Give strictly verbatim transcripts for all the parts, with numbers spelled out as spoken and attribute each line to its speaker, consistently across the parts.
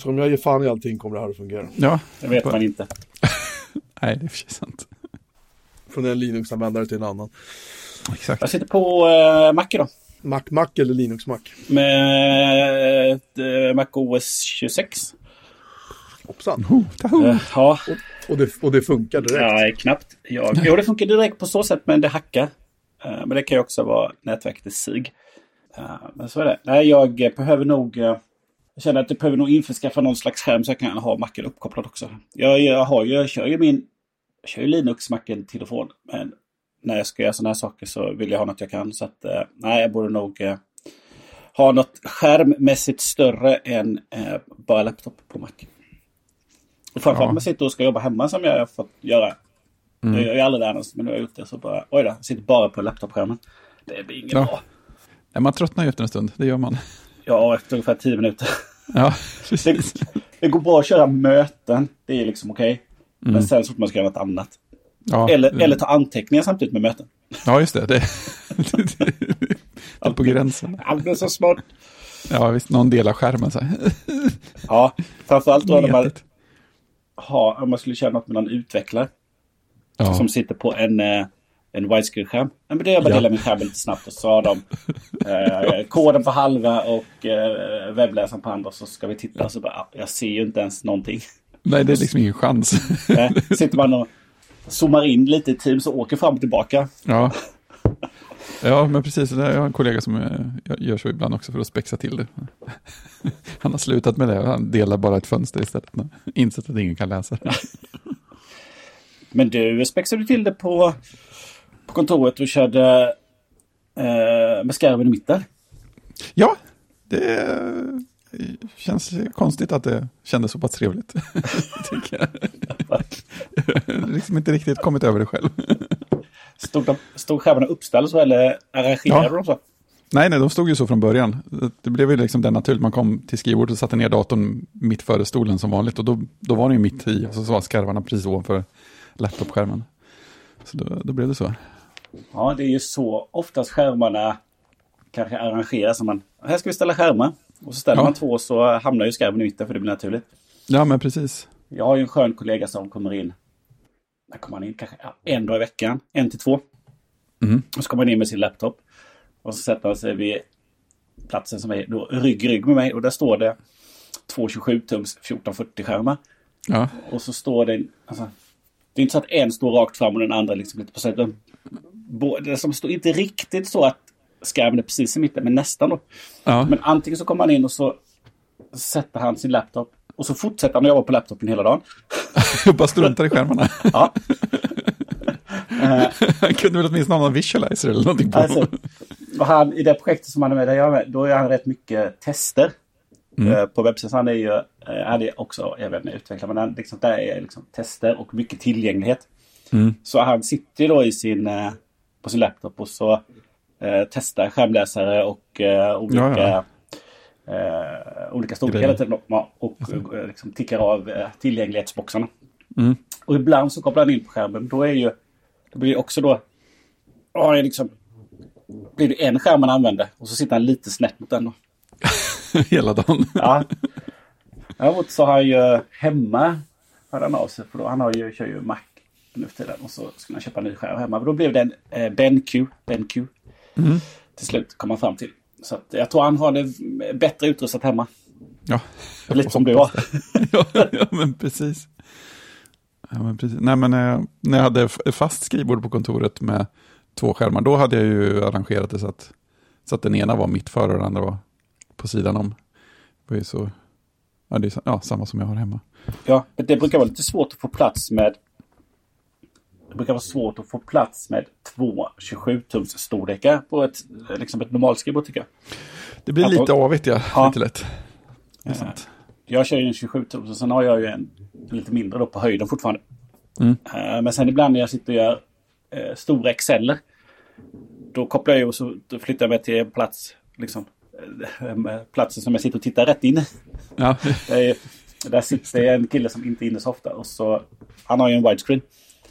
Speaker 1: Så om jag ger fan i allting kommer det här att fungera.
Speaker 2: Ja.
Speaker 3: Det vet man inte.
Speaker 2: Nej, det är för sig sant.
Speaker 1: Från en Linux-användare till en annan.
Speaker 2: Exakt.
Speaker 3: Jag sitter på uh, Mac idag.
Speaker 1: Mac, Mac eller Linux-Mac?
Speaker 3: Med uh, Mac O S tjugosex.
Speaker 1: Hoppsan.
Speaker 2: Oh,
Speaker 3: uh, ja.
Speaker 1: Och, och, det, och det funkar direkt?
Speaker 3: Ja, knappt. Ja, jo, det funkar direkt på så sätt, men det hackar. Uh, men det kan ju också vara nätverket i sig. Uh, men så är det. Nej, jag behöver nog... Uh, jag känner att jag behöver nog införskaffa någon slags skärm så jag kan ha Macen uppkopplad också. Jag, jag, har ju, jag kör ju min... Jag kör ju Linux-Macen till och från. Men när jag ska göra sådana här saker så vill jag ha något jag kan. Så att, uh, nej, jag borde nog... Uh, ha något skärmmässigt större än uh, bara laptop på Mac. Och framförallt ja. Man sitter och ska jobba hemma som jag har fått göra. Mm. Jag gör ju aldrig det annars, men nu har jag gjort det så bara, oj då, jag sitter bara på laptopskärmen. Det blir inget ja. Bra.
Speaker 2: Ja, man tröttnar ju efter en stund, det gör man.
Speaker 3: Ja, efter ungefär tio minuter.
Speaker 2: Ja, precis.
Speaker 3: Det, det går bra att köra möten, det är liksom okej. Okay. Mm. Men sen så får man ska göra något annat. Ja, eller, det... eller ta anteckningar samtidigt med möten.
Speaker 2: Ja, just det. Det, det, det, det är på gränsen.
Speaker 3: Alldeles så smart.
Speaker 2: Ja, visst, någon delar skärmen så här.
Speaker 3: Ja, framförallt då när man, ha, om man skulle köra något med någon utvecklare. Ja. Som sitter på en, en widescreen-skärm. Men det är bara ja. Dela min skärm lite snabbt och så har de eh, koden på halva och eh, webbläsaren på andra, så ska vi titta och så bara, jag ser ju inte ens någonting.
Speaker 2: Nej, det är liksom ingen chans.
Speaker 3: eh, sitter man och zoomar in lite i Teams och åker fram och tillbaka.
Speaker 2: Ja, ja men precis. Jag har en kollega som gör så ibland också för att spexa till det. Han har slutat med det. Han delar bara ett fönster istället. Insett att ingen kan läsa det.
Speaker 3: Men du spexade till det på, på kontoret och körde eh, med skärmen i mitten.
Speaker 2: Ja, det känns konstigt att det kändes så pass trevligt. Tycker jag. Jag har liksom inte riktigt kommit över det själv.
Speaker 3: Stod, de, stod skärmarna uppställda så eller arrangerade ja. De så?
Speaker 2: Nej, nej, de stod ju så från början. Det blev ju liksom den naturligt. Man kom till skrivbordet och satte ner datorn mitt före stolen som vanligt. Och då, då var det ju mitt i. Och så var skarvarna precis ovanför laptopskärmen. Så då, då blev det så.
Speaker 3: Ja, det är ju så. Oftast skärmarna kanske arrangeras som man, här ska vi ställa skärmar. Och så ställer ja. Man två så hamnar ju skärmen i mitten för det blir naturligt.
Speaker 2: Ja, men precis.
Speaker 3: Jag har ju en skön kollega som kommer in. Där kommer han in kanske en dag i veckan. En till två.
Speaker 2: Mm.
Speaker 3: Och så kommer han in med sin laptop. Och så sätter han sig vid platsen som är då rygg rygg med mig. Och där står det två tjugosju tums fjorton fyrtio skärmar.
Speaker 2: Ja.
Speaker 3: Och så står det, alltså, det är inte så att en står rakt fram och den andra liksom lite på sätt. Det som står inte riktigt så att skärmen är precis i mitten, men nästan då.
Speaker 2: Ja.
Speaker 3: Men antingen så kommer han in och så sätter han sin laptop och så fortsätter han att jobba på laptopen hela dagen.
Speaker 2: Bara struntar i skärmarna.
Speaker 3: Ja.
Speaker 2: Han kunde väl åtminstone ha någon visualizer eller någonting på.
Speaker 3: Alltså, och han, i det projektet som han är med, där jag är med, då är han rätt mycket tester. Mm. Uh, på webbsidan. Han är ju, uh, han är också, jag vet inte, utvecklare, men han, liksom, där är liksom tester och mycket tillgänglighet.
Speaker 2: Mm.
Speaker 3: Så han sitter ju då i sin, uh, på sin laptop och så uh, testar skärmläsare och uh, olika,
Speaker 2: ja, ja.
Speaker 3: Uh, olika storlekar hela tiden och uh, liksom tickar av uh, tillgänglighetsboxarna.
Speaker 2: Mm.
Speaker 3: Och ibland så kopplar han in på skärmen. Då är ju, det blir ju också då, oh, det är liksom, blir det en skärm man använder och så sitter han lite snett mot den då.
Speaker 2: Hela dagen.
Speaker 3: Ja. Däremot så har han ju hemma hade han av sig, för då, han har ju, kör ju Mac nu för tiden och så skulle han köpa en ny skärm hemma. Men då blev det en eh, BenQ, BenQ.
Speaker 2: Mm.
Speaker 3: Till slut kom han fram till. Så att jag tror han har det bättre utrustat hemma.
Speaker 2: Ja.
Speaker 3: Lite som du var.
Speaker 2: ja, ja, men precis. Ja, men precis. Nej, men eh, när jag hade fast skrivbord på kontoret med två skärmar, då hade jag ju arrangerat det så att, så att den ena var mitt för och den andra var på sidan om. Det är så, ja, det är ja, samma som jag har hemma.
Speaker 3: Ja, det brukar vara lite svårt att få plats med det brukar vara svårt att få plats med två tjugosju tums storlekar på ett, liksom ett normalt skrivbord, tycker jag. Det
Speaker 2: blir lite avigt, ja.
Speaker 3: ja.
Speaker 2: Lite lätt. Det är
Speaker 3: ja.
Speaker 2: sant.
Speaker 3: Jag kör ju en tjugosju tums och sen har jag ju en lite mindre då på höjden fortfarande.
Speaker 2: Mm.
Speaker 3: Uh, men sen ibland när jag sitter och gör uh, stora Exceler, då kopplar jag ju och så då flyttar jag mig till en plats, liksom uh, platsen som jag sitter och tittar rätt in.
Speaker 2: Ja.
Speaker 3: uh, där sitter en kille som inte är inne så ofta och så, han har ju en widescreen.
Speaker 2: Ja.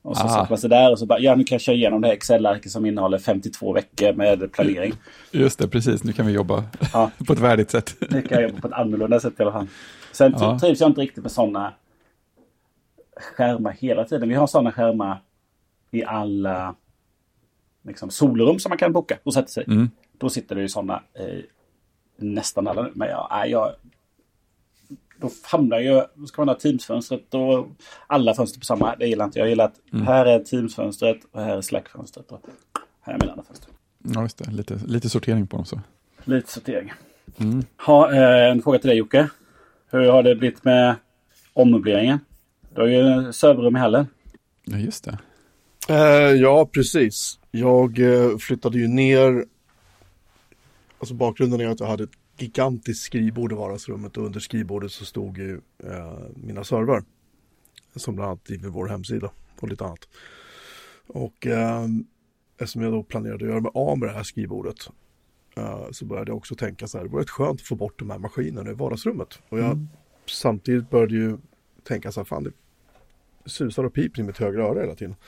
Speaker 3: Och så
Speaker 2: Ah.
Speaker 3: sätter man sig där och så bara, ja nu kan jag köra igenom det här Excel-arket som innehåller femtiotvå veckor med planering.
Speaker 2: Just det, precis. Nu kan vi jobba
Speaker 3: Ja.
Speaker 2: på ett värdigt sätt.
Speaker 3: Nu kan jag jobba på ett annorlunda sätt i alla fall. Sen
Speaker 2: Ja.
Speaker 3: trivs jag inte riktigt med sådana skärmar hela tiden. Vi har sådana skärmar i alla liksom, solrum som man kan boka och sätta sig.
Speaker 2: Mm.
Speaker 3: Då sitter det ju sådana i nästan alla. Men jag, nej, jag, då hamnar ju, ska man ha Teams-fönstret och alla fönster på samma. Det gillar inte jag. Jag gillar att
Speaker 2: Mm.
Speaker 3: här är Teams-fönstret och här är Slack-fönstret och här är mina andra fönster.
Speaker 2: Ja, just det. Lite, lite sortering på dem så.
Speaker 3: Lite sortering.
Speaker 2: Mm.
Speaker 3: Ha, eh, en fråga till dig Jocke. Hur har det blivit med ommöbleringen? Du har ju serverrum i hallen.
Speaker 2: Ja, just det.
Speaker 1: Eh, ja, precis. Jag eh, flyttade ju ner. Alltså bakgrunden är att jag hade ett gigantiskt skrivbord i vardagsrummet och under skrivbordet så stod ju eh, mina server. Som bland annat driver vår hemsida och lite annat. Och eh, eftersom jag då planerade att göra mig av med det här skrivbordet eh, så började jag också tänka så här, det var rätt skönt att få bort de här maskinerna i vardagsrummet. Och jag
Speaker 2: Mm.
Speaker 1: samtidigt började ju tänka så här, fan det susar och piper i mitt högra öra hela tiden.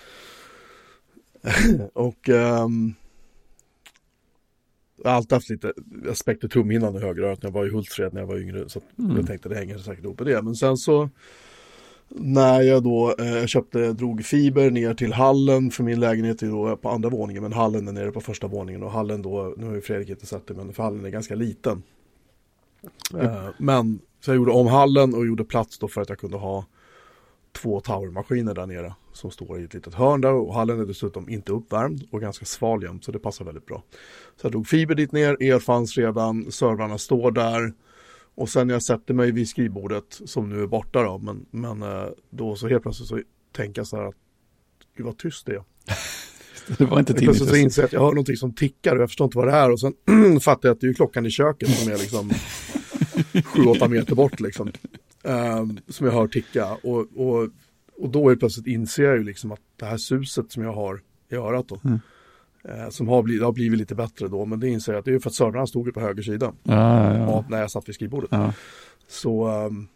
Speaker 1: och ehm, jag har alltid haft lite aspekter trumhinnan i högra örat när jag var i Hultsfred när jag var yngre. Så att
Speaker 2: Mm.
Speaker 1: jag tänkte det hänger säkert ihop med det. Men sen så när jag då eh, köpte, drog fiber ner till hallen för min lägenhet är då på andra våningen. Men hallen är nere på första våningen. Och hallen då, nu har ju Fredrik inte sett det, men för hallen är ganska liten. Eh, men så jag gjorde om hallen och gjorde plats då för att jag kunde ha två towermaskiner där nere som står i ett litet hörn där och hallen är dessutom inte uppvärmd och ganska sval jämt så det passar väldigt bra. Så jag drog fiber dit ner, el fanns redan, servrarna står där och sen när jag sätter mig vid skrivbordet som nu är borta då men, men då så helt plötsligt så tänker jag så här att gud vad tyst det är.
Speaker 2: Det var inte
Speaker 1: Plötsligt så
Speaker 2: tinnitus.
Speaker 1: inser jag att jag hör någonting som tickar och jag förstår inte vad det är och sen fattar jag att det är klockan i köket som är liksom sju åtta meter bort liksom. Um, som jag hör ticka och, och, och då är plötsligt inser jag ju liksom att det här suset som jag har i örat då,
Speaker 2: Mm.
Speaker 1: uh, som har blivit, har blivit lite bättre då, men det inser jag att det är för att servrarna stod ju på höger sida
Speaker 2: Ja, ja, ja.
Speaker 1: av när jag satt vid skrivbordet.
Speaker 2: Ja.
Speaker 1: Så um,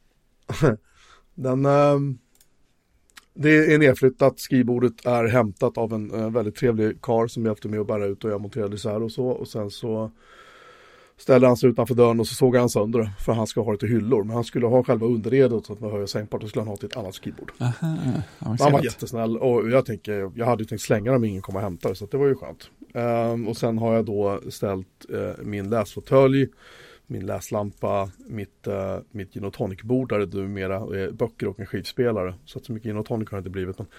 Speaker 1: den um, det är nedflyttat, skrivbordet är hämtat av en uh, väldigt trevlig karl som hjälpte mig att bära ut och jag monterade isär och så och sen så ställde han sig utanför dörren och så såg han sönder det för han ska ha det till hyllor. Men han skulle ha själva underredet så att man höjer sängpart och skulle han ha till ett annat skrivbord.
Speaker 2: Aha, ja,
Speaker 1: Han var jättesnäll och jag tänker, jag hade ju tänkt slänga dem om ingen kom och hämta det så att det var ju skönt. Um, och sen har jag då ställt uh, min läsfåtölj, min läslampa, mitt, uh, mitt gin och tonic-bord där det numera är böcker och en skivspelare. Så att så mycket gin och tonic har det inte blivit. Men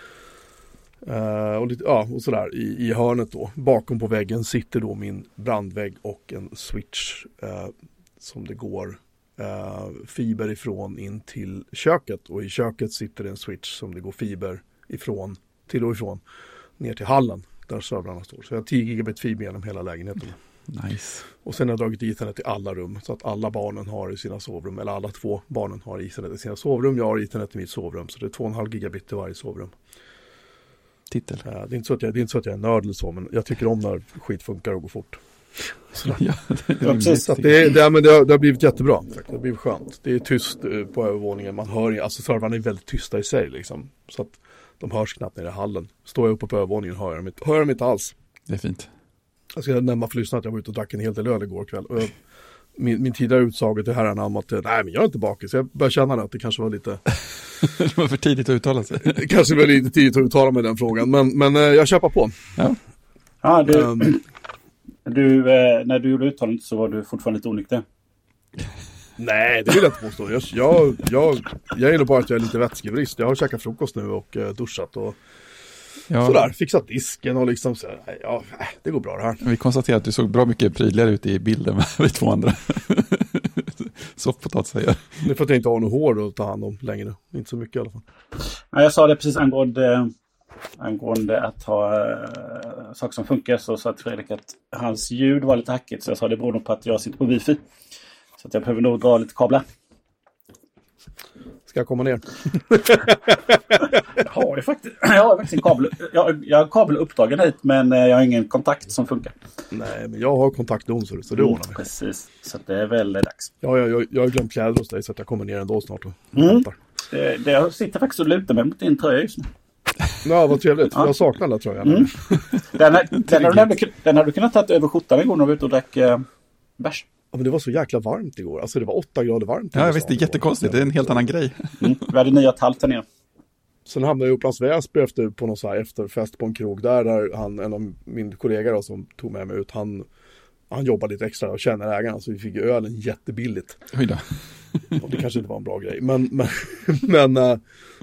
Speaker 1: Uh, och, lite, ja, och sådär i, i hörnet då. Bakom på väggen sitter då min brandvägg och en switch uh, som det går uh, fiber ifrån in till köket. Och i köket sitter en switch som det går fiber ifrån till och ifrån ner till hallen där servrarna står. Så jag har tio gigabit fiber genom hela lägenheten.
Speaker 2: Nice.
Speaker 1: Och sen har jag dragit Ethernet i alla rum så att alla barnen har i sina sovrum, eller alla två barnen har Ethernet i sina sovrum. Jag har Ethernet i mitt sovrum så det är två komma fem gigabit i varje sovrum.
Speaker 2: Titel.
Speaker 1: Det är, inte så att jag, det är inte så att jag är nörd eller så, men jag tycker om när skit funkar och går fort.
Speaker 2: Ja, det
Speaker 3: Ja, precis.
Speaker 1: Så att det, det, men det, har, det har blivit jättebra. Det har blivit skönt. Det är tyst på övervåningen. Man hör, alltså servrarna är väldigt tysta i sig liksom. Så att de hörs knappt nere i hallen. Står jag uppe på övervåningen hör jag dem inte, hör jag dem inte alls.
Speaker 2: Det är fint.
Speaker 1: Jag ska nämna för lyssnarna att jag var ute och drack en hel del öl igår kväll. Och jag, min, min tidigare utsaga till herrarna om att nej men jag är inte bakis. Jag börjar känna att det kanske var lite
Speaker 2: Det var för tidigt att uttala sig.
Speaker 1: det kanske var lite tidigt att uttala mig den frågan. Men, men jag köper på.
Speaker 2: Ja.
Speaker 3: Ja, du,
Speaker 1: Um,
Speaker 3: du, eh, när du gjorde uttalandet så var du fortfarande lite onykter.
Speaker 1: Nej, det vill jag inte påstå. Jag, jag, jag, jag gillar bara att jag är lite vätskebrist. Jag har käkat frukost nu och uh, duschat och
Speaker 2: Ja,
Speaker 1: sådär. Fixat disken och liksom så här, ja, det går bra det här.
Speaker 2: vi konstaterar att du såg bra mycket prydligare ut i bilden med vi två andra. Soffpotatis säger.
Speaker 1: Det är för att jag inte har något hår att ta hand om längre. Inte så mycket i alla fall.
Speaker 3: Ja, jag sa det precis angående, angående att ha äh, saker som funkar. Så sa Fredrik att hans ljud var lite hackigt. Så jag sa det beror nog på att jag sitter på wifi. Så att jag behöver nog dra lite kablar.
Speaker 1: Ska jag komma ner?
Speaker 3: Jag har ju faktiskt, jag har faktiskt en kabel. Jag, jag har kabel upptagen hit men jag har ingen kontakt som funkar.
Speaker 1: Nej, men jag har kontaktdom så det ordnar mig.
Speaker 3: Precis, så det är väl dags.
Speaker 1: Ja, jag, jag, jag har glömt kläder hos dig så att jag kommer ner ändå snart och
Speaker 3: Mm.
Speaker 1: hämtar.
Speaker 3: Det, det, jag sitter faktiskt och lutar mig mot din tröja just nu.
Speaker 1: Ja, vad trevligt. Ja. Jag saknar det, tror jag. Mm.
Speaker 3: Den, här, den, har du, den har du kunnat ta över skjortan igår när du var ute och drack eh, bärs.
Speaker 1: Ja, men det var så jäkla varmt igår. Alltså det var åtta grader varmt.
Speaker 2: Ja, jag visste, det är jättekonstigt. Det är en helt annan grej.
Speaker 3: Mm. Vi hade nio och ett halvt där nere.
Speaker 1: Sen hamnade jag i Upplands Väsby efter, på någon så här efterfest på en krog där, där han, en av min kollega då, som tog med mig ut, han, han jobbade lite extra och känner ägaren, så vi fick ölen jättebilligt.
Speaker 2: Oj då.
Speaker 1: Och det kanske inte var en bra grej, men, men, men äh,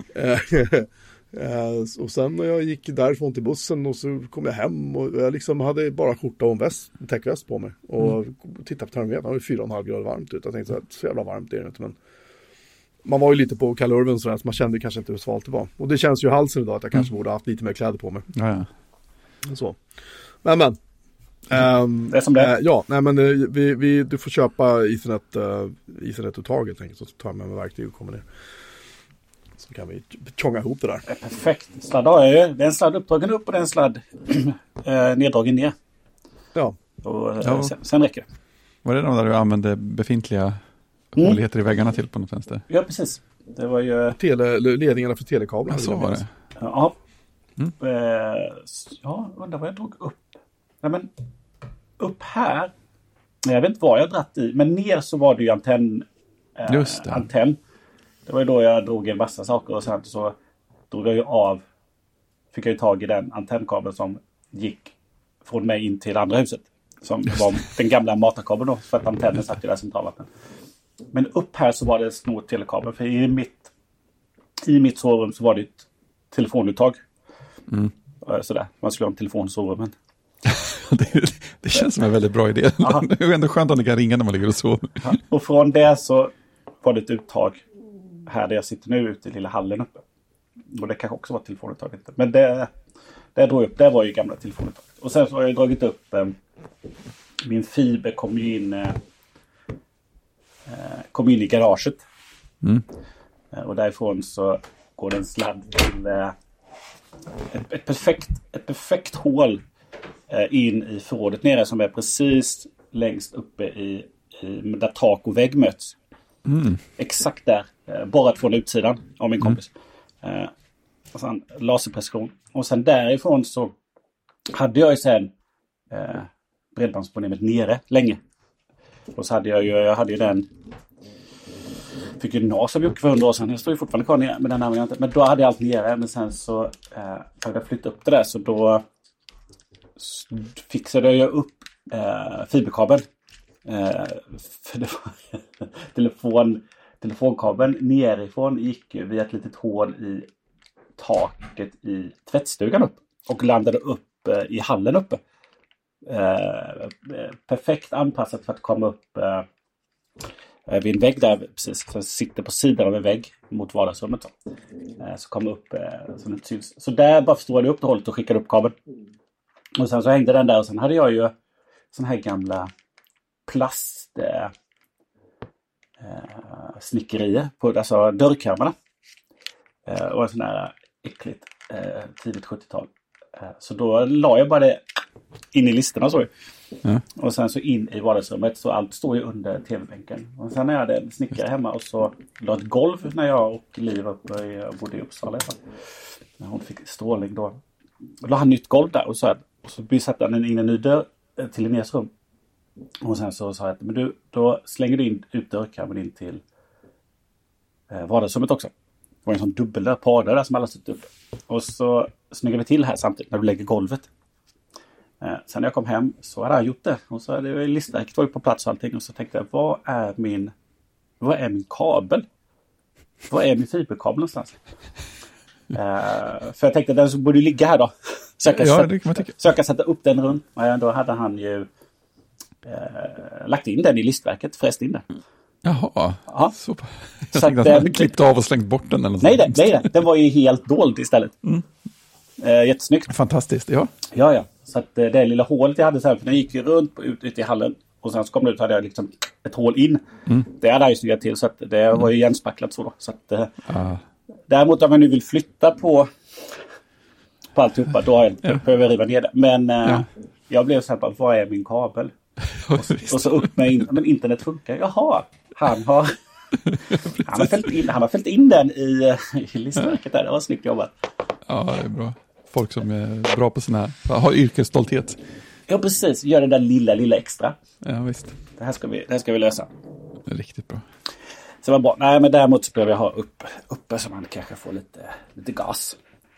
Speaker 1: äh, och sen när jag gick därifrån till bussen och så kom jag hem och jag liksom hade bara skjorta och en väst, en täckväst på mig och mm. tittade på termometern, det var fyra och en halv grader varmt ut. Jag tänkte så, här, så jävla varmt är det inte, men man var ju lite på kalurven så, där, så man kände kanske inte hur svalt det var. Och det känns ju i halsen idag att jag kanske mm. borde ha haft lite mer kläder på mig.
Speaker 2: Ja, ja.
Speaker 1: Så. Men men. Um,
Speaker 3: det är som det är.
Speaker 1: Uh, ja, nej men uh, vi, vi, du får köpa Ethernet, uh, Ethernet-uttag helt enkelt. Så tar jag med mig verktyg och kommer ner. Så kan vi tjonga ihop det där.
Speaker 3: Det är perfekt. Sladd har jag ju. Det är en sladd uppdragen upp och det är en sladd uh, neddragen ner.
Speaker 1: Ja.
Speaker 3: Och uh, ja. Sen, sen räcker det.
Speaker 2: Var det de där du använde befintliga
Speaker 3: Mm.
Speaker 2: håligheter i väggarna till på något vänster?
Speaker 3: Ja, precis. Det var ju...
Speaker 1: Tele, ledningarna för telekablar.
Speaker 2: Ja, så var det.
Speaker 3: Ja.
Speaker 2: Mm.
Speaker 3: Eh, ja, undrar vad jag drog upp. Nej, men upp här. Jag vet inte vad jag dratt i. Men ner så var det ju antenn. Eh,
Speaker 2: Just det.
Speaker 3: Antenn. Det var ju då jag drog en massa saker. Och sen så drog jag ju av. Fick jag ju tag i den antennkabeln som gick från mig in till andra huset. Som Just var det. Den gamla matarkabeln då. För att antennen satt i det centralvattnet. Men upp här så var det snor telekabel. För i mitt, i mitt sovrum så var det ett telefonuttag.
Speaker 2: Mm.
Speaker 3: Sådär. Man skulle ha en telefon i sovrummet.
Speaker 2: det, det känns som en väldigt bra idé. Det är ändå skönt att det kan ringa när man ligger och sover.
Speaker 3: Ja. Och från det så var det ett uttag här där jag sitter nu ute i lilla hallen uppe. Och det kanske också var telefonuttaget. Men det, det jag drog upp, det var ju gamla telefonuttaget. Och sen så har jag dragit upp eh, min fiber kom ju in eh, kom in i garaget.
Speaker 2: Mm.
Speaker 3: Och därifrån så går det en sladd till eh, ett, ett, perfekt, ett perfekt hål eh, in i förrådet nere som är precis längst uppe i, i där tak och vägg möts.
Speaker 2: Mm.
Speaker 3: Exakt där. Eh, borrat från utsidan av min kompis. Mm. Eh, och sen laserprecision. Och sen därifrån så hade jag ju sen eh, bredbandsproblemet nere länge. Och så hade jag ju, jag hade ju den fick ju en N A S av Jocke för hundra år sedan. Jag står ju fortfarande kvar nere, men den använder jag inte. Men då hade jag allt nere, men sen så eh, hade jag flyttat upp det där, så då fixade jag upp eh, fiberkabeln. Eh, för det var telefon, telefonkabeln nerifrån gick ju via ett litet hål i taket i tvättstugan upp och landade upp eh, i hallen uppe. Eh, perfekt anpassat för att komma upp eh, vid en vägg där precis, så sitter på sidan av en vägg mot vardagsrummet så, eh, så kom upp eh, så, det syns. Så där bara förstorade jag upp det hållet och skickade upp kabeln. Och sen så hängde den där och sen hade jag ju sån här gamla plast eh, eh, snickerier på alltså dörrkarmarna. Eh, och en sån här äckligt eh, tidigt sjuttiotal. Eh, så då la jag bara det in i listorna så. Mm. Och sen så in i vardagsrummet, så allt står ju under tv-bänken. Och sen när jag hade en snickare hemma och så la ett golv när jag och Liv uppe i, bodde i Uppsala. När hon fick strålning då. Då la han nytt golv där och så, och så satte han in en ny dörr till Linneas rum. Och sen så sa jag att men du, då slänger du in ut dörrkarmen in till eh, vardagsrummet också. Det var en sån dubbel där, par där som alla stått upp. Och så snyggar vi till här samtidigt när du lägger golvet. Eh, sen när jag kom hem så hade jag gjort det. Och så hade listverket var ju på plats och allting. Och så tänkte jag, vad är min vad är min kabel? Vad är min fiberkabel någonstans? eh, för jag tänkte att den så borde ligga här då. Så jag kan, ja, sätta, man så jag kan sätta upp den runt. Och då hade han ju eh, lagt in den i listverket, fräst in den.
Speaker 2: Jaha,
Speaker 3: ja.
Speaker 2: Så, jag så tänkte att han hade klippt av och slängt bort den. Eller
Speaker 3: nej, det, nej det, den var ju helt dold istället. Mm. Eh, jättesnyggt.
Speaker 2: Fantastiskt, ja.
Speaker 3: Ja, ja. Så att eh, det lilla hålet jag hade så här, för den gick ju runt ut, ut i hallen. Och sen så kom det ut, hade jag liksom ett hål in. Mm. Det hade jag ju snyggat till, så att det mm. var ju igenspacklat så då. Så att, eh, ah. Däremot om jag nu vill flytta på på alltihopa, då har jag inte ja. behöver riva ner det. Men eh, ja. jag blev så här, vad är min kabel? och, så, och så upp med in, men internet funkar. Jaha, han har han har fällt in, han har fällt in den i, i listverket där. Det var snyggt jobbat.
Speaker 2: Ja, det är bra. Folk som är bra på såna här, har yrkesstolthet.
Speaker 3: Ja, precis. Gör det där lilla, lilla extra.
Speaker 2: Ja, visst.
Speaker 3: Det här ska vi, det här ska vi lösa.
Speaker 2: Det är riktigt bra.
Speaker 3: Så det var bra. Nej, men däremot så behöver jag ha upp, uppe så man kanske får lite, lite gas.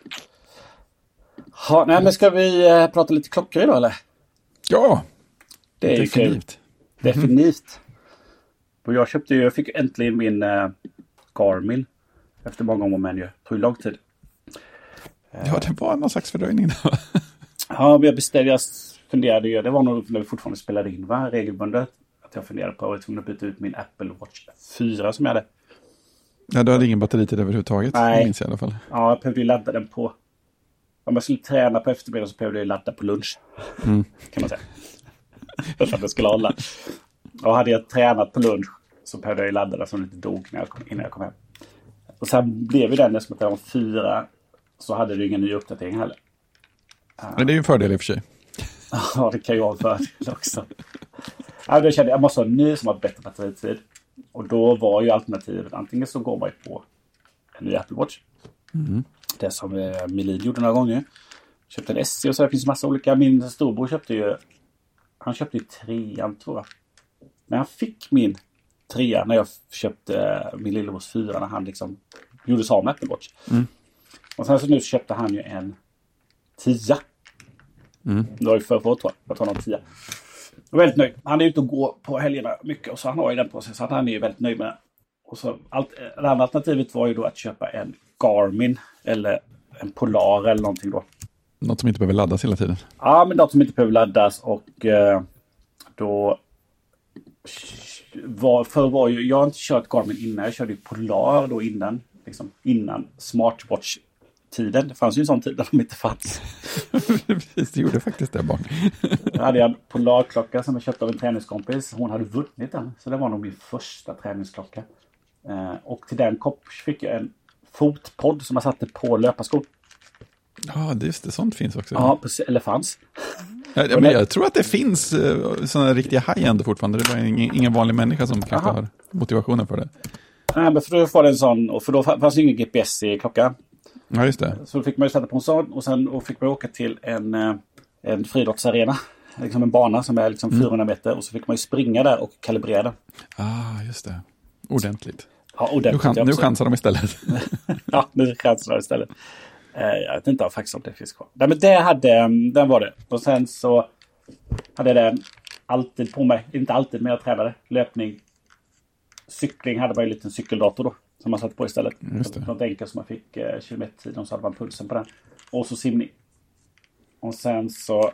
Speaker 3: Ha, nej, men ska vi eh, prata lite klockor idag, eller?
Speaker 2: Ja,
Speaker 3: det är
Speaker 2: definitivt.
Speaker 3: Kul. Definitivt. Och jag köpte ju, jag fick äntligen min eh, Garmin efter många om men ju. Det tog lång tid.
Speaker 2: Ja, det var någon slags fördröjning där.
Speaker 3: Ja, men jag beställde, jag funderade ju, det var nog när vi fortfarande spelade in, va? Regelbundet. Att jag funderade på att jag var tvungen att byta ut min Apple Watch fyra som jag hade.
Speaker 2: Ja, du hade ingen batteritid överhuvudtaget.
Speaker 3: Nej.
Speaker 2: Jag minns i alla fall.
Speaker 3: Ja, jag behövde ju ladda den på. Om jag skulle träna på eftermiddagen så behövde jag ladda på lunch. Mm. Kan man säga. För att det skulle hålla. Och hade jag tränat på lunch så behövde jag ju ladda den som lite dog när jag kom, innan jag kom hem. Och sen blev ju den, eftersom jag var fyra, så hade du ingen ny uppdatering heller.
Speaker 2: Men det är ju en fördel i och för sig.
Speaker 3: Ja, det kan ju vara en fördel också. Ja, då kände jag, jag måste ha en ny som har bättre batteritid. Och då var ju alternativet, antingen så går man ju på en ny Apple Watch. Mm. Det som eh, Melin gjorde några gånger. Köpte en S C och så, det finns massa olika. Min storbror köpte ju, han köpte ju trean tror jag. Men han fick min trea när jag köpte eh, min lillebrors fyra när han liksom gjorde sig av med Apple Watch. Mm. Och sen så nu köpte han ju en tia. Mm. Det var ju för för tror jag. Jag tar någon tia. Jag är väldigt nöjd. Han är ute och går på helgerna mycket och så han har ju den på sig så han är ju väldigt nöjd med den. Och så allt, det andra alternativet var ju då att köpa en Garmin eller en Polar eller någonting då.
Speaker 2: Något som inte behöver laddas hela tiden.
Speaker 3: Ja, men något som inte behöver laddas och eh, då var, för var ju, jag har inte kört Garmin innan, jag körde ju Polar då innan, liksom innan smartwatch-tiden. Det fanns ju en sån tid där de inte fanns.
Speaker 2: Precis, det gjorde faktiskt det barn.
Speaker 3: Jag hade en Polarklocka som jag köpte av en träningskompis. Hon hade vunnit den, så det var nog min första träningsklocka. Eh, och till den kopp fick jag en fotpodd som jag satte på löparskor.
Speaker 2: Ja, det är just det. Sånt finns också.
Speaker 3: Ja, precis, eller fanns.
Speaker 2: Ja, ja, men jag tror att det finns uh, sådana riktiga high-end fortfarande. Det var ingen, ingen vanlig människa som kanske Aha. har motivationen för det.
Speaker 3: Nej, men för då får det en sån, och för då fanns ju ingen G P S i klockan.
Speaker 2: Ja, just det.
Speaker 3: Så då fick man ju sätta på en sån och sen och fick man åka till en, en friidrottsarena. Liksom en bana som är liksom fyrahundra mm. meter och så fick man ju springa där och kalibrera den.
Speaker 2: Ah, just det. Ordentligt.
Speaker 3: Ja, ordentligt.
Speaker 2: Nu, chans, nu chansar de istället.
Speaker 3: Ja, nu chansar de istället. Jag vet inte faktiskt om det finns kvar. Nej, men det hade, den var det. Och sen så hade jag den alltid på mig. Inte alltid, men jag tränade. Löpning. Cykling hade man ju en liten cykeldator då. Som man satte på istället.
Speaker 2: Just det.
Speaker 3: Något enkelt som man fick eh, kilometertid. Och så hade man pulsen på den. Och så simning. Och sen så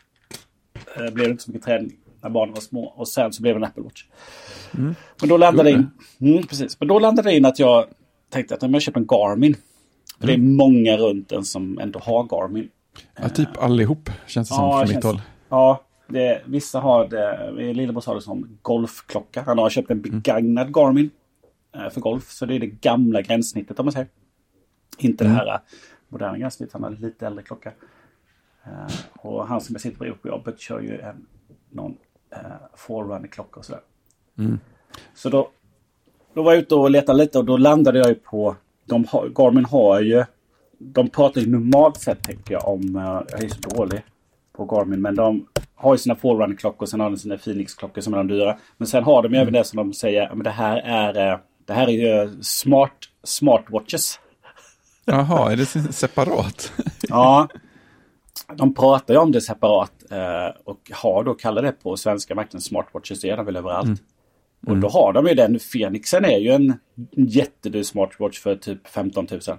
Speaker 3: eh, blev det inte så mycket träning när barnen var små. Och sen så blev det en Apple Watch. Mm. Men då landade det in. Mm, precis. Men då landade det in att jag tänkte att om jag köper en Garmin. För det är många runt den som ändå har Garmin.
Speaker 2: Ja, typ allihop känns det som
Speaker 3: ja,
Speaker 2: från
Speaker 3: mitt
Speaker 2: mitt håll.
Speaker 3: Ja, det, vissa har det. Lillebror har det som golfklocka. Han har köpt en begagnad mm. Garmin eh, för golf. Så det är det gamla gränssnittet om man säger. Inte mm. det här moderna gränssnittet. Han har lite äldre klocka. Eh, och han som jag sitter bredvid på jobbet kör ju en någon eh, Forerunner-klocka och sådär. Mm. Så då, då var jag ute och letade lite och då landade jag ju på De har, Garmin har ju, de pratar ju normalt sett tänker jag om, jag är så dålig på Garmin, men de har ju sina Forerunner-klockor och sen har de sina Phoenix-klockor som är de dyra. Men sen har de ju mm. även det som de säger, men det här är, det här är ju smart, smartwatches.
Speaker 2: Jaha, är det separat?
Speaker 3: Ja, de pratar ju om det separat och har då kallat det på svenska marknaden smartwatches, det är de väl överallt. Mm. Och då har de ju den. Phoenixen är ju en jättedyr smartwatch för typ femton tusen.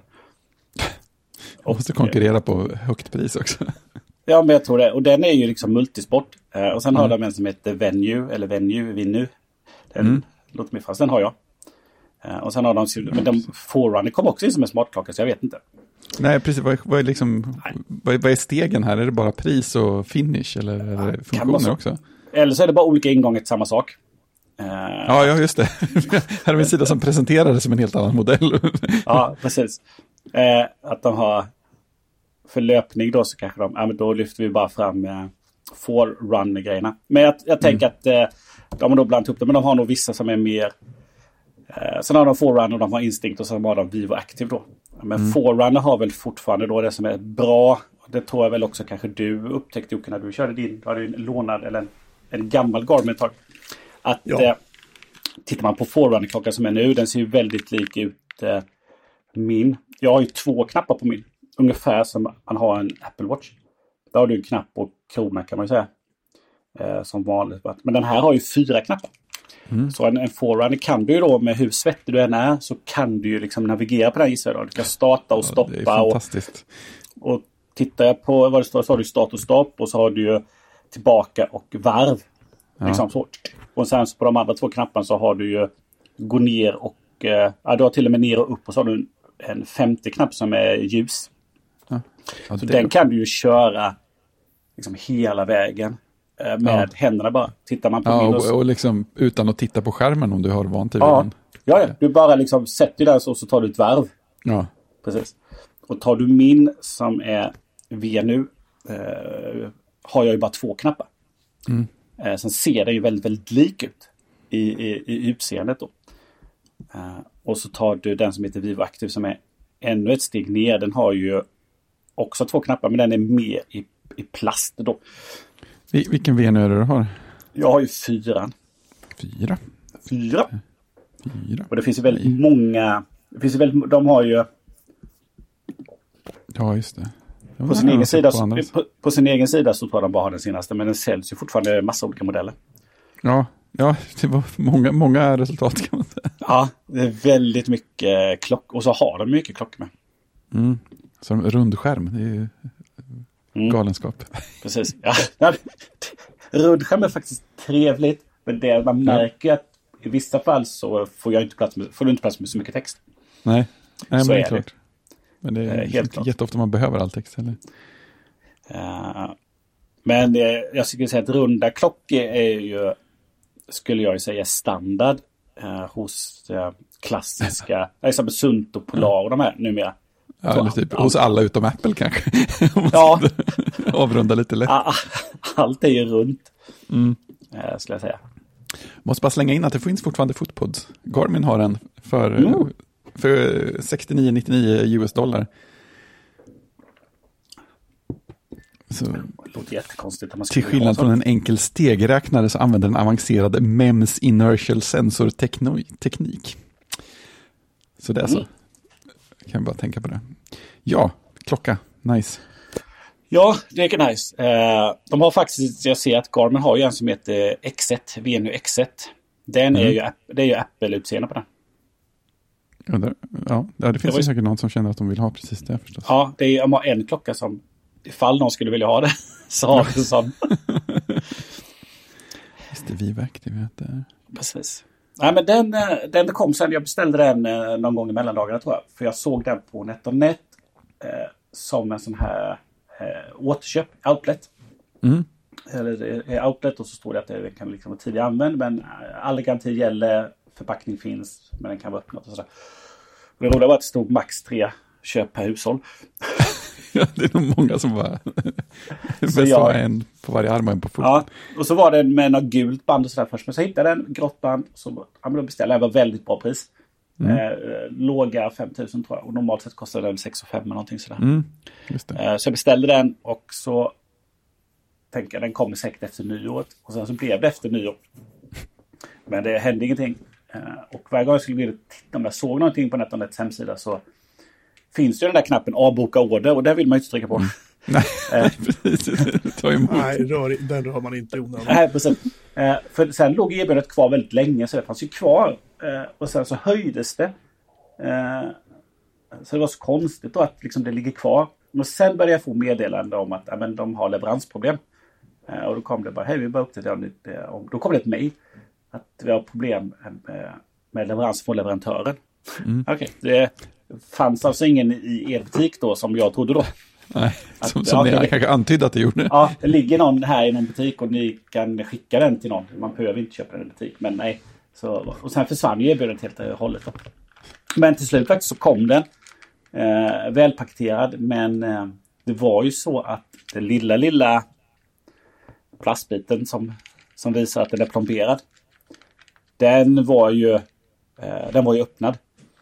Speaker 2: Och måste konkurrera på högt pris också.
Speaker 3: Ja, men jag tror det. Och den är ju liksom multisport. Eh, och sen mm. har de en som heter Venue, eller Venue, Vinu. Den mm. låter mig fast, den har jag. Eh, och sen har de, men de Forerunner kom också in som en smartklocka, så jag vet inte.
Speaker 2: Nej, precis. Vad, vad, är liksom, vad, vad är stegen här? Är det bara pris och finish, eller är det funktioner också? Eller
Speaker 3: så är det bara olika ingångar till samma sak.
Speaker 2: Uh, ja, ja, just det. Här har vi en sida som presenterar det som en helt annan modell.
Speaker 3: Ja, precis. Uh, att de har för löpning då så kanske de, ja men då lyfter vi bara fram uh, Forerunner-grejerna. Men jag, jag tänker mm. att uh, de har då blandat upp det, men de har nog vissa som är mer uh, sen har de Forerunner och de har Instinct och sen har de Vivo Active då. Men mm. Forerunner har väl fortfarande då det som är bra. Det tror jag väl också kanske du upptäckte när du körde din, du hade en lånad eller en, en gammal Garmin ett tag. Att ja. eh, tittar man på Forerunner-klockan som är nu, den ser ju väldigt lik ut eh, min. Jag har ju två knappar på min. Ungefär som man har en Apple Watch. Där har du en knapp och krona kan man ju säga. Eh, som vanligt. Men den här har ju fyra knappar. Mm. Så en, en Forerunner kan du ju då med hur svettig du än är så kan du ju liksom navigera på den gissar jag. Du kan starta och stoppa. Ja, det är
Speaker 2: fantastiskt.
Speaker 3: Och, och tittar jag på vad det står så har du start och stopp och så har du ju tillbaka och varv. Ja. Liksom så. Och sen så på de andra två knapparna så har du ju gå ner och eh, ja, du har till och med ner och upp och så har du en femte knapp som är ljus. Ja. Ja, så den kan du ju köra liksom hela vägen eh, med ja. händerna bara. Tittar man på
Speaker 2: ja,
Speaker 3: Windows.
Speaker 2: Och, och liksom utan att titta på skärmen om du har van tid.
Speaker 3: Ja. ja, ja. Du bara liksom sätter den så och så tar du ett varv.
Speaker 2: Ja.
Speaker 3: Precis. Och tar du min som är V nu eh, har jag ju bara två knappar. Mm. Eh, sen ser det ju väldigt, väldigt lik ut i, i, i utseendet då. Eh, och så tar du den som heter Vivo Active som är ännu ett steg ner. Den har ju också två knappar men den är mer i, i plast då.
Speaker 2: Vil- vilken V nu är det du har?
Speaker 3: Jag har ju fyran.
Speaker 2: Fyra?
Speaker 3: Fyra.
Speaker 2: Fyra.
Speaker 3: Och det finns ju väldigt Nej. många. Det finns ju väldigt, de har ju.
Speaker 2: Ja, just det. det
Speaker 3: på, sin egen sida, på, på, på sin egen sida så tror jag de bara har den senaste. Men den säljs ju fortfarande en massa olika modeller.
Speaker 2: Ja, ja det var många, många resultat kan man säga.
Speaker 3: Ja, det är väldigt mycket klock. Och så har de mycket klock med.
Speaker 2: Mm. Så rundskärm, det är ju mm. galenskap.
Speaker 3: Precis. Ja. Rundskärm är faktiskt trevligt. Men det man märker ja. att i vissa fall så får, jag inte plats med, får du inte plats med så mycket text.
Speaker 2: Nej, Nej men
Speaker 3: så
Speaker 2: det är,
Speaker 3: är
Speaker 2: klart.
Speaker 3: Det.
Speaker 2: Men det är
Speaker 3: eh, helt klart.
Speaker 2: Jätteofta man behöver all text. Eller?
Speaker 3: Uh, men eh, jag skulle säga att runda klockor är ju, skulle jag säga, standard uh, hos uh, klassiska, liksom Sunt och Polar och de här numera.
Speaker 2: Ja, eller typ all, hos alla utom Apple kanske.
Speaker 3: Ja.
Speaker 2: Avrunda lite lätt.
Speaker 3: Allt är ju runt,
Speaker 2: mm.
Speaker 3: uh, skulle jag säga.
Speaker 2: Måste bara slänga in att det finns fortfarande footpods. Garmin har en för, mm. för sextionio nittionio U S dollar. Så,
Speaker 3: det låter jättekonstigt. Man
Speaker 2: till skillnad från en enkel stegräknare så använder den avancerad M E M S inertial sensor teknik. Så det är mm. så. Jag kan bara tänka på det. Ja, klocka. Nice.
Speaker 3: Ja, det är nice. Uh, de har faktiskt, jag ser att Garmin har ju en som heter X ett, Venu X ett. Den mm. är ju, det är ju Apple-utseende på den.
Speaker 2: Ja, det, ja, det finns det ju säkert någon som känner att de vill ha precis det förstås.
Speaker 3: Ja, det är de har en klocka som, ifall någon skulle vilja ha det, så har det sån.
Speaker 2: Just det, Vivo Active heter.
Speaker 3: Precis. Nej, men den, den kom sen, jag beställde den någon gång i mellandagarna tror jag. För jag såg den på NetOnNet eh, som en sån här eh, återköp, outlet. Mm. Eller eh, outlet och så står det att det kan liksom vara tidig använd. Men all garanti gäller, förpackning finns, men den kan vara öppnad och sådär. Och det roliga var att det stod max tre köp per hushåll.
Speaker 2: Ja, det är nog många som bara bäst jag... en på varje arm och en på fot.
Speaker 3: Ja, och så var det med något gult band och sådär först. Men så hittade jag en grått band så ja, men då beställde jag. Det var väldigt bra pris. Mm. Eh, låga fem tusen tror jag. Och normalt sett kostade den sex fem eller någonting sådär.
Speaker 2: Mm, just det.
Speaker 3: Eh, så jag beställde den och så tänkte jag den kommer säkert efter nyåret. Och sen så blev det efter nyår. Men det hände ingenting. Eh, och varje gång jag skulle vilja titta om jag såg någonting på NetOnNets hemsida så finns ju den där knappen avboka order och där vill man ju inte trycka på. Mm.
Speaker 2: Nej, precis.
Speaker 1: Nej, rör, den rör man inte i onödan.
Speaker 3: Nej, precis. Eh, för sen låg erbjudandet kvar väldigt länge så det fanns ju kvar. Eh, och sen så höjdes det. Eh, så det var så konstigt då att liksom det ligger kvar. Och sen började jag få meddelande om att ja, men de har leveransproblem. Eh, och då kom det bara, hej vi bara uppdatera lite. Och då kom det ett mejl att vi har problem med, med leverans från leverantören. Mm. Okej, okay, det fanns alltså ingen i er butik då som jag trodde då.
Speaker 2: Nej, att, som, som ja, ni kanske antydde att det gjorde.
Speaker 3: Ja, det ligger någon här i någon butik och ni kan skicka den till någon. Man behöver inte köpa den i butik, men nej. Så, och sen försvann ju erbjudandet helt och hållet då. Men till slut faktiskt så kom den. Eh, välpaketerad, men eh, det var ju så att den lilla, lilla plastbiten som, som visar att den är plomberad. Den var ju, eh, den var ju öppnad.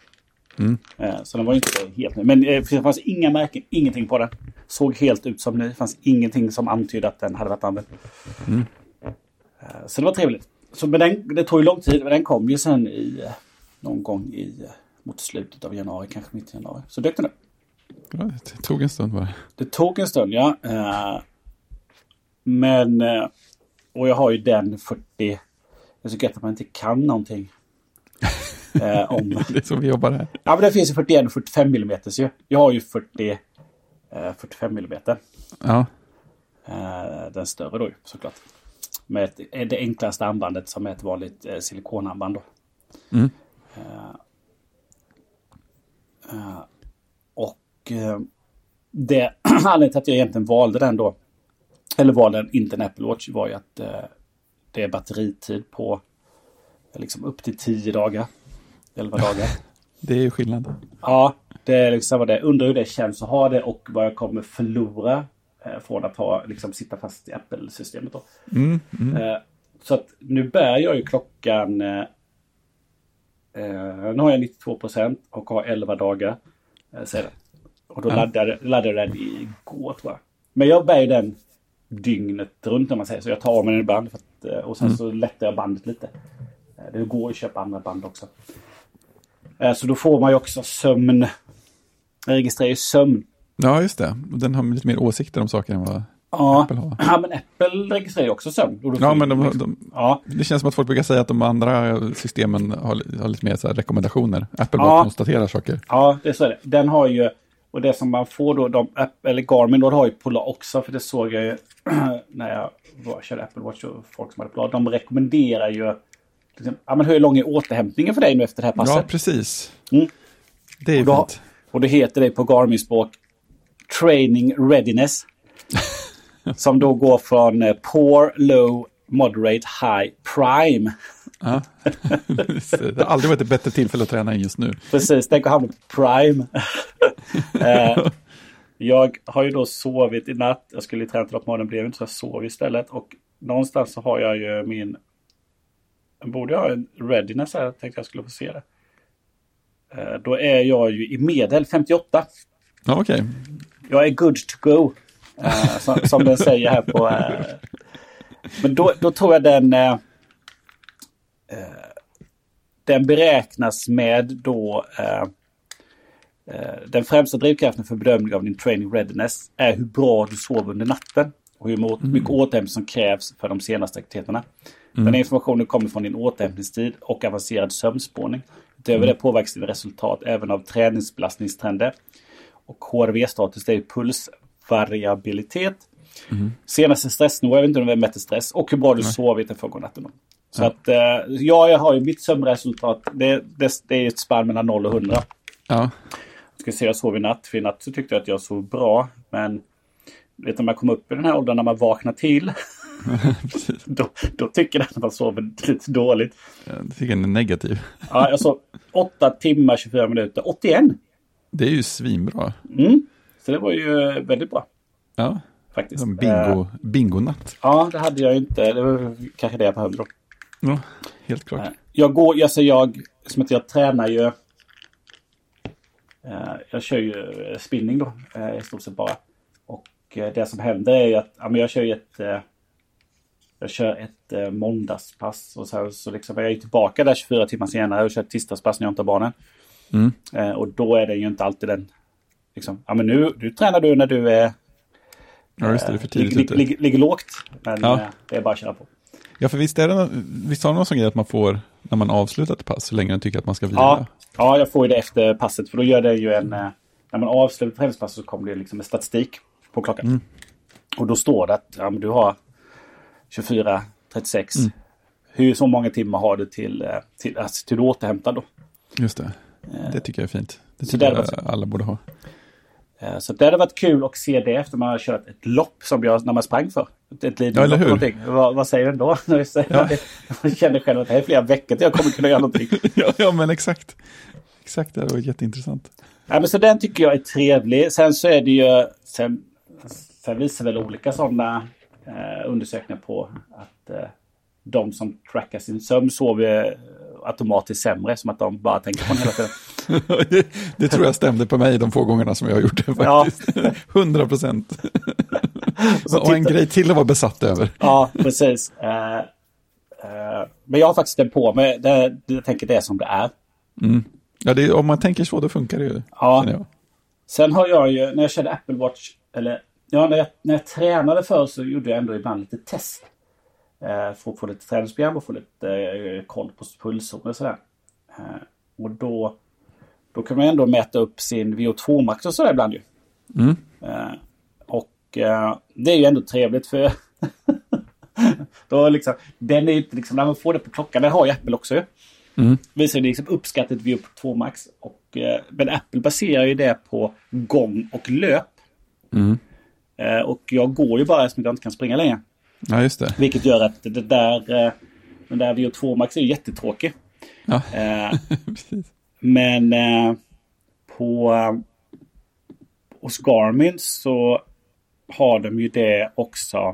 Speaker 2: Mm.
Speaker 3: Eh, så den var ju inte helt ny. Men eh, det fanns inga märken, ingenting på den. Såg helt ut som ny. Det fanns ingenting som antydde att den hade varit använd.
Speaker 2: Mm.
Speaker 3: Eh, så det var trevligt. Så men den, det tog ju lång tid, men den kom ju sen i eh, någon gång i eh, mot slutet av januari, kanske mitt i januari. Så dök den upp.
Speaker 2: Ja, det tog en stund bara.
Speaker 3: Det tog en stund, ja. Eh, men, eh, och jag har ju den fyrtio. Jag tycker att man inte kan någonting. Eh, om...
Speaker 2: Det är så vi jobbar här.
Speaker 3: Ja, men det finns ju fyrtioen och fyrtiofem millimeter. Så jag har ju fyrtio, eh, fyrtiofem millimeter.
Speaker 2: Ja.
Speaker 3: Eh, den större då såklart. Med ett, det enklaste armbandet som är ett vanligt eh, silikonarmband då.
Speaker 2: Mm.
Speaker 3: Eh, eh, och eh, det anledningen till att jag egentligen valde den då, eller valde en, inte en Apple Watch, var ju att eh, det är batteritid på liksom upp till tio dagar. elva dagar.
Speaker 2: Det är ju skillnad.
Speaker 3: Ja, det är liksom vad det undrar hur det känns att ha det och vad jag kommer förlora eh, från att ha, liksom, sitta fast i Apple-systemet då.
Speaker 2: Mm, mm.
Speaker 3: Eh, så att nu bär jag ju klockan eh, eh, nu har jag nittiotvå procent och har elva dagar eh, sedan. Och då
Speaker 2: Ja.
Speaker 3: laddade, laddade den igår tror jag. Men jag bär ju den dygnet runt när man säger så. Jag tar av mig den ibland för att, eh, och sen
Speaker 2: Mm.
Speaker 3: så lättar jag bandet lite. Eh, det går att köpa andra band också. Eh, så då får man ju också sömn. Jag registrerar ju sömn.
Speaker 2: Ja, just det. Den har lite mer åsikter om saker än vad
Speaker 3: Ja,
Speaker 2: Apple har.
Speaker 3: ja men Apple registrerar ju också sömn. Och då
Speaker 2: Ja,
Speaker 3: får
Speaker 2: men
Speaker 3: du
Speaker 2: de,
Speaker 3: liksom-
Speaker 2: de,
Speaker 3: ja.
Speaker 2: det känns som att folk brukar säga att de andra systemen har, har lite mer så här rekommendationer. Apple
Speaker 3: Ja.
Speaker 2: bara konstaterar saker.
Speaker 3: Ja, det är så är det. Den har ju, och det som man får då, de, eller Garmin då har ju Polar också, för det såg jag ju när jag var, körde Apple Watch och folk som hade Polar. De rekommenderar ju, liksom, ja men hur lång är återhämtningen för dig nu efter det här passet?
Speaker 2: Ja, precis.
Speaker 3: Mm.
Speaker 2: Det är ju
Speaker 3: Och då,
Speaker 2: fint.
Speaker 3: och det heter det på Garmin-språk Training Readiness. Som då går från eh, Poor, Low, Moderate, High, Prime.
Speaker 2: Ja. Det har aldrig varit ett bättre tillfälle att träna än just nu.
Speaker 3: Precis, tänk att hamna på Prime. eh, jag har ju då sovit i natt. Jag skulle ju träna till att morgonen blev inte så jag sov istället. Och någonstans så har jag ju min... Borde jag ha en readiness här? Jag tänkte jag skulle få se det. Eh, då är jag ju i medel femtioåtta.
Speaker 2: Ja, okej.
Speaker 3: Jag är good to go. Eh, som, som den säger här på... Eh, men då, då tror jag den... Eh, eh, den beräknas med då... Eh, eh, den främsta drivkraften för bedömning av din training readiness är hur bra du sover under natten. Och hur må-
Speaker 2: Mm.
Speaker 3: mycket återhämtning som krävs för de senaste aktiviteterna. Den här informationen kommer från din återhämtningstid och avancerad sömnspårning. Utöver det påverkas dina resultat även av träningsbelastningstrender. Och H R V-status, det är pulsvariabilitet.
Speaker 2: Mm.
Speaker 3: Senaste stressnivå, jag vet inte om det mäter stress. Och hur bra du
Speaker 2: Nej.
Speaker 3: sovit den förra natten. Så
Speaker 2: Ja.
Speaker 3: att, eh, ja, jag har ju mitt sömnresultat. Det, det, det är ett spann mellan noll och hundra.
Speaker 2: Ja.
Speaker 3: Jag ska se, jag sov i natt. För i natt så tyckte jag att jag sov bra. Men vet du, när man kommer upp i den här åldern när man vaknar till.
Speaker 2: Precis.
Speaker 3: då, då tycker jag att man sover lite dåligt.
Speaker 2: Jag tycker den är negativ.
Speaker 3: Ja, jag sov åtta timmar tjugofyra minuter. åttioen.
Speaker 2: Det är ju svinbra.
Speaker 3: Mm. Så det var ju väldigt bra.
Speaker 2: Ja.
Speaker 3: Faktiskt.
Speaker 2: Som bingo,
Speaker 3: Eh,
Speaker 2: bingonatt.
Speaker 3: ja, det hade jag inte. Det var kanske det jag behövde då.
Speaker 2: Ja, helt klart.
Speaker 3: Eh, Jag går, alltså jag, som att jag tränar ju. Eh, jag kör ju spinning då, eh, i stort sett bara. Och eh, det som händer är ju att, ja, men jag kör ju ett, eh, jag kör ett eh, måndagspass. Och så, här, så liksom, jag är tillbaka där tjugofyra timmar senare och kör ett tisdagspass när jag inte har barnen.
Speaker 2: Mm.
Speaker 3: Eh, och då är det ju inte alltid den, liksom, ja men nu, nu tränar du när du är
Speaker 2: Ja, just det, det är för tidigt
Speaker 3: Ligger
Speaker 2: ute.
Speaker 3: lig, lig, ligger lågt, men
Speaker 2: Ja.
Speaker 3: eh, det är bara att köra på.
Speaker 2: Ja, för visst är det nå- visst har det någon sån grej att man får när man avslutar ett pass så länge man tycker att man ska vila?
Speaker 3: Ja, ja, jag får ju det efter passet, för då gör det ju en... eh, När man avslutar träningspasset så kommer det liksom en statistik på klockan.
Speaker 2: Mm.
Speaker 3: Och då står det att ja, men du har tjugofyra trettiosex.
Speaker 2: Mm.
Speaker 3: Hur så många timmar har du till, eh, till, alltså, till du återhämtar då?
Speaker 2: Just det. Det tycker jag är fint. Det
Speaker 3: Så
Speaker 2: tycker
Speaker 3: där var
Speaker 2: jag alla borde ha.
Speaker 3: Eh, Så det hade varit kul att se det efter man har kört ett lopp som jag när man sprang för. Ett litet
Speaker 2: Ja, eller
Speaker 3: lopp
Speaker 2: hur?
Speaker 3: någonting. Vad, vad säger den då? När vi säger
Speaker 2: Ja.
Speaker 3: det? Jag känner själv att det här är flera veckor till jag kommer kunna göra någonting.
Speaker 2: ja, ja, men exakt. Exakt, det var jätteintressant.
Speaker 3: Ja, men så den tycker jag är trevlig. Sen så är det ju... Sen, sen visar väl olika sådana eh, undersökningar på att eh, de som trackar sin sömn sover automatiskt sämre, som att de bara tänker på den hela tiden.
Speaker 2: det, det tror jag stämde på mig de få gångerna som jag har gjort det faktiskt. Ja. hundra procent. Och en grej till att vara besatt över.
Speaker 3: Ja, precis. Uh, uh, men jag har faktiskt den på mig. Det, jag tänker det är som det är.
Speaker 2: Mm. Ja, det, om man tänker så, då funkar det ju.
Speaker 3: Ja. Sen har jag ju, när jag körde Apple Watch, eller ja, när jag, när jag tränade för så gjorde jag ändå ibland lite test. Uh, för att få lite träningsprogram och få lite uh, koll på pulszoner och sådär. Uh, och då, då kan man ändå mäta upp sin V O två max och sådär ibland ju.
Speaker 2: Mm.
Speaker 3: Uh, och uh, det är ju ändå trevligt för då liksom, den är ju inte liksom, när man får det på klockan, det har ju Apple också ju. Mm. Visar det liksom uppskattat V O två max. Och, uh, men Apple baserar ju det på gång och löp. Mm. Uh, och jag går ju bara som jag inte kan springa längre.
Speaker 2: Ja, just det.
Speaker 3: Vilket gör att det där, uh, den där V O två max är jättetråkig.
Speaker 2: Ja.
Speaker 3: Uh, men uh, på uh, hos Garmin så har de ju det också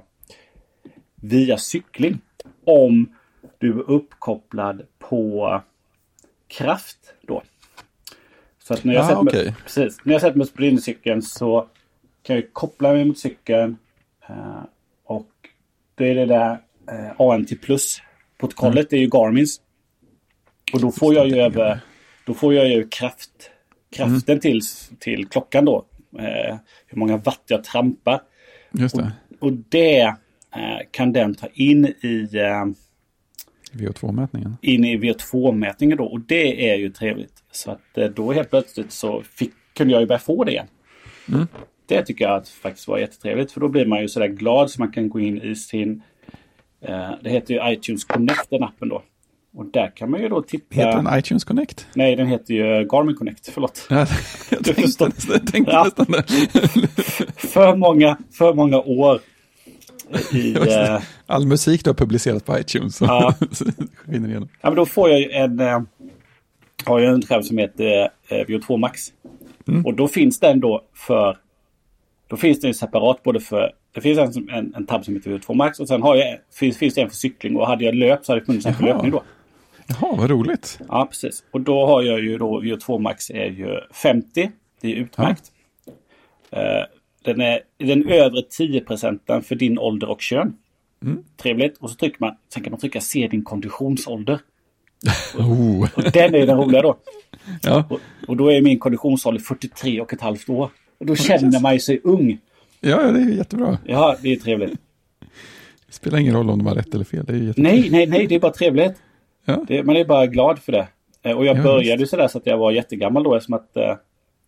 Speaker 3: via cykling. Om du är uppkopplad på kraft då. Så att när jag
Speaker 2: ah,
Speaker 3: sätter
Speaker 2: okay.
Speaker 3: mig, precis, när jag sätter mig på cykeln så kan jag koppla mig mot cykeln. Uh, och det är det där uh, A N T Plus-protokollet, mm. det är ju Garmins. Och då får jag ju över, då får jag ju kraft, kraften mm. till, till klockan då. Uh, hur många watt jag trampar.
Speaker 2: Just det.
Speaker 3: Och, och det uh, kan den ta in i uh,
Speaker 2: V O två-mätningen.
Speaker 3: In i V O två-mätningen då. Och det är ju trevligt. Så att uh, då helt plötsligt så fick, kunde jag ju börja få det igen.
Speaker 2: Mm.
Speaker 3: Det tycker jag att faktiskt var jättetrevligt. För då blir man ju sådär glad så man kan gå in i sin... Uh, det heter ju iTunes Connect, den appen då. Och där kan man ju då titta...
Speaker 2: Heter den iTunes Connect?
Speaker 3: Nej, den heter ju Garmin Connect, förlåt.
Speaker 2: Ja, jag tänkte, nästan, jag tänkte ja. nästan det.
Speaker 3: för, många, för många år i... Uh...
Speaker 2: All musik du har publicerat på iTunes. Så
Speaker 3: ja.
Speaker 2: skiner igenom.
Speaker 3: Ja, men då får jag ju en... Uh, har jag en skärm som heter uh, V O två max. Mm. Och då finns den då för... Då finns det en separat både för... Det finns en, en, en tab som heter V O två max och sen har jag, finns, finns det en för cykling. Och hade jag löp så hade det funnits en för löpning då.
Speaker 2: Jaha, vad roligt.
Speaker 3: Ja, precis. Och då har jag ju då V O två max är ju femtio. Det är utmärkt. Ja. Uh, den är i den övre tio procenten för din ålder och kön. Mm. Trevligt. Och så trycker man, sen kan man trycka se din konditionsålder.
Speaker 2: oh.
Speaker 3: Och den är den roliga då.
Speaker 2: Ja.
Speaker 3: Och, och då är min konditionsålder fyrtiotre och ett halvt år. Och då känner man sig ung.
Speaker 2: Ja, det är jättebra.
Speaker 3: Ja, det är trevligt.
Speaker 2: Det spelar ingen roll om de har rätt eller fel. Det är
Speaker 3: nej, nej, nej, det är bara trevligt.
Speaker 2: Ja.
Speaker 3: Det, man är bara glad för det. Och jag
Speaker 2: ja,
Speaker 3: började just. sådär så att jag var jättegammal då. Som att, uh,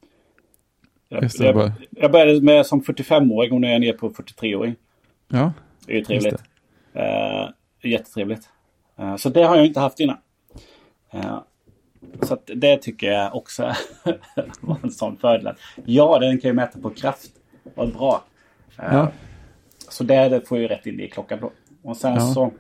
Speaker 3: jag,
Speaker 2: det,
Speaker 3: jag,
Speaker 2: bara...
Speaker 3: jag började med som fyrtiofemåring och nu är jag ner på fyrtiotre-åring.
Speaker 2: Ja.
Speaker 3: Det är ju trevligt. Det. Uh, jättetrevligt. Uh, så det har jag inte haft innan. Uh, så att det tycker jag också var en sån fördel. Ja, den kan ju mäta på kraft. Vad bra. Uh,
Speaker 2: ja.
Speaker 3: Så det får jag ju rätt in i klockan då. Och sen
Speaker 2: ja.
Speaker 3: så...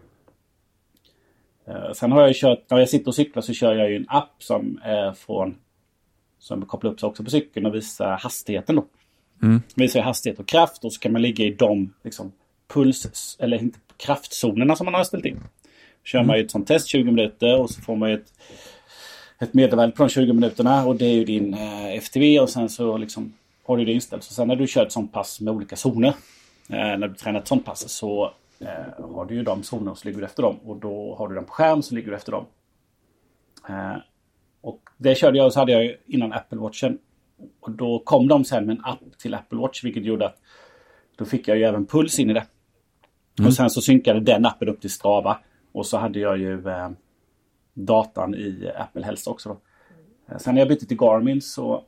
Speaker 3: Uh, sen har jag ju kört... När jag sitter och cyklar så kör jag ju en app som är från... Som kopplar upp sig också på cykeln och visar hastigheten då. Mm. Visar hastighet och kraft och så kan man ligga i de liksom, puls... Eller inte kraftzonerna som man har ställt in. Kör mm. man ju ett sånt test tjugo minuter och så får man ju ett... ett medelvärde på de tjugo minuterna och det är ju din eh, F T V och sen så liksom har du det inställt. Så sen när du kör ett sånt pass med olika zoner, eh, när du tränar ett sånt pass så eh, har du ju de zoner och så ligger du efter dem. Och då har du den på skärm så ligger du efter dem. Eh, och det körde jag och så hade jag ju innan Apple Watchen. Och då kom de sen med en app till Apple Watch vilket gjorde att då fick jag ju även puls in i det. Mm. Och sen så synkade den appen upp till Strava och så hade jag ju... Eh, datan i Apple Health också då. Sen när jag bytte till Garmin så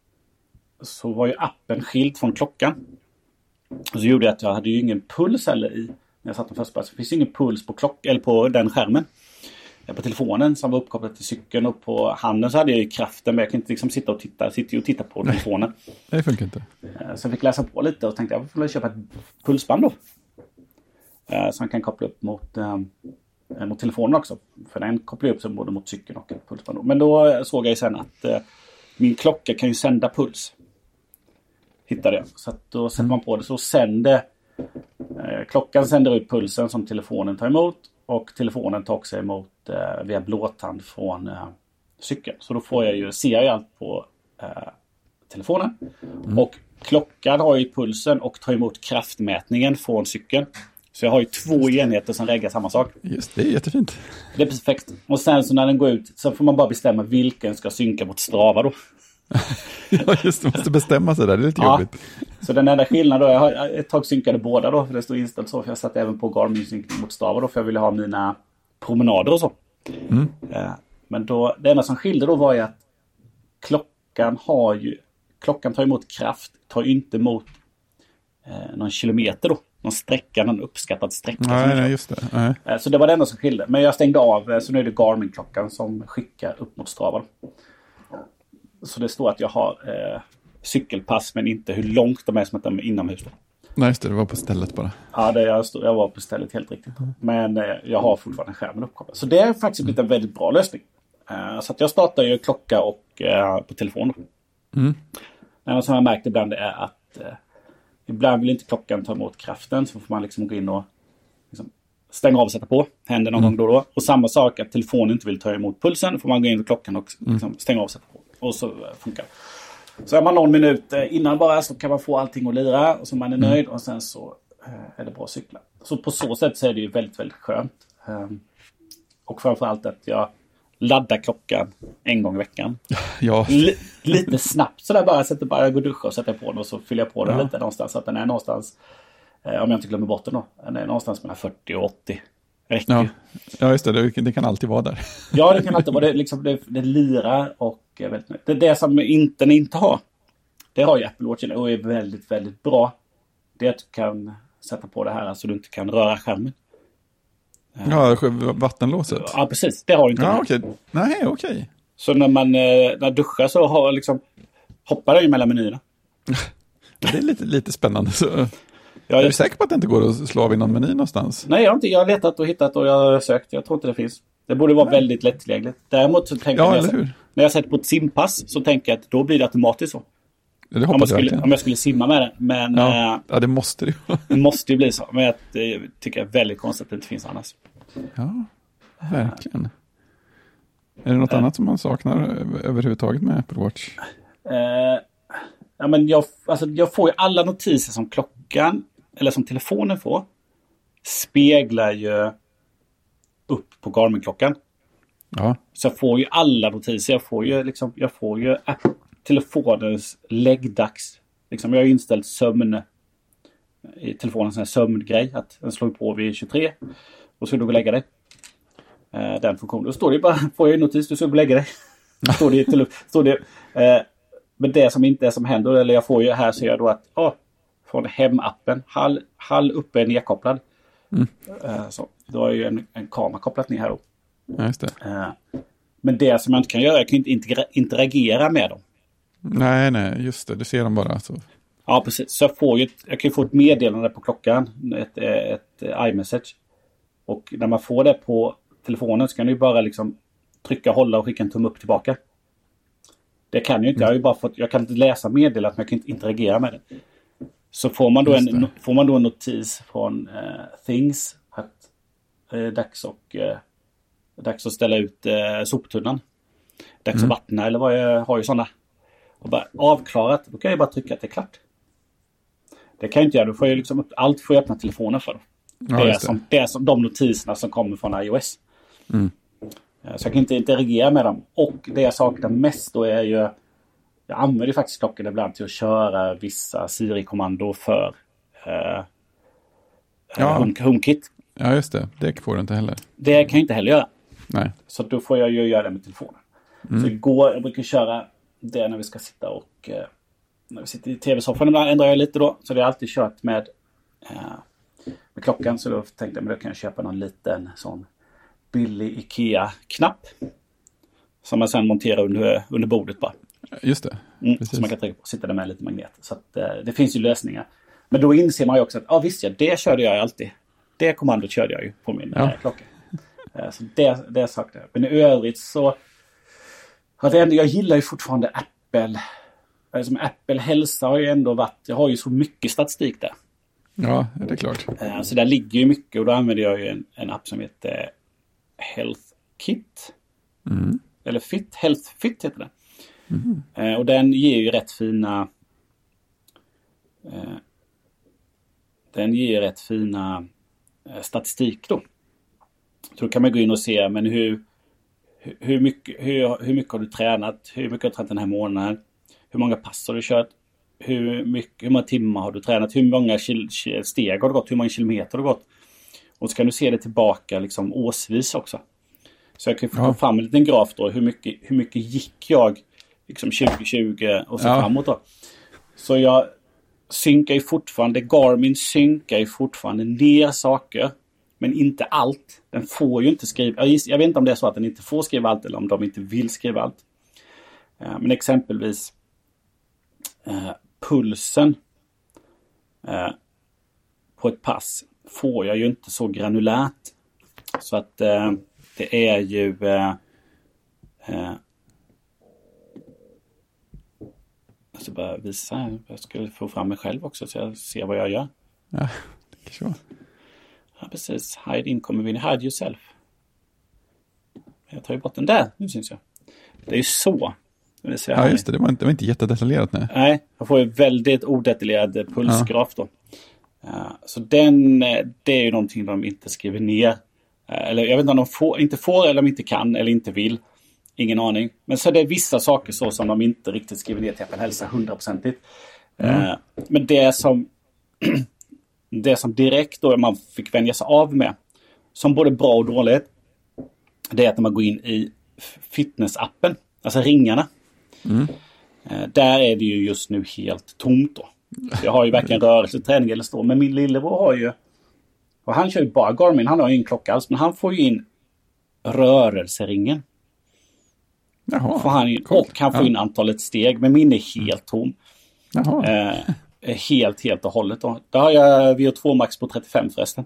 Speaker 3: så var ju appen skild från klockan. Och så gjorde det att jag hade ju ingen puls heller i när jag satt på första plats. Det finns ingen puls på klock eller på den skärmen. På telefonen som var uppkopplad till cykeln och på handen så hade jag ju kraften men jag kan inte liksom sitta och titta sitter ju och titta på telefonen.
Speaker 2: Nej, det funkar inte.
Speaker 3: Så jag fick läsa på lite och tänkte jag får väl köpa ett pulsband då. Så man kan koppla upp mot mot telefonen också. För den kopplar upp sig både mot cykeln och ett pulsband. Men då såg jag ju sen att eh, min klocka kan ju sända puls. Hittade jag. Så att då sätter man på det så sänder eh, klockan sänder ut pulsen som telefonen tar emot och telefonen tar också emot eh, via blåtand från eh, cykeln. Så då får jag ju, ser jag allt på eh, telefonen. Mm. Och klockan har ju pulsen och tar emot kraftmätningen från cykeln. Så jag har ju två enheter som reggar samma sak.
Speaker 2: Just det, är jättefint.
Speaker 3: Det är perfekt. Och sen så när den går ut så får man bara bestämma vilken ska synka mot Strava då.
Speaker 2: Ja, just det. Måste bestämma sig där. Det är lite ja. jobbigt.
Speaker 3: Så den enda skillnaden då, jag har ett tag synkade båda då. För det står inställt så. För jag satt även på Garmin-synkning mot Strava då. För jag ville ha mina promenader och så.
Speaker 2: Mm.
Speaker 3: Men då, det enda som skilde då var ju att klockan har ju, klockan tar emot kraft. Tar ju inte emot eh, någon kilometer då. Någon sträcka, någon uppskattad sträcka.
Speaker 2: Nej, nej, just det. Nej.
Speaker 3: Så det var det enda som skilde. Men jag stängde av, så nu är det Garmin-klockan som skickar upp mot Strava. Så det står att jag har eh, cykelpass, men inte hur långt de är som att de är inomhus.
Speaker 2: Nej, just det, det var på stället bara.
Speaker 3: Ja, det, jag, stod, jag var på stället helt riktigt. Men eh, jag har fortfarande skärmen uppkopplad. Så det är faktiskt blivit en väldigt bra lösning. Eh, så att jag startar ju klocka och eh, på telefon.
Speaker 2: Mm.
Speaker 3: Men som jag märkt ibland är att eh, ibland vill inte klockan ta emot kraften. Så får man liksom gå in och liksom, stänga av och sätta på. Händer någon mm. gång då och då. Och samma sak att telefonen inte vill ta emot pulsen. Får man gå in på klockan och liksom, stänga av och sätta på. Och så funkar det. Så är man någon minut innan bara så kan man få allting att lira. Och så man är nöjd och sen så är det bra att cykla. Så på så sätt så är det ju väldigt, väldigt skönt. Och framförallt att jag laddar klockan en gång i veckan.
Speaker 2: Ja.
Speaker 3: L- lite snabbt. Så där bara sätter bara gå och duscha och sätter på den. Och så fyller jag på den ja. lite någonstans. Så att den är någonstans, om jag inte glömmer bort den då. Den är någonstans mellan fyrtio och åttio.
Speaker 2: Ja. ja, just det. det. Det kan alltid vara där.
Speaker 3: Ja, det kan alltid vara det. Liksom, det, det lirar och är väldigt nöjd. Det är det som inte ni inte har. Det har ju Apple Watch och är väldigt, väldigt bra. Det är att du kan sätta på det här så du inte kan röra skärmen.
Speaker 2: Ja, vattenlåset.
Speaker 3: Ja, precis. Det har inte.
Speaker 2: Ja, okej. Okay. Nej, okej. Okay.
Speaker 3: Så när man när duschar så har liksom hoppar det ju mellan menyerna.
Speaker 2: Det är lite, lite spännande. Så. Jag är du säker på att det inte går att slå av i någon meny någonstans?
Speaker 3: Nej, jag har, inte, jag har letat och hittat och jag har sökt. Jag tror inte det finns. Det borde vara Nej. väldigt lättillgängligt. Däremot så tänker
Speaker 2: ja,
Speaker 3: jag, när jag, när jag sätter på ett simpass så tänker jag att då blir det automatiskt så.
Speaker 2: Ja, det hoppas
Speaker 3: om, jag skulle,
Speaker 2: jag
Speaker 3: om jag skulle simma med det. Men,
Speaker 2: ja,
Speaker 3: äh,
Speaker 2: ja, det måste det ju.
Speaker 3: Det måste ju bli så. Men jag, jag tycker det är väldigt konstigt att det inte finns annars.
Speaker 2: Ja, verkligen. Är det något äh, annat som man saknar överhuvudtaget med Apple Watch?
Speaker 3: Äh, ja, men jag, alltså, jag får ju alla notiser som klockan eller som telefonen får speglar ju upp på Garmin-klockan.
Speaker 2: Ja.
Speaker 3: Så jag får ju alla notiser. Jag får ju liksom, jag får ju app, telefonens läggdags. Liksom jag har inställt sömn i telefonens sån här sömngrej att den slår på vid tjugotre och så du gå och lägga dig. Eh, den funktionen. Då står det bara, får jag en notis, du ska gå och lägga dig. står det till, står det eh, men det som inte är som händer, eller jag får ju här ser jag då att åh, från hemappen. Hall, hall uppe är nedkopplad.
Speaker 2: Mm.
Speaker 3: Uh, så. Då är ju en, en kamera kopplat ner här då.
Speaker 2: Ja, just det.
Speaker 3: Uh, men det som jag inte kan göra, jag kan inte interagera, interagera med dem.
Speaker 2: Nej, nej, just det. Du ser dem bara. Så.
Speaker 3: Ja, precis. Så jag, får ju ett, jag kan ju få ett meddelande på klockan. Ett, ett, ett iMessage. Och när man får det på telefonen så kan du ju bara liksom trycka, hålla och skicka en tumme upp tillbaka. Det kan jag ju inte. Jag har ju bara fått, jag kan inte läsa meddelandet men jag kan inte interagera med det. Så får man då en, får man då en notis från uh, Things att det uh, är dags, och, uh, dags att ställa ut uh, soptunnan. Dags mm. att vattna eller vad jag har ju sådana. Och bara avklarat, då kan jag bara trycka att det är klart. Det kan jag inte göra, då får jag liksom, allt får jag öppna telefonen för. Ja, det, är som, det är som de notiserna som kommer från iOS.
Speaker 2: Mm.
Speaker 3: Uh, så jag kan inte interagera med dem. Och det jag saknar mest då är ju, jag använder ju faktiskt klockan ibland till att köra vissa Siri-kommando för eh,
Speaker 2: ja.
Speaker 3: home, HomeKit.
Speaker 2: Ja, just det. Det får du inte heller.
Speaker 3: Det kan jag inte heller göra.
Speaker 2: Nej.
Speaker 3: Så då får jag ju göra det med telefonen. Mm. Så igår, jag brukar köra det när vi ska sitta och eh, när vi sitter i tv-soffan ibland ändrar jag lite då. Så det har alltid kört med, eh, med klockan. Så då tänkte jag, men då kan jag köpa någon liten sån billig Ikea-knapp. Som man sedan monterar under, under bordet bara.
Speaker 2: Just det.
Speaker 3: Mm, så man kan trycka på och sitta där med lite magnet. Så att, eh, det finns ju lösningar. Men då inser man ju också att ja, visst ja, det körde jag alltid. Det kommandot körde jag ju på min ja. eh, klocka. Eh, så det, det saknar jag. Men i övrigt så att jag, ändå, jag gillar ju fortfarande Apple. Eh, som Apple hälsa har ju ändå varit, jag har ju så mycket statistik där.
Speaker 2: Ja, det är klart.
Speaker 3: Eh, så där ligger ju mycket och då använder jag ju en, en app som heter Health Kit.
Speaker 2: Mm.
Speaker 3: Eller Fit, Health Fit heter det.
Speaker 2: Mm.
Speaker 3: Eh, och den ger ju rätt fina eh, den ger rätt fina eh, statistik då. Så då kan man gå in och se, men hur hur, hur mycket hur, hur mycket har du tränat? Hur mycket har du tränat den här månaden? Hur många pass har du kört? Hur mycket hur många timmar har du tränat? Hur många kil- steg har du gått? Hur många kilometer har du gått? Och så kan du se det tillbaka liksom årsvis också. Så jag kan få ja. fram en liten graf då. Hur mycket, hur mycket gick jag liksom tjugo tjugo och så ja. framåt då. Så jag synkar ju fortfarande. Garmin synkar ju fortfarande ner saker. Men inte allt. Den får ju inte skriva. Jag, jag vet inte om det är så att den inte får skriva allt. Eller om de inte vill skriva allt. Men exempelvis eh, pulsen eh, på ett pass får jag ju inte så granulärt. Så att eh, det är ju eh, eh, jag ska bara visa här. Jag ska få fram mig själv också så jag ser vad jag gör.
Speaker 2: Ja, det kan
Speaker 3: ja precis. Hide income win, hide yourself. Jag tar ju bort den där, nu syns jag. Det är ju så. Det
Speaker 2: ja just det, det var inte, det var inte jättedetaljerat. Nej.
Speaker 3: nej, jag får ju väldigt odetaljerad pulsgraf ja. då. Uh, så den, det är ju någonting de inte skriver ner. Uh, eller jag vet inte om de får, inte får eller de inte kan eller inte vill. Ingen aning. Men så är det vissa saker så som de inte riktigt skriver ner till Apple Hälsa hundraprocentigt. Mm. Uh, men det som det som direkt då man fick vänja sig av med som både bra och dåligt, det är att när man går in i fitnessappen, alltså ringarna. Mm. Uh, där är det ju just nu helt tomt då. Så jag har ju verkligen rörelseträning eller stå. Men min lillebror har ju, och han kör ju bara Garmin, han har ju ingen klocka alls, men han får ju in rörelseringen.
Speaker 2: Jaha,
Speaker 3: får han in, och han får ja. in antalet steg, men min är helt tom.
Speaker 2: Jaha.
Speaker 3: Eh, helt, helt och hållet då. Där har jag V O två Max på trettiofem förresten.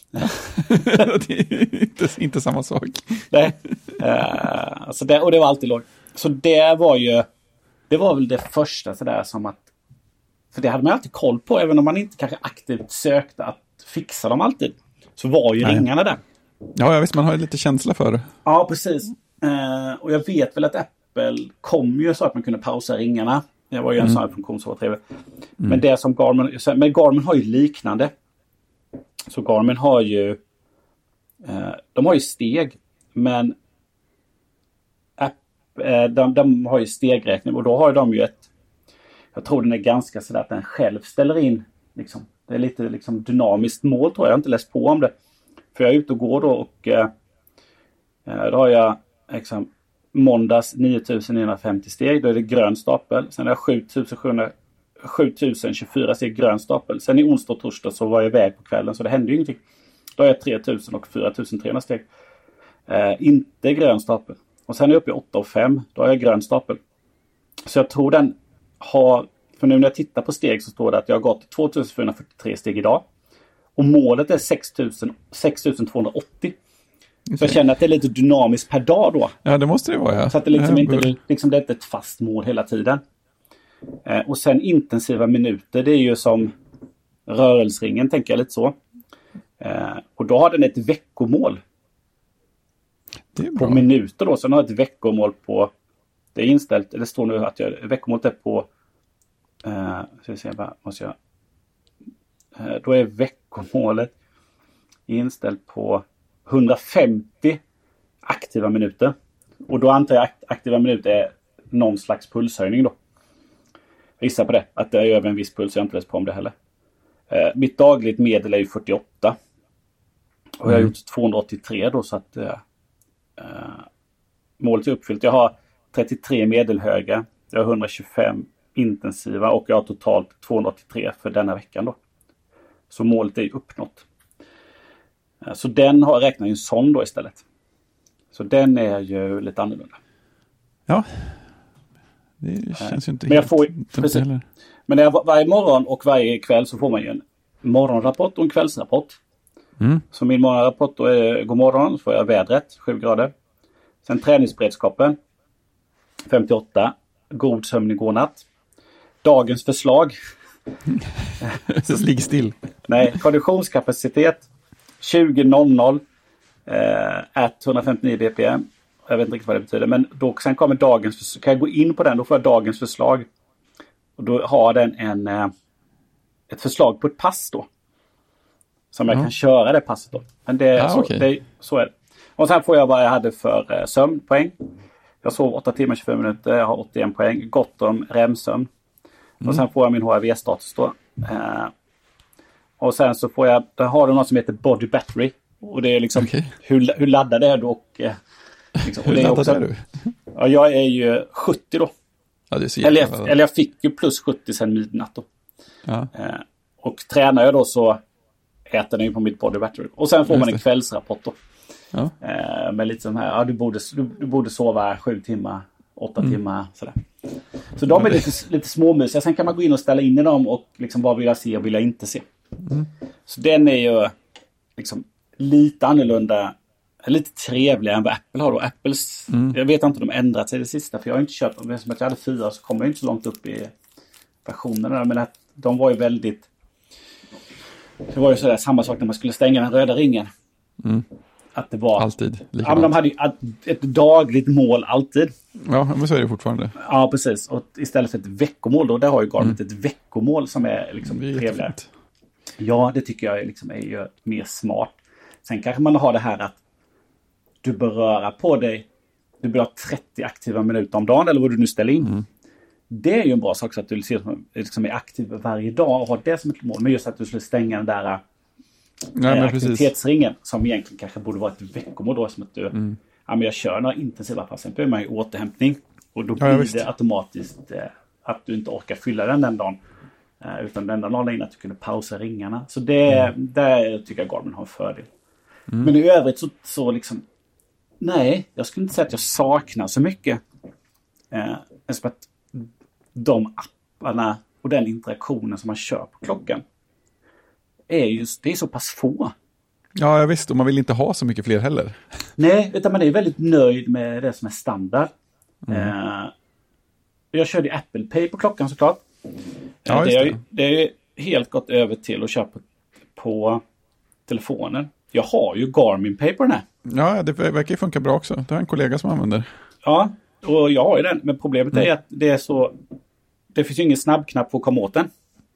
Speaker 2: Det är inte, inte samma sak.
Speaker 3: Nej. Eh, alltså det, och det var alltid lågt. Så det var ju, det var väl det första sådär som att, för det hade man alltid koll på, även om man inte kanske aktivt sökte att fixa dem alltid. Så var ju Nej. ringarna där.
Speaker 2: Ja, jag visst, man har ju lite känsla för det.
Speaker 3: Ja, precis. Eh, och jag vet väl att Apple kom ju så att man kunde pausa ringarna. Det var ju en mm. sån här funktion som var trevlig. Mm. Men det som Garmin, men Garmin har ju liknande. Så Garmin har ju, eh, de har ju steg, men app, eh, de, de har ju stegräkning och då har de ju ett, jag tror den är ganska sådär att den själv ställer in liksom. Det är lite liksom dynamiskt mål tror jag. Jag har inte läst på om det. För jag är ute och går då och eh, då har jag liksom, måndags nio tusen niohundrafemtio steg. Då är det grön stapel. Sen är det sju tusen tjugofyra steg grön stapel. Sen i onsdag och torsdag så var jag iväg på kvällen så det hände ju ingenting. Då har jag tre tusen och fyra tusen trehundra steg. Eh, inte grön stapel. Och sen är jag uppe i åtta och fem. Då har jag grön stapel. Så jag tror den har, för nu när jag tittar på steg så står det att jag har gått två tusen fyrahundrafyrtiotre steg idag. Och målet är sex tusen tvåhundraåttio. Okay. Så jag känner att det är lite dynamiskt per dag då.
Speaker 2: Ja, det måste det vara, ja.
Speaker 3: Så att det liksom ja, inte liksom det är inte ett fast mål hela tiden. Eh, och sen intensiva minuter, det är ju som rörelseringen, tänker jag lite så. Eh, och då har den ett veckomål.
Speaker 2: Det är bra.
Speaker 3: På minuter då, så den har ett veckomål på, det är inställt, det står nu att jag, veckomålet är på, eh, ska vi se, bara, måste jag, eh, då är veckomålet inställt på hundrafemtio aktiva minuter. Och då antar jag att aktiva minuter är någon slags pulshöjning då. Jag gissar på det, att det är över en viss puls, jag har inte läst på om det heller. Eh, mitt dagligt medel är ju fyrtioåtta. Och mm. jag har gjort tvåhundraåttiotre då, så att eh, målet är uppfyllt. Jag har trettiotre medelhöga, jag har hundratjugofem intensiva och jag har totalt tvåhundraåttiotre för denna veckan då. Så målet är ju uppnått. Så den har räknat en sån då istället. Så den är ju lite annorlunda.
Speaker 2: Ja, det känns ju inte
Speaker 3: men jag
Speaker 2: helt
Speaker 3: får, precis, men jag, varje morgon och varje kväll så får man ju en morgonrapport och en kvällsrapport. Mm. Så min morgonrapport då är god morgon, så får jag vädret, sju grader. Sen träningsberedskapen, femtioåtta. God sömn igår natt. Dagens förslag.
Speaker 2: Så ligger still.
Speaker 3: Nej, konditionskapacitet tjugo noll noll. eh, at etthundrafemtionio B P M. Jag vet inte riktigt vad det betyder. Men då, sen kommer dagens, kan jag gå in på den, då får jag dagens förslag. Och då har den en, eh, ett förslag på ett pass då. Som jag mm. kan köra det passet då. Men det, ah, så, okay. det, så är det. Och sen får jag vad jag hade för eh, sömnpoäng. Jag sov åtta timmar tjugofem minuter. Jag har åttioen poäng. Gott om remsömn. Mm. Och sen får jag min H R V-status då. Eh, och sen så får jag, där har du något som heter Body Battery. Och det är liksom, okay. hur, hur laddad är du? Och, eh, liksom, och
Speaker 2: hur
Speaker 3: det är
Speaker 2: laddad
Speaker 3: också,
Speaker 2: är du?
Speaker 3: Ja, jag är ju sjuttio då.
Speaker 2: Ja, det är så
Speaker 3: eller, jag, eller jag fick ju plus sjuttio sen midnatt då. Ja. Eh, och tränar jag då så äter den ju på mitt Body Battery. Och sen får Just man en det. kvällsrapport då. Ja. Eh, med lite sån här, ja, du borde, du, du borde sova sju timmar, åtta mm. timmar, sådär. Så de är lite, lite småmysiga. Sen kan man gå in och ställa in i dem och liksom vad vill jag se och vill jag inte se. Mm. Så den är ju liksom lite annorlunda, lite trevligare än vad Apple har då. Apples, mm. jag vet inte om de ändrat sig det sista, för jag har inte köpt, om jag hade fyra så kommer jag inte så långt upp i versionerna, men att de var ju väldigt, det var ju sådär samma sak när man skulle stänga den röda ringen. Mm. Att det var
Speaker 2: alltid
Speaker 3: ja, men de hade ju ett dagligt mål alltid.
Speaker 2: Ja, men så är det fortfarande.
Speaker 3: Ja, precis. Och istället för ett veckomål då, där har ju Garmin mm. ett veckomål som är liksom
Speaker 2: det är
Speaker 3: trevligare. Ja, det tycker jag liksom är ju mer smart. Sen kanske man har det här att du bör röra på dig, du bör ha trettio aktiva minuter om dagen eller vad du nu ställer in. Mm. Det är ju en bra sak så att du liksom är aktiv varje dag och har det som ett mål. Men just att du skulle stänga den där
Speaker 2: ja,
Speaker 3: äh, aktivitetsringen precis. Som egentligen kanske borde vara ett veckomål då, som att du, mm. ja men jag kör några intensiva pass, sen behöver man ju återhämtning och då blir ja, det automatiskt äh, att du inte orkar fylla den den dagen. Uh, utan den enda dagen att du kunde pausa ringarna. Så det, mm. där tycker jag Garmin har en fördel. Mm. Men i övrigt så, så liksom, nej, jag skulle inte säga att jag saknar så mycket. Uh, att de apparna och den interaktionen som man kör på klockan är just, det är så pass få.
Speaker 2: Ja, jag visst, och man vill inte ha så mycket fler heller.
Speaker 3: Nej, utan man är väldigt nöjd med det som är standard. Mm. Uh, jag körde Apple Pay på klockan såklart.
Speaker 2: Ja,
Speaker 3: det,
Speaker 2: är,
Speaker 3: det. det är helt gått över till att köra på, på telefonen. Jag har ju Garmin Pay på den här.
Speaker 2: Ja, det verkar ju funka bra också. Det har en kollega som använder.
Speaker 3: Ja, och jag har ju den. Men problemet mm. är att det är så... Det finns ju ingen snabbknapp för att komma åt den.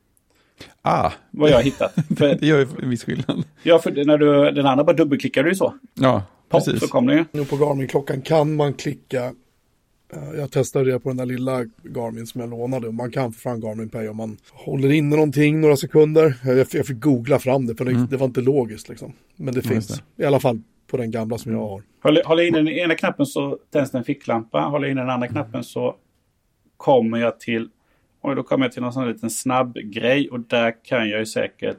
Speaker 2: Ah.
Speaker 3: Vad jag har hittat.
Speaker 2: För, det gör ju en viss skillnad.
Speaker 3: Ja, för när du, den andra bara dubbelklickar du ju så.
Speaker 2: Ja,
Speaker 3: Pop,
Speaker 2: precis.
Speaker 3: Så kommer det
Speaker 1: ju. På Garmin-klockan kan man klicka. Jag testade det på den där lilla Garmin som jag lånade. Man kan få fram Garmin Pay om man håller inne någonting några sekunder. Jag fick, jag fick googla fram det för det, mm. det var inte logiskt liksom. Men det finns det. I alla fall på den gamla som jag har.
Speaker 3: Håller, håller in den ena knappen så tänds en ficklampa. Håller in den andra knappen så kommer jag till och då kommer jag till någon sån här liten snabb grej och där kan jag ju säkert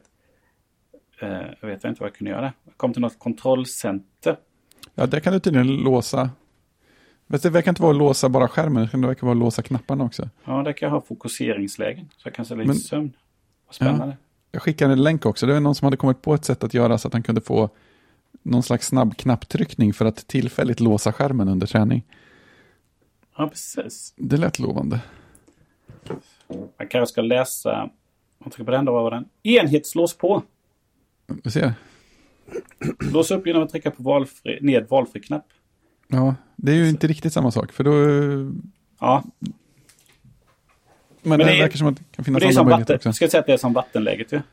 Speaker 3: eh, jag vet inte vad jag kunde göra. Jag kom till något kontrollcenter.
Speaker 2: Ja, där kan du tydligen låsa. Men det verkar inte vara att låsa bara skärmen, det verkar vara att låsa knapparna också.
Speaker 3: Ja, där kan jag ha fokuseringslägen. Så jag kan se lite Men, sömn. Vad spännande. Ja,
Speaker 2: jag skickade en länk också. Det var någon som hade kommit på ett sätt att göra så att han kunde få någon slags snabb knapptryckning för att tillfälligt låsa skärmen under träning.
Speaker 3: Ja, precis.
Speaker 2: Det lät lovande.
Speaker 3: Man kanske ska läsa, jag trycker på den då, vad var den? Enhet slås på.
Speaker 2: Vi ser.
Speaker 3: Lås upp genom att trycka på valfri, ned valfri knapp.
Speaker 2: Ja, det är ju inte riktigt samma sak. För då...
Speaker 3: Ja.
Speaker 2: Men, men det, det verkar som att det kan finnas
Speaker 3: andra
Speaker 2: möjligheter
Speaker 3: vatten,
Speaker 2: också.
Speaker 3: Ska jag säga att det är som vattenläget ju?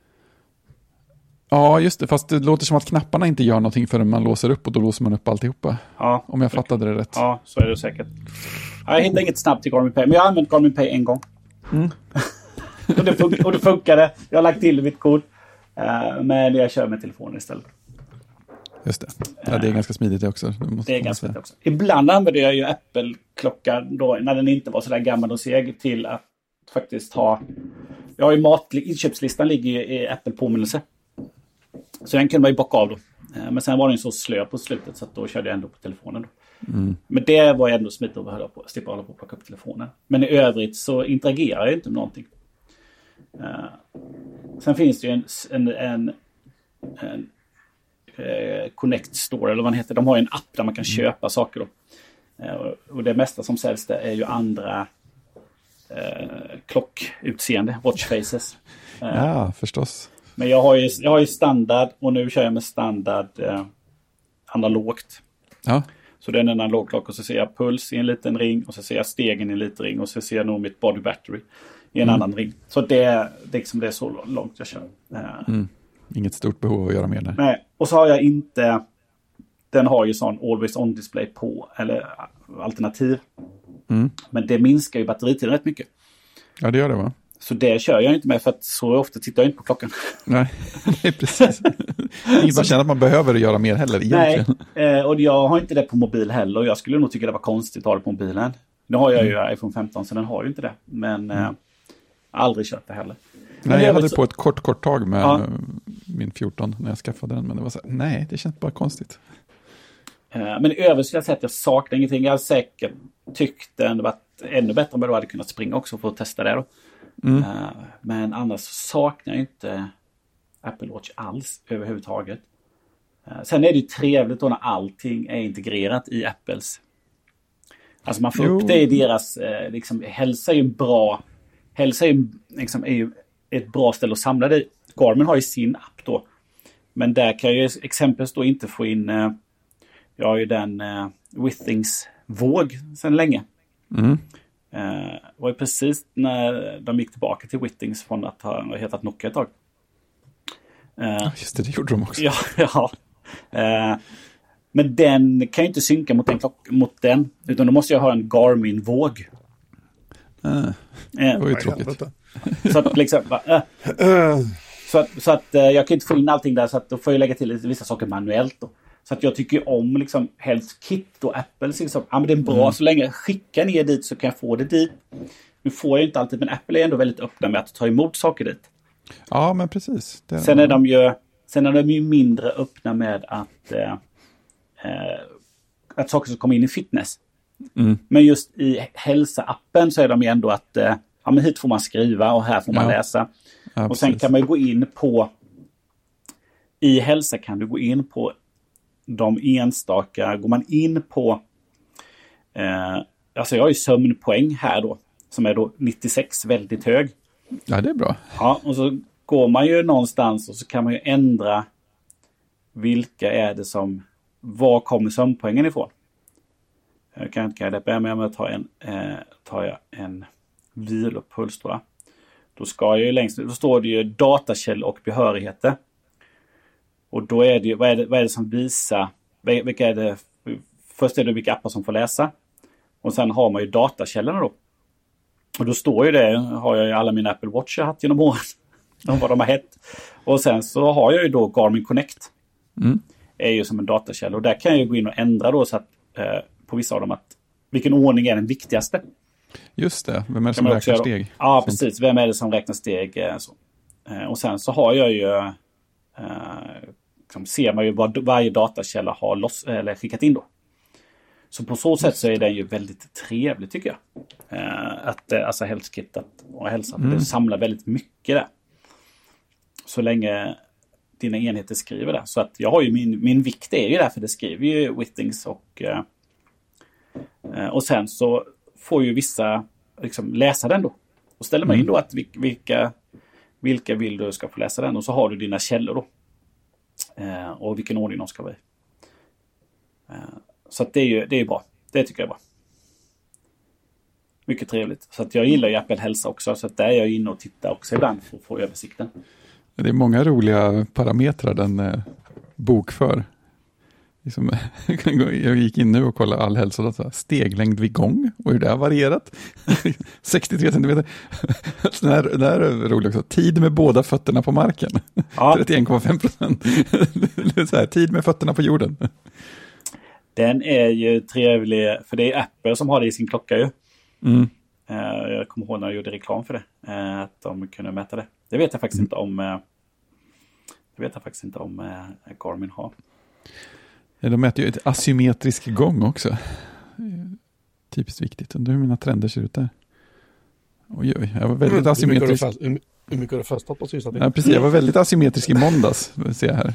Speaker 2: Ja, just det. Fast det låter som att knapparna inte gör någonting förrän man låser upp och då låser man upp alltihopa.
Speaker 3: Ja.
Speaker 2: Om jag fattade det rätt.
Speaker 3: Ja, så är det säkert. Jag hittade inget snabbt till Garmin Pay, men jag har använt Garmin Pay en gång. Mm. och, det fun- och det funkade. Jag har lagt till mitt kod. Uh, men jag kör med telefonen istället.
Speaker 2: Just det. Ja, det är ganska smidigt det också. Det,
Speaker 3: det är ganska smidigt också. Ibland använder jag ju Apple-klockan då, när den inte var så där gammal och seg, till att faktiskt ha... Jag har ju mat... Inköpslistan ligger ju i Apple-påminnelse. Så den kan man ju bocka av då. Men sen var den så slö på slutet så att då körde jag ändå på telefonen då. Mm. Men det var ändå smidigt att hålla på, slippa hålla på och plocka upp telefonen. Men i övrigt så interagerar jag inte med någonting. Uh, sen finns det ju en, en, en, en uh, Connect Store eller vad den heter. De har ju en app där man kan köpa saker då. Uh, och det mesta som säljs där är ju andra uh, klockutseende, watch faces. Uh,
Speaker 2: ja, förstås.
Speaker 3: Men jag har, ju, jag har ju standard och nu kör jag med standard uh, analogt.
Speaker 2: Ja.
Speaker 3: Så det är en analog klocka och så ser jag puls i en liten ring och så ser jag stegen i en liten ring och så ser jag nog mitt body battery i en mm. annan ring. Så det, det, liksom, det är så långt jag kör.
Speaker 2: Mm. Inget stort behov av att göra mer där.
Speaker 3: Nej, och så har jag inte, den har ju sån always on display på, eller alternativ. Mm. Men det minskar ju batteritiden rätt mycket.
Speaker 2: Ja, det gör det va?
Speaker 3: Så det kör jag inte med för att så ofta tittar jag inte på klockan.
Speaker 2: Nej, nej precis. Inget man känner att man behöver göra mer heller egentligen.
Speaker 3: Nej, och jag har inte det på mobil heller. Och jag skulle nog tycka det var konstigt att ha det på mobilen. Nu har jag ju mm. iPhone femton så den har ju inte det. Men mm. eh, aldrig köpt det heller.
Speaker 2: Nej, jag hade så... på ett kort, kort tag med ja. min fjorton när jag skaffade den. Men det var så här, nej, det känns bara konstigt.
Speaker 3: Eh, men i övrigt skulle jag säga att jag saknar ingenting. Jag har säkert tyckt den var ännu bättre om jag då hade kunnat springa också för att testa det då. Mm. Uh, men annars saknar jag inte Apple Watch alls överhuvudtaget. Uh, sen är det ju trevligt då när allting är integrerat i Apples. Alltså man får jo. upp det i deras, uh, liksom, hälsa är ju bra, hälsa är ju, liksom, är ju ett bra ställe att samla det i. Garmin har ju sin app då. Men där kan jag ju exempelvis då inte få in, uh, jag har ju den uh, Withings våg sedan länge. Mm. Uh, var ju precis när de gick tillbaka till Withings från att ha hetat Nokia ett tag.
Speaker 2: Uh, Just det, det gjorde de också.
Speaker 3: Ja, ja. Uh, men den kan ju inte synka mot den, klock- mot den utan då måste jag ha en Garmin-våg.
Speaker 2: Uh, det var ju uh, tråkigt.
Speaker 3: Så att liksom, uh, uh. så att, så att uh, jag kan inte få in allting där så att då får jag lägga till vissa saker manuellt då. Så att jag tycker om liksom Health Kit och Apple liksom, ja men det är bra mm. så länge jag skickar ner dit så kan jag få det dit. Nu får jag inte alltid, men Apple är ändå väldigt öppna med att ta emot saker dit.
Speaker 2: Ja, men precis.
Speaker 3: Det... Sen är de ju sen är de ju mindre öppna med att eh, eh, att saker som kommer in i fitness. Mm. Men just i hälsa-appen så är de ju ändå att eh, ja men hit får man skriva och här får man ja. läsa. Ja, och sen precis. Kan man ju gå in på i hälsa kan du gå in på de enstaka, går man in på eh, alltså jag har ju sömnpoäng här då som är då nittiosex, väldigt hög.
Speaker 2: Ja, det är bra.
Speaker 3: Ja, och så går man ju någonstans och så kan man ju ändra vilka är det som, var kommer sömnpoängen ifrån. Jag kan inte det, men jag tar en eh, tar jag en vilopuls då. Då ska jag ju längst då står det ju datakällor och behörigheter. Och då är det ju, vad är det, vad är det som visar, vilka är det, först är det vilka appar som får läsa. Och sen har man ju datakällorna då. Och då står ju det, har jag ju alla mina Apple Watch jag haft genom åren. De vad de har hett. Och sen så har jag ju då Garmin Connect. Mm. Är ju som en datakälla. Och där kan jag ju gå in och ändra då så att, eh, på vissa av dem att vilken ordning är den viktigaste.
Speaker 2: Just det, vem är det som räknar steg?
Speaker 3: Ja, Sånt. Precis. Vem är det som räknar steg? Eh, så. Eh, och sen så har jag ju eh, liksom ser man ju vad varje datakälla har loss, eller skickat in då. Så på så sätt så är den ju väldigt trevlig tycker jag. Eh, att, alltså Health Kit och hälsa. Mm. Det samlar väldigt mycket där. Så länge dina enheter skriver det. Så att jag har ju min, min vikt är ju där för det skriver ju Withings och eh, och sen så får ju vissa liksom läsa den då. Och ställer man in då att vilka, vilka vill du ska få läsa den och så har du dina källor då. Eh, och vilken ordning de ska vara i. Eh, så att det är ju det är bra. Det tycker jag är bra. Mycket trevligt. Så att jag gillar ju Apple Hälsa också. Så att där är jag inne och tittar också ibland för att få översikten.
Speaker 2: Det är många roliga parametrar den eh, bokför. Liksom, jag gick in nu och kollade all hälsa. Steglängd vid gång. Och hur det har varierat. sextiotre centimeter. Den här, den här är rolig också. Tid med båda fötterna på marken. Ja. trettioen komma fem procent. Så här, tid med fötterna på jorden.
Speaker 3: Den är ju trevlig. För det är Apple som har det i sin klocka ju. Mm. Jag kommer ihåg när jag gjorde reklam för det. Att de kunde mäta det. Det vet jag faktiskt mm. inte om. Det vet jag faktiskt inte om Garmin har.
Speaker 2: Ja, de mäter ju ett asymmetrisk gång också. Typiskt viktigt. Undrar hur mina trender ser ut där. Oj, oj. Jag var väldigt mm, asymmetrisk.
Speaker 1: Hur mycket har du, fast, hur mycket har du fastat på sista?
Speaker 2: Ja, precis. Jag var väldigt asymmetrisk i måndags. Ser jag här.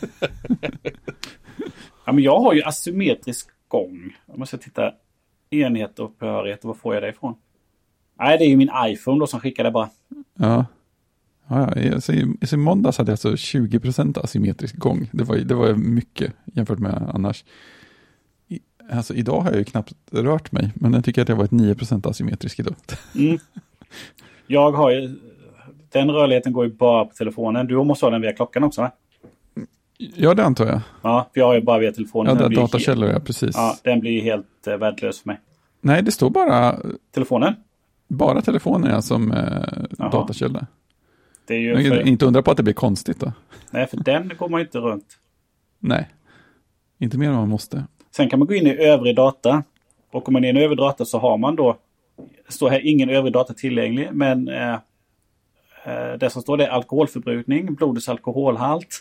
Speaker 3: Ja, men jag har ju asymmetrisk gång. Jag måste titta. Enhet och behörighet. Vad får jag det ifrån? Nej, det är ju min iPhone då som skickar det bara.
Speaker 2: Ja. Ja, ja, så i, så i måndags hade jag alltså tjugo procent asymmetrisk gång. Det var, det var mycket jämfört med annars. I, alltså idag har jag ju knappt rört mig, men jag tycker att jag var ett nio procent asymmetrisk idag.
Speaker 3: Mm. Jag har ju, den rörligheten går ju bara på telefonen. Du måste ha den via klockan också, va?
Speaker 2: Ja, det antar jag.
Speaker 3: Ja, för jag har ju bara via telefonen.
Speaker 2: Ja, det datakällor, ja, precis.
Speaker 3: Ja, den blir helt eh, värdelös för mig.
Speaker 2: Nej, det står bara...
Speaker 3: Telefonen?
Speaker 2: Bara telefonen, ja, som eh, datakälla.
Speaker 3: Det är ju för...
Speaker 2: Inte undra på att det blir konstigt då.
Speaker 3: Nej, för den går man ju inte runt.
Speaker 2: Nej, inte mer än man måste.
Speaker 3: Sen kan man gå in i övrig data. Och om man är i en övrig data så har man då... Det står här ingen övrig data tillgänglig. Men eh, eh, det som står det är alkoholförbrukning, blodets alkoholhalt.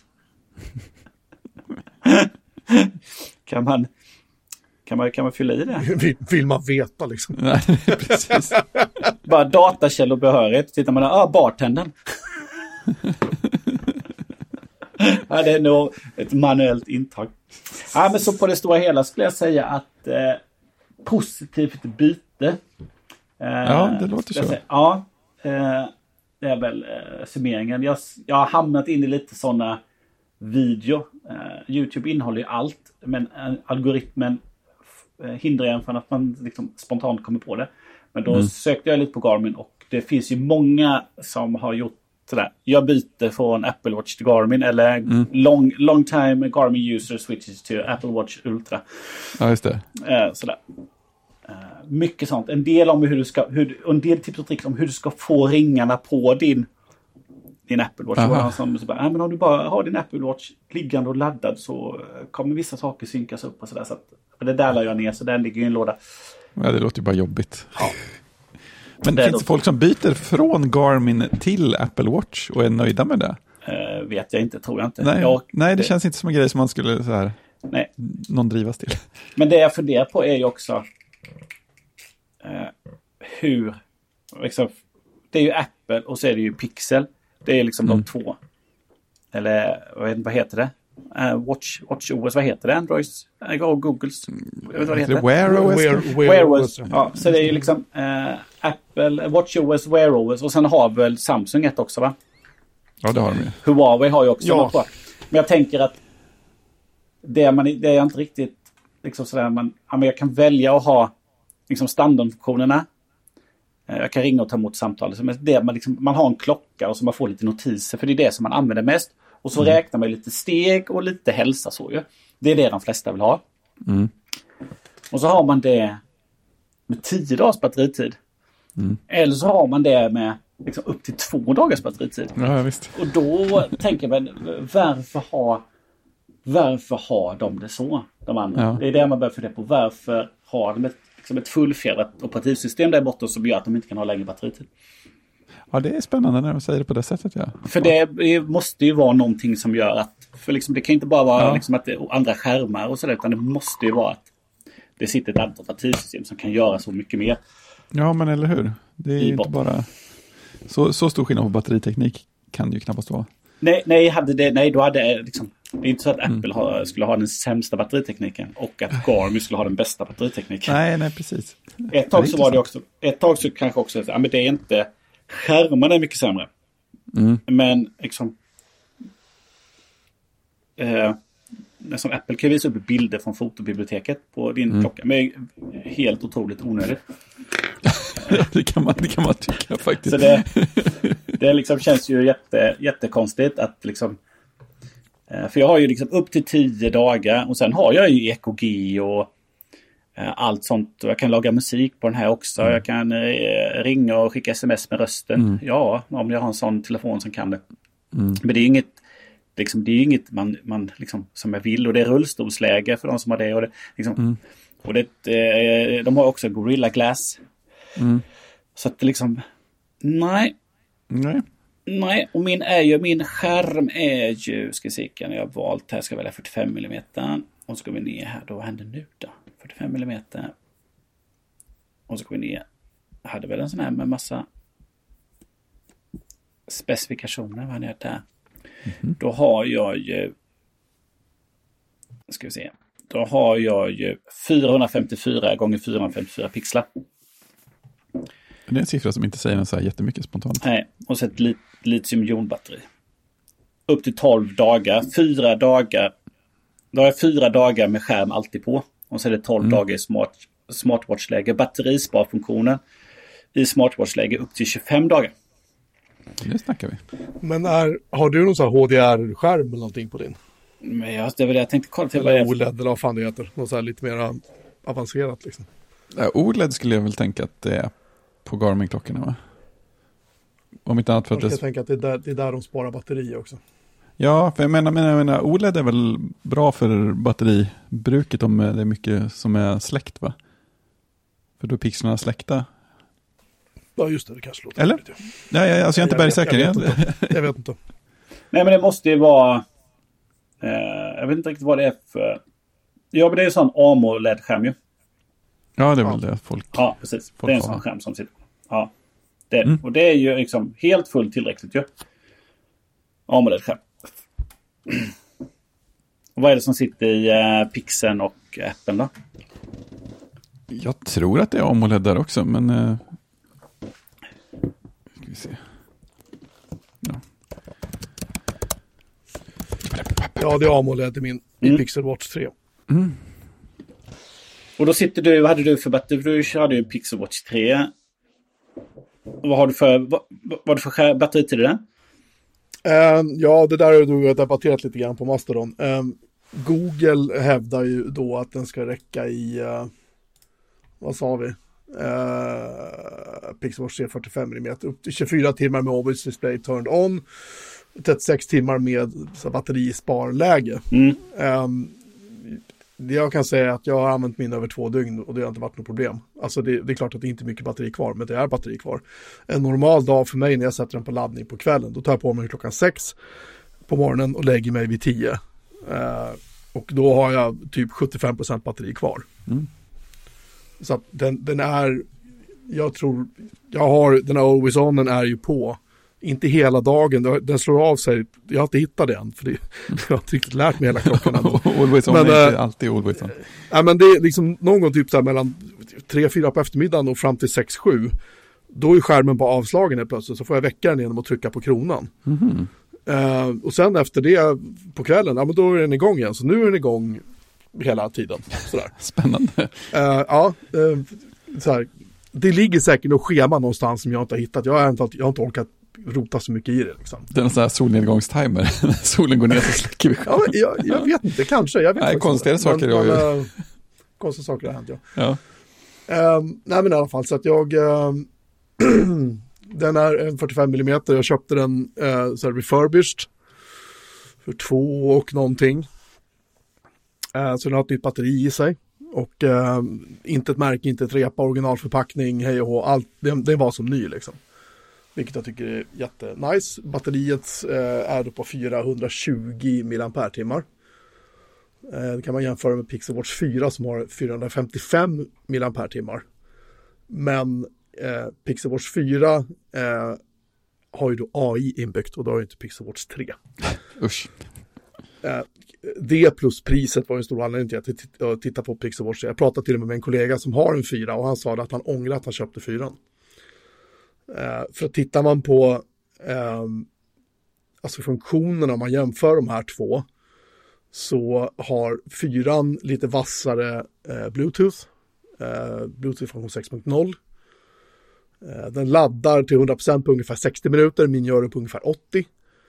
Speaker 3: kan man... Kan man, kan man fylla i det?
Speaker 1: Vill, vill man veta liksom?
Speaker 2: Nej, precis.
Speaker 3: Bara datakällor behörighet. Tittar man där, ah, bartendern. Ja, det är nog ett manuellt intag. Ja, men så på det stora hela skulle jag säga att eh, positivt byte. Eh,
Speaker 2: ja, det låter så.
Speaker 3: Säga, ja, eh, det är väl eh, summeringen. Jag, jag har hamnat in i lite sådana video. Eh, YouTube innehåller ju allt, men eh, algoritmen hindrar en från att man liksom spontant kommer på det. Men då mm. sökte jag lite på Garmin och det finns ju många som har gjort sådär. Jag byter från Apple Watch till Garmin eller mm. long, long time Garmin user switches to Apple Watch Ultra.
Speaker 2: Ja, just det.
Speaker 3: Eh, sådär. Eh, mycket sånt. En del om hur du ska, hur, en del tips och tricks om hur du ska få ringarna på din din Apple Watch. Som, så bara, äh, men om du bara har din Apple Watch liggande och laddad så kommer vissa saker synkas upp och sådär. Så att, det där la jag ner så den ligger i en låda.
Speaker 2: Ja, det låter ju bara jobbigt.
Speaker 3: Ja.
Speaker 2: Men det finns det folk som byter från Garmin till Apple Watch och är nöjda med det?
Speaker 3: Uh, vet jag inte, tror jag inte.
Speaker 2: Nej,
Speaker 3: jag,
Speaker 2: nej det,
Speaker 3: det
Speaker 2: känns inte som en grej som man skulle så här,
Speaker 3: nej.
Speaker 2: någon drivas till.
Speaker 3: Men det jag funderar på är ju också uh, hur liksom, det är ju Apple och så är det ju Pixel. Det är liksom mm. de två. Eller vad, vet, vad heter det? Uh, Watch, Watch O S, vad heter det? Androids? Uh, Googles? Jag vet vad det heter.
Speaker 2: Wear O S?
Speaker 1: Wear, Wear,
Speaker 3: Wear O S. Ja, så det är ju liksom uh, Apple, Watch O S, Wear O S och sen har väl Samsung ett också, va?
Speaker 2: Ja, det har de ju.
Speaker 3: Huawei har ju också
Speaker 1: ja.
Speaker 3: något bra. Men jag tänker att det, man, det är inte riktigt liksom sådär, man, ja, men jag kan välja att ha liksom standardfunktionerna. Jag kan ringa och ta emot samtal. Så det, man, liksom, man har en klocka och så man får lite notiser. För det är det som man använder mest. Och så mm. räknar man lite steg och lite hälsa. Så ju. Det är det de flesta vill ha.
Speaker 2: Mm.
Speaker 3: Och så har man det med tio dagars batteritid.
Speaker 2: Mm.
Speaker 3: Eller så har man det med liksom, upp till två dagars batteritid.
Speaker 2: Ja, visst.
Speaker 3: Och då tänker man, varför har, varför har de det så? De andra? Ja. Det är det man börjar fundera på. Varför har de ett som ett fullfjädrat operativsystem där borta som gör att de inte kan ha längre batteritid.
Speaker 2: Ja, det är spännande när de säger det på det sättet, ja.
Speaker 3: För det måste ju vara någonting som gör att, för liksom, det kan inte bara vara ja. liksom att det är andra skärmar och sådär, utan det måste ju vara att det sitter ett annat operativsystem som kan göra så mycket mer.
Speaker 2: Ja, men eller hur? Det är ju inte bara så, så stor skillnad på batteriteknik kan det ju knappast vara.
Speaker 3: Nej, nej, hade det, nej då hade liksom, det är inte så att Apple mm. har, skulle ha den sämsta batteritekniken och att Garmin skulle ha den bästa batteritekniken.
Speaker 2: Nej, nej, precis.
Speaker 3: Ett tag så var det också, ett tag så kanske också, ja men det är inte, skärmarna är mycket sämre.
Speaker 2: Mm.
Speaker 3: Men liksom, eh, som Apple kan visa upp bilder från fotobiblioteket på din mm. klocka, men helt otroligt onödigt.
Speaker 2: Ja, det kan man, det kan man tycka faktiskt.
Speaker 3: Så det, det liksom känns ju jätte, jättekonstigt att liksom, för jag har ju liksom upp till tio dagar och sen har jag ju E K G och eh, allt sånt. Och jag kan laga musik på den här också. Mm. Jag kan eh, ringa och skicka sms med rösten. Mm. Ja, om jag har en sån telefon som kan det.
Speaker 2: Mm.
Speaker 3: Men det är inget, liksom, det är inget man, man liksom, som jag vill. Och det är rullstolsläge för de som har det. Och det, liksom,
Speaker 2: mm.
Speaker 3: och det eh, de har också Gorilla Glass.
Speaker 2: Mm.
Speaker 3: Så att det liksom, nej.
Speaker 2: Nej.
Speaker 3: Nej, och min är ju, min skärm är ju, ska se kan jag har valt här, ska jag välja fyrtiofem millimeter. Och så går vi ner här, då vad händer nu då? fyrtiofem millimeter. Och så går vi ner. Jag hade väl en sån här med massa specifikationer, vad hade jag där? Mm-hmm. Då har jag ju, ska vi se, då har jag ju fyrahundrafemtiofyra gånger fyrahundrafemtiofyra pixlar.
Speaker 2: Det är en siffra som inte säger något så här jättemycket spontant.
Speaker 3: Nej, och så ett lit- litium-ionbatteri. Upp till tolv dagar. Fyra dagar. Då har jag fyra dagar med skärm alltid på. Och så är det tolv mm. dagar i smart, smartwatch-läge. Batterisparfunktionen i smartwatch-läge upp till tjugofem dagar.
Speaker 2: Det snackar vi.
Speaker 1: Men är, har du någon sån här H D R-skärm eller någonting på din?
Speaker 3: Men jag, det var det jag tänkte kolla till.
Speaker 1: Eller O L E D eller vad fan det heter. Något så här lite mer avancerat liksom.
Speaker 2: Ja, O L E D skulle jag väl tänka att det är på Garmin-klockorna, va? Om inte annat för att
Speaker 1: jag
Speaker 2: det...
Speaker 1: tänker att det är, där, det är där de sparar batteri också.
Speaker 2: Ja, för jag menar, menar, jag menar O L E D är väl bra för batteribruket om det är mycket som är släckt, va? För då är pixlarna släckta.
Speaker 1: Ja, just det, det kanske låter.
Speaker 2: Eller? Ja, ja, alltså jag är inte bergsäker.
Speaker 1: Jag, jag, jag, vet inte. jag vet inte.
Speaker 3: Nej, men det måste ju vara... Eh, jag vet inte riktigt vad det är för... Ja, men det är en sån AMOLED-skärm ju.
Speaker 2: Ja, det är väl det folk...
Speaker 3: Ja, precis.
Speaker 2: Folk
Speaker 3: det är en
Speaker 2: har.
Speaker 3: sån skärm som sitter. Ja, det är
Speaker 2: Mm.
Speaker 3: Och det är ju liksom helt fullt tillräckligt ju. AMOLED-skärm. Och vad är det som sitter i eh, Pixeln och appen då?
Speaker 2: Jag tror att det är AMOLED där också, men... Eh... Ska vi se. Ja.
Speaker 1: Ja, det är AMOLED i min
Speaker 3: Mm.
Speaker 1: i Pixel Watch tre.
Speaker 2: Mm.
Speaker 3: Och då sitter du, vad hade du för batteri? Du hade ju en Pixel Watch tre. Och vad har du för, vad, vad har du för batteritid i den?
Speaker 1: Um, ja, det där har du debatterat lite grann på Mastodon. Um, Google hävdar ju då att den ska räcka i, uh, vad sa vi? Uh, Pixel Watch tre fyrtiofem millimeter. Upp till tjugofyra timmar med Always Display Turned On. trettiosex timmar med så, batterisparläge.
Speaker 3: Mm.
Speaker 1: Um, det jag kan säga är att jag har använt min över två dygn och det har inte varit något problem. Alltså det, det är klart att det inte är mycket batteri kvar, men det är batteri kvar. En normal dag för mig när jag sätter den på laddning på kvällen, då tar jag på mig klockan sex på morgonen och lägger mig vid tio. Uh, och då har jag typ sjuttiofem procent batteri kvar.
Speaker 2: Mm.
Speaker 1: Så att den, den är, jag tror, jag har, den här Always On är ju på. Inte hela dagen, den slår av sig. Jag har inte hittat den, för det, jag har inte riktigt lärt mig hela klockan.
Speaker 2: Always On
Speaker 1: men,
Speaker 2: är inte
Speaker 1: äh,
Speaker 2: alltid Always On.
Speaker 1: Ja, men det är liksom någon gång typ så här mellan tre fyra på eftermiddagen och fram till sex sju. Då är skärmen bara avslagen helt plötsligt, så får jag väcka den genom att trycka på kronan.
Speaker 2: Mm-hmm.
Speaker 1: Uh, och sen efter det på kvällen, ja men då är den igång igen. Så nu är den igång hela tiden. Sådär.
Speaker 2: Spännande.
Speaker 1: Uh, ja, uh, så här. Det ligger säkert något schema någonstans som jag inte har hittat. Jag har inte, jag har inte orkat rota så mycket i det. Liksom.
Speaker 2: Det är en sån här solnedgångstimer. När solen går ner så släcker vi
Speaker 1: ja, jag, jag vet inte, kanske. Jag vet
Speaker 2: nej, konstiga saker. Men,
Speaker 1: men, uh, konstiga saker har hänt, ja.
Speaker 2: ja.
Speaker 1: Um, nej, men i alla fall, så att jag... Um, den är en fyrtiofem millimeter. Jag köpte den uh, så här refurbished för två och någonting. Uh, så den har ett nytt batteri i sig. Och uh, inte ett märke, inte ett repa, originalförpackning, hej och hå. Allt, det, det var som ny liksom. Vilket jag tycker är jättenice. Batteriet uh, är då på fyrahundratjugo milliampere-timmar. Uh, det kan man jämföra med Pixel Watch fyra som har fyrahundrafemtiofem milliampere-timmar. Men uh, Pixel Watch fyra uh, har ju då A I inbyggt och då har ju inte Pixel Watch tre.
Speaker 2: Usch.
Speaker 1: Uh, det plus priset var en stor anledning till att jag titt- uh, titta på Pixel Watch. Jag pratade till och med med en kollega som har en fyra och han sa att han ångrar att han köpte fyran. Uh, för tittar man på um, alltså funktionerna, om man jämför de här två, så har fyran lite vassare uh, Bluetooth. Uh, Bluetooth funktion sex punkt noll. Uh, den laddar till hundra procent på ungefär sextio minuter, min gör det på ungefär åttio.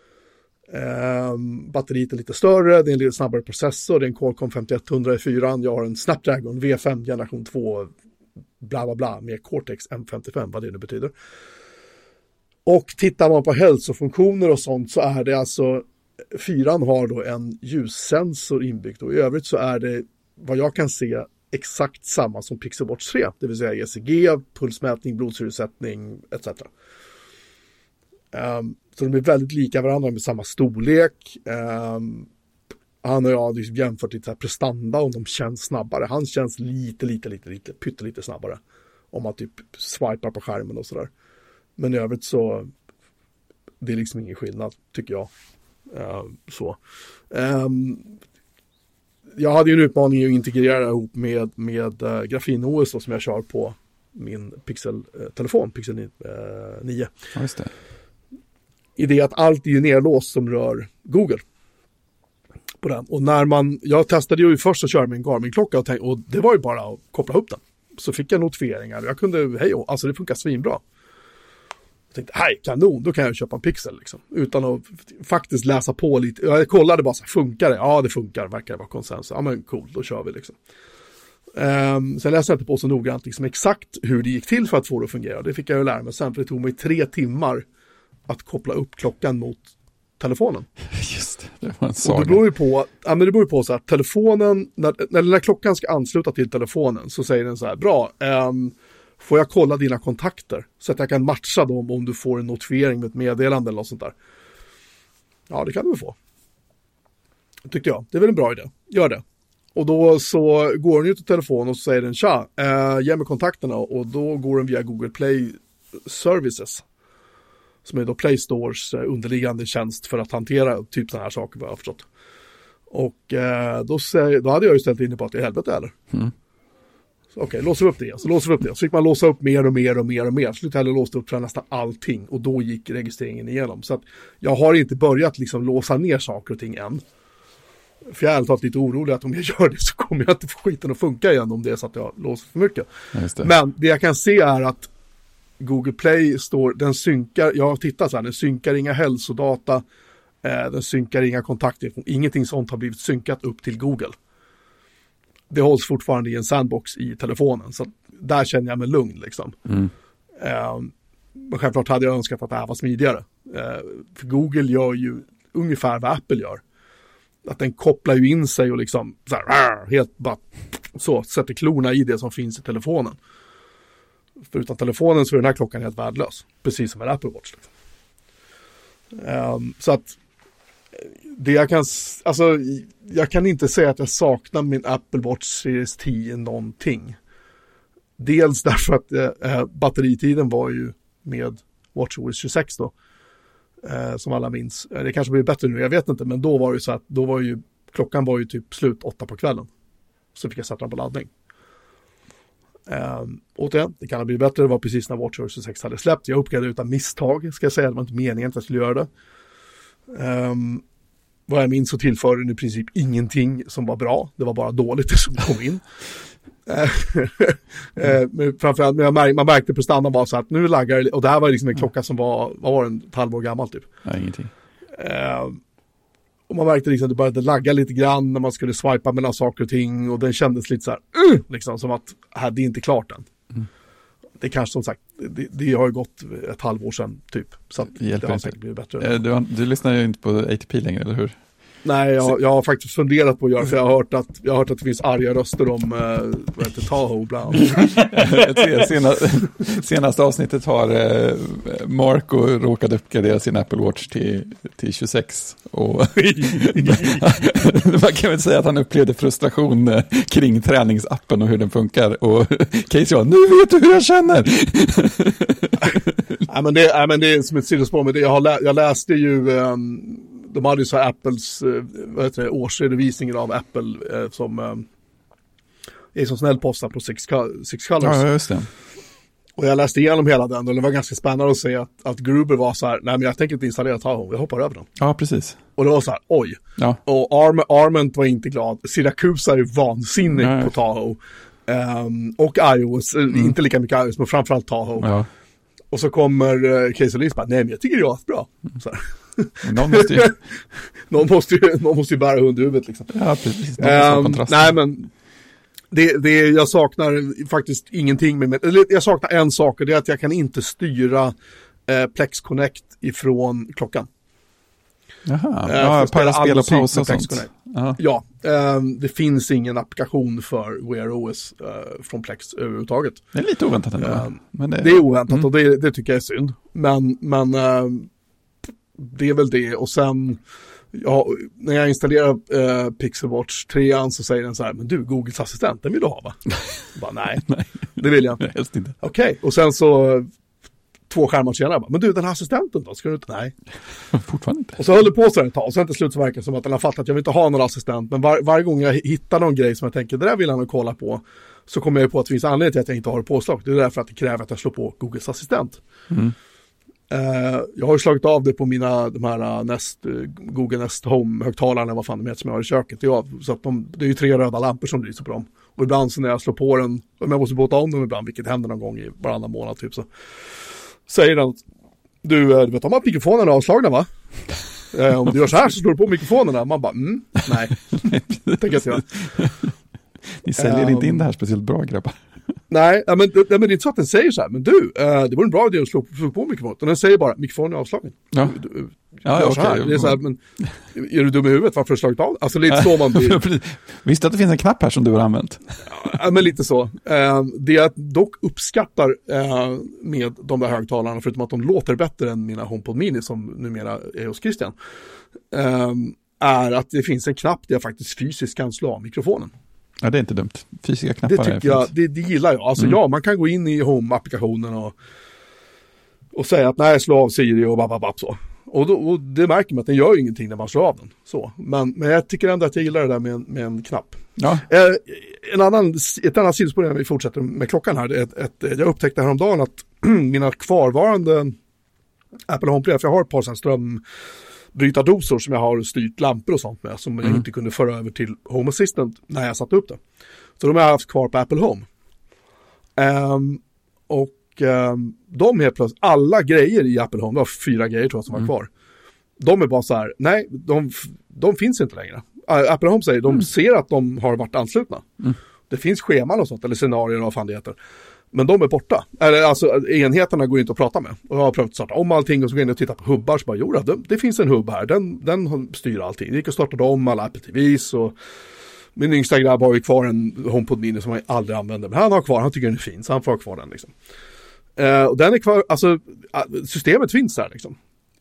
Speaker 1: Um, batteriet är lite större, det är en lite snabbare processor, det är en Qualcomm femtioett hundra i fyran, jag har en Snapdragon V fem generation två bla bla bla med Cortex M femtiofem, vad det nu betyder. Och tittar man på hälsofunktioner och sånt, så är det alltså, fyran har då en ljussensor inbyggt och i övrigt så är det, vad jag kan se, exakt samma som Pixel Watch tre, det vill säga E C G, pulsmätning, blodsyresättning et cetera. Um, så de är väldigt lika varandra med samma storlek. Um, han och jag har liksom jämfört lite så här prestanda, om de känns snabbare. Han känns lite, lite, lite, lite, pyttelite snabbare. Om man typ swipar på skärmen och sådär. Men i övrigt så det är liksom ingen skillnad, tycker jag. Uh, så. Um, jag hade ju en utmaning att integrera ihop med, med uh, Grafin-O S då, som jag kör på min Pixel-telefon, Pixel nio.
Speaker 2: Ja, just det.
Speaker 1: I det att allt är ju nerlåst som rör Google. På den. Och när man, jag testade ju först att köra med en Garmin-klocka och, tänk, och det var ju bara att koppla upp den. Så fick jag notifieringar. Jag kunde, hej, alltså det funkar svinbra. Jag tänkte, hej, kanon, då kan jag köpa en Pixel liksom. Utan att faktiskt läsa på lite. Jag kollade bara så här, funkar det? Ja, det funkar, verkar det vara konsensus. Ja, men cool, då kör vi liksom. Um, sen läste jag inte på så noggrant liksom, exakt hur det gick till för att få det att fungera. Det fick jag ju lära mig sen, för det tog mig tre timmar att koppla upp klockan mot telefonen.
Speaker 2: Just det, det var en saga.
Speaker 1: Och det beror ju på, ja, men det beror ju på så att telefonen, när, när den här klockan ska ansluta till telefonen så säger den så här, bra, um, får jag kolla dina kontakter så att jag kan matcha dem om du får en notifiering med ett meddelande eller något sånt där. Ja, det kan du få. Tyckte jag. Det är väl en bra idé. Gör det. Och då så går den ut till telefonen och så säger den, tja, äh, ge mig kontakterna, och då går den via Google Play Services. Som är då Play Stores underliggande tjänst för att hantera typ sådana här saker, vad jag har förstått. Och eh, då, säger, då hade jag ju ställt in på att det är helvete eller.
Speaker 2: Mm.
Speaker 1: Okej, okay, låser upp det. Så låser vi upp det. Så fick man låsa upp mer och mer och mer och mer. Så slutade jag låsa upp för nästan allting. Och då gick registreringen igenom. Så att jag har inte börjat liksom låsa ner saker och ting än. För jag är alltid lite orolig att om jag gör det så kommer jag inte få skiten att funka igen om det är så att jag låser för mycket.
Speaker 2: Det.
Speaker 1: Men det jag kan se är att Google Play står, den synkar, jag har tittat så här, den synkar inga hälsodata, eh, den synkar inga kontakter, ingenting sånt har blivit synkat upp till Google. Det hålls fortfarande i en sandbox i telefonen, så där känner jag mig lugn liksom.
Speaker 2: Mm.
Speaker 1: Eh, men självklart hade jag önskat att det här var smidigare. Eh, för Google gör ju ungefär vad Apple gör. Att den kopplar ju in sig och liksom så här, helt bara så, sätter klorna i det som finns i telefonen. För utan telefonen så är den här klockan helt värdelös. Precis som en Apple Watch. Liksom. Um, så att det jag kan, alltså jag kan inte säga att jag saknar min Apple Watch Series tio någonting. Dels därför att äh, batteritiden var ju med WatchOS tjugosex då. Äh, som alla minns. Det kanske blir bättre nu, jag vet inte. Men då var det så att då var ju, klockan var ju typ slut åtta på kvällen. Så fick jag sätta den på laddning. Um, återigen, det kan ha blivit bättre. Det var precis när WatchOS tjugosex hade släppt. Jag uppgraderade utan misstag, ska jag säga. Det var inte meningen att jag skulle göra det. Um, vad jag minns så tillförde den i princip ingenting som var bra. Det var bara dåligt det som kom in. uh, men framförallt, men märk, man märkte prestandan var så att nu laggar det. Och det här var liksom en klocka som var, vad var den, ett halvår gammal typ.
Speaker 2: Ja, ingenting.
Speaker 1: Uh, Och man märkte liksom att det började lagga lite grann när man skulle swipa mellan saker och ting. Och den kändes lite så här, uh, liksom som att här, det är inte klart än. Mm. Det kanske som sagt, det, det har ju gått ett halvår sedan typ. Så att det, det har säkert blivit bättre.
Speaker 2: Eh, du, har, du lyssnar ju inte på A T P längre, eller hur?
Speaker 1: Nej, jag, jag har faktiskt funderat på att göra, för jag har hört att, jag har hört att det finns arga röster om eh, vad heter Tahoe bland annat.
Speaker 2: Senaste, senaste avsnittet har eh, Marco råkat uppgradera sin Apple Watch till, till tjugosex. Och man kan väl säga att han upplevde frustration eh, kring träningsappen och hur den funkar. Och Casey var, nu vet du hur jag känner!
Speaker 1: nej, men det, nej, men det är som ett sidospår, men det, jag, har lä, jag läste ju... Um, de hade ju så här Apples vad heter det, årsredovisningen av Apple eh, som eh, är som snäll postar på Six, Six Colors.
Speaker 2: Ja, just det.
Speaker 1: Och jag läste igenom hela den och det var ganska spännande att se att, att Gruber var så här, nej men jag tänker inte installera Tahoe, jag hoppar över den.
Speaker 2: Ja, precis.
Speaker 1: Och det var så här, oj.
Speaker 2: Ja.
Speaker 1: Och Arm, Arment var inte glad. Syracuse är vansinnig nej. På Tahoe. Um, och iOS, mm. inte lika mycket iOS, men framförallt Tahoe. Ja. Och så kommer uh, Casey Lee och bara, nej men jag tycker det är bra. Så här.
Speaker 2: Någon måste ju...
Speaker 1: någon, måste ju, någon måste ju bära hundhuvudet liksom.
Speaker 2: Ja, precis.
Speaker 1: Um, nej, men det, det, jag saknar faktiskt ingenting med, eller jag saknar en sak, och det är att jag kan inte styra eh, Plex Connect ifrån klockan.
Speaker 2: Jaha, eh, ja, para spela pausa och sånt. Aha.
Speaker 1: Ja, eh, det finns ingen applikation för Wear O S eh, från Plex överhuvudtaget.
Speaker 2: Det är lite oväntat ändå.
Speaker 1: Eh,
Speaker 2: men det...
Speaker 1: det är oväntat mm. och det, det tycker jag är synd. Men, men eh, det är väl det. Och sen ja, när jag installerar eh, Pixel Watch tre så säger den så här, men du, Googles assistent, den vill du ha va? bara, nej, nej, det vill jag inte.
Speaker 2: Helst inte.
Speaker 1: Okej, okay. Och sen så två skärmar senare, bara, men du, den här assistenten då? Ska du inte? Nej.
Speaker 2: Fortfarande inte.
Speaker 1: Och så höll det på så ett tag, och sen till slut så verkar det som att den har fattat att jag vill inte ha någon assistent, men var, varje gång jag hittar någon grej som jag tänker, det där vill han kolla på, så kommer jag på att det finns anledning till att jag inte har det påslaget. Det är därför att det kräver att jag slår på Googles assistent.
Speaker 2: Mm.
Speaker 1: Uh, jag har ju slagit av det på mina de här Nest, Google Nest Home-högtalarna, vad fan de heter, som jag har i köket. Jag, så att de, det är ju tre röda lampor som lyser på dem. Och ibland så när jag slår på den, om jag måste båta om dem ibland, vilket händer någon gång i varannan månad typ, så säger den, du, du vet om att mikrofonerna är avslagna, va? Uh, om du gör så här så slår du på mikrofonerna. Man bara, mm, nej. Tänker jag säga.
Speaker 2: Ni säljer
Speaker 1: um,
Speaker 2: inte in det här speciellt bra, grabbar.
Speaker 1: Nej, men, men det är inte så att den säger så här, men du, uh, det var en bra idé att slå, slå på mikrofonen. Och den säger bara, mikrofonen är avslagen.
Speaker 2: Ja.
Speaker 1: Du, du,
Speaker 2: ja,
Speaker 1: ja
Speaker 2: okej.
Speaker 1: okay. Det är så här, men är du dum i huvudet? Varför har du slagit av? Alltså lite så man blir.
Speaker 2: Visst att det finns en knapp här som du har använt?
Speaker 1: Ja, men lite så. Uh, det jag dock uppskattar uh, med de där högtalarna, förutom att de låter bättre än mina HomePod Mini som numera är hos Christian, uh, är att det finns en knapp där jag faktiskt fysiskt kan slå av mikrofonen.
Speaker 2: Ja, det är inte dumt. Fysiska knappar
Speaker 1: det tycker jag, det, det gillar jag. Alltså mm. ja, man kan gå in i Home-applikationen och, och säga att nej, slå av Siri och bababab så. Och, då, och det märker man att den gör ingenting när man slår av den. Så. Men, men jag tycker ändå att jag gillar det där med en, med en knapp.
Speaker 2: Ja.
Speaker 1: Eh, en annan, ett annat sidospår när vi fortsätter med klockan här. Ett, ett, jag upptäckte häromdagen att mina kvarvarande Apple Home Play, för jag har ett par ström brytardosor som jag har styrt lampor och sånt med, som mm. jag inte kunde föra över till Home Assistant när jag satte upp det. Så de har jag haft kvar på Apple Home. Um, och um, de helt plötsligt, alla grejer i Apple Home, det var fyra grejer tror jag som var kvar. Mm. De är bara så här, nej, de, de finns inte längre. Uh, Apple Home säger, de mm. ser att de har varit anslutna. Mm. Det finns scheman och sånt, eller scenarier och vad fan det heter. Men de är borta. Eller, alltså, enheterna går inte att prata med. Och jag har prövat att starta om allting och så går jag in och tittar på hubbar. Så bara, jo, det, det finns en hubb här. Den, den styr allting. Det gick att starta om alla Apple T Vs. Och min yngsta grabb har ju kvar en HomePod Mini som han aldrig använder. Men han har kvar, han tycker den är fin. Så han får ha kvar den liksom. Uh, och den är kvar, alltså systemet finns där liksom.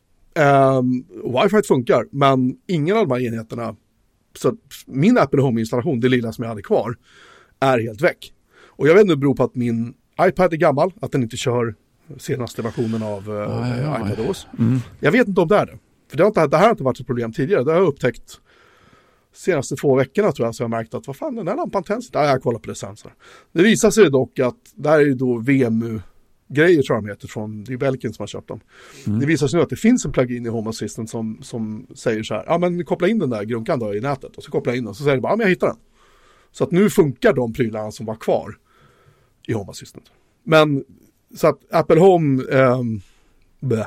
Speaker 1: Um, Wi-Fi funkar. Men ingen av de här enheterna, så min Apple Home-installation, det lilla som jag hade kvar, är helt väck. Och jag vet inte, det beror på att min iPad är gammal, att den inte kör senaste versionen av uh, ah, ja, ja, iPadOS. Mm. Jag vet inte om det är det. För det, har inte, det här har inte varit ett problem tidigare. Det har jag upptäckt senaste två veckorna tror jag, så jag har märkt att vad fan, den här lampan tänds. Ja, jag kollar på det sen. Så. Det visar sig dock att det här är då V M U-grejer tror jag de heter från, det är Belgien som har köpt dem. Mm. Det visar sig nu att det finns en plugin i Home Assistant som, som säger så här, ja men koppla in den där grunkan då i nätet. Och så koppla in den och så säger det bara, ja men jag hittar den. Så att nu funkar de prylarna som var kvar i Home Assistant. Men så att Apple Home eh, bleh,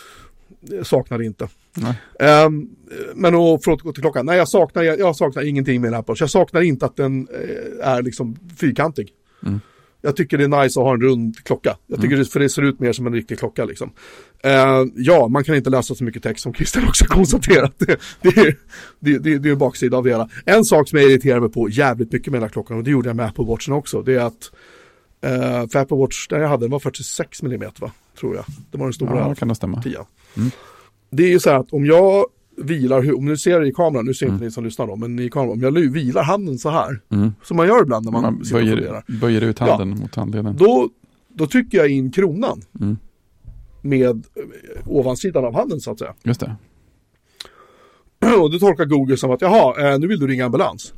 Speaker 1: saknar det inte. Eh, men och för att gå till klockan. Nej, jag saknar, jag, jag saknar ingenting med Apple. Jag saknar inte att den eh, är liksom fyrkantig. Mm. Jag tycker det är nice att ha en rund klocka. Jag tycker mm. det, för det ser ut mer som en riktig klocka liksom. Eh, ja, man kan inte läsa så mycket text som Christian också konstaterat. Det, det, är, det, det, det är en baksida av det hela. En sak som jag irriterar mig på jävligt mycket med den här klockan, och det gjorde jag med Apple Watchen också, det är att eh, för Apple Watch, där jag hade, den var fyrtiosex millimeter va, tror jag. Det var den stora.
Speaker 2: Ja, kan det stämma. Mm.
Speaker 1: Det är ju så här att om jag vilar, om du ser det i kameran, nu ser inte mm. ni som lyssnar då, men i kameran, om jag vilar handen så här, mm. som man gör ibland när man, man
Speaker 2: böjer, böjer ut handen ja, mot handleden.
Speaker 1: Då, då trycker jag in kronan mm. med ovansidan av handen så att säga.
Speaker 2: Just det.
Speaker 1: Och då tolkar Google som att, jaha, nu vill du ringa ambulans.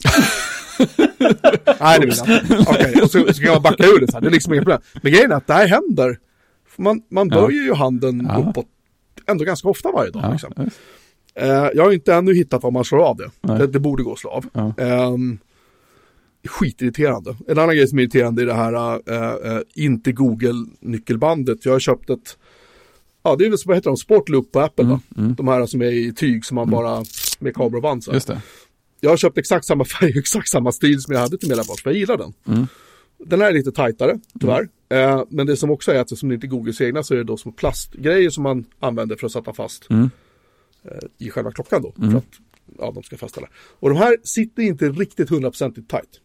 Speaker 1: Nej, det vill jag inte. Okej, okay, och så, så kan man backa ur det så här. Det är liksom inget problem. Men grejen är att det här händer. Man, man böjer ja. ju handen ja. uppåt ändå ganska ofta varje dag. Ja, liksom. uh, jag har inte ännu hittat vad man slår av det. Det, det borde gå att slå av. Ja. Um, skitirriterande. En annan grej som är irriterande är det här uh, uh, inte Google-nyckelbandet. Jag har köpt ett, ja det är väl som heter de, Sportloop på Apple mm, va? Mm. De här som är i tyg som man mm. bara med kabel och band så.
Speaker 2: Just det.
Speaker 1: Jag har köpt exakt samma färg, exakt samma stil som jag hade till mina bort, för jag gillar den. Mm. Den här är lite tajtare, tyvärr. Mm. Uh, men det som också är att som det inte är Googles egna så är det då små plastgrejer som man använder för att sätta fast mm. uh, i själva klockan då. Mm. För att ja, de ska fästa där. Och de här sitter inte riktigt hundraprocentigt tajt.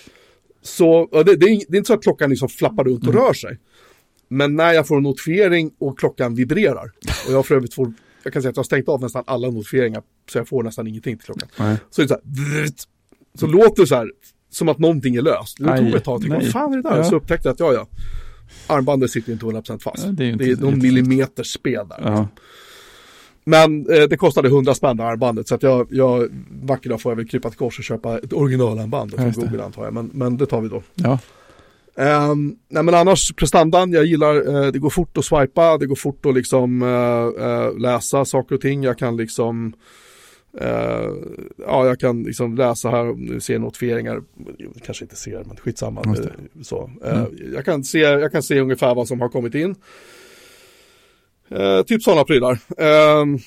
Speaker 1: Så det, det, är, det är inte så att klockan liksom flappar runt och mm. rör sig. Men när jag får en notifiering och klockan vibrerar. Och jag för övrigt får, jag kan säga att jag har stängt av nästan alla notifieringar. Så jag får nästan ingenting till klockan. Nej. Så det är så här, så låter det så här som att någonting är löst. Det tog ett tag till, vad fan är det där? Ja. Så upptäckte jag att ja, ja, armbandet sitter inte hundra procent fast. Ja, det är, inte, det är någon millimeters spel där. Ja. Men eh, det kostade hundra spänn armbandet, så att jag, jag vacker dag får jag väl krypa till kors och köpa ett originalarmband från Google antar jag. Men, men det tar vi då.
Speaker 2: Ja.
Speaker 1: Um, nej men annars prestandan, jag gillar, uh, det går fort att swipa, det går fort att liksom uh, uh, läsa saker och ting. Jag kan liksom uh, ja, jag kan liksom läsa här, nu ser notifieringar, kanske inte ser, men skitsamma. Uh, så. Uh, mm. jag, kan se, jag kan se ungefär vad som har kommit in. Uh, typ sådana prylar. Uh,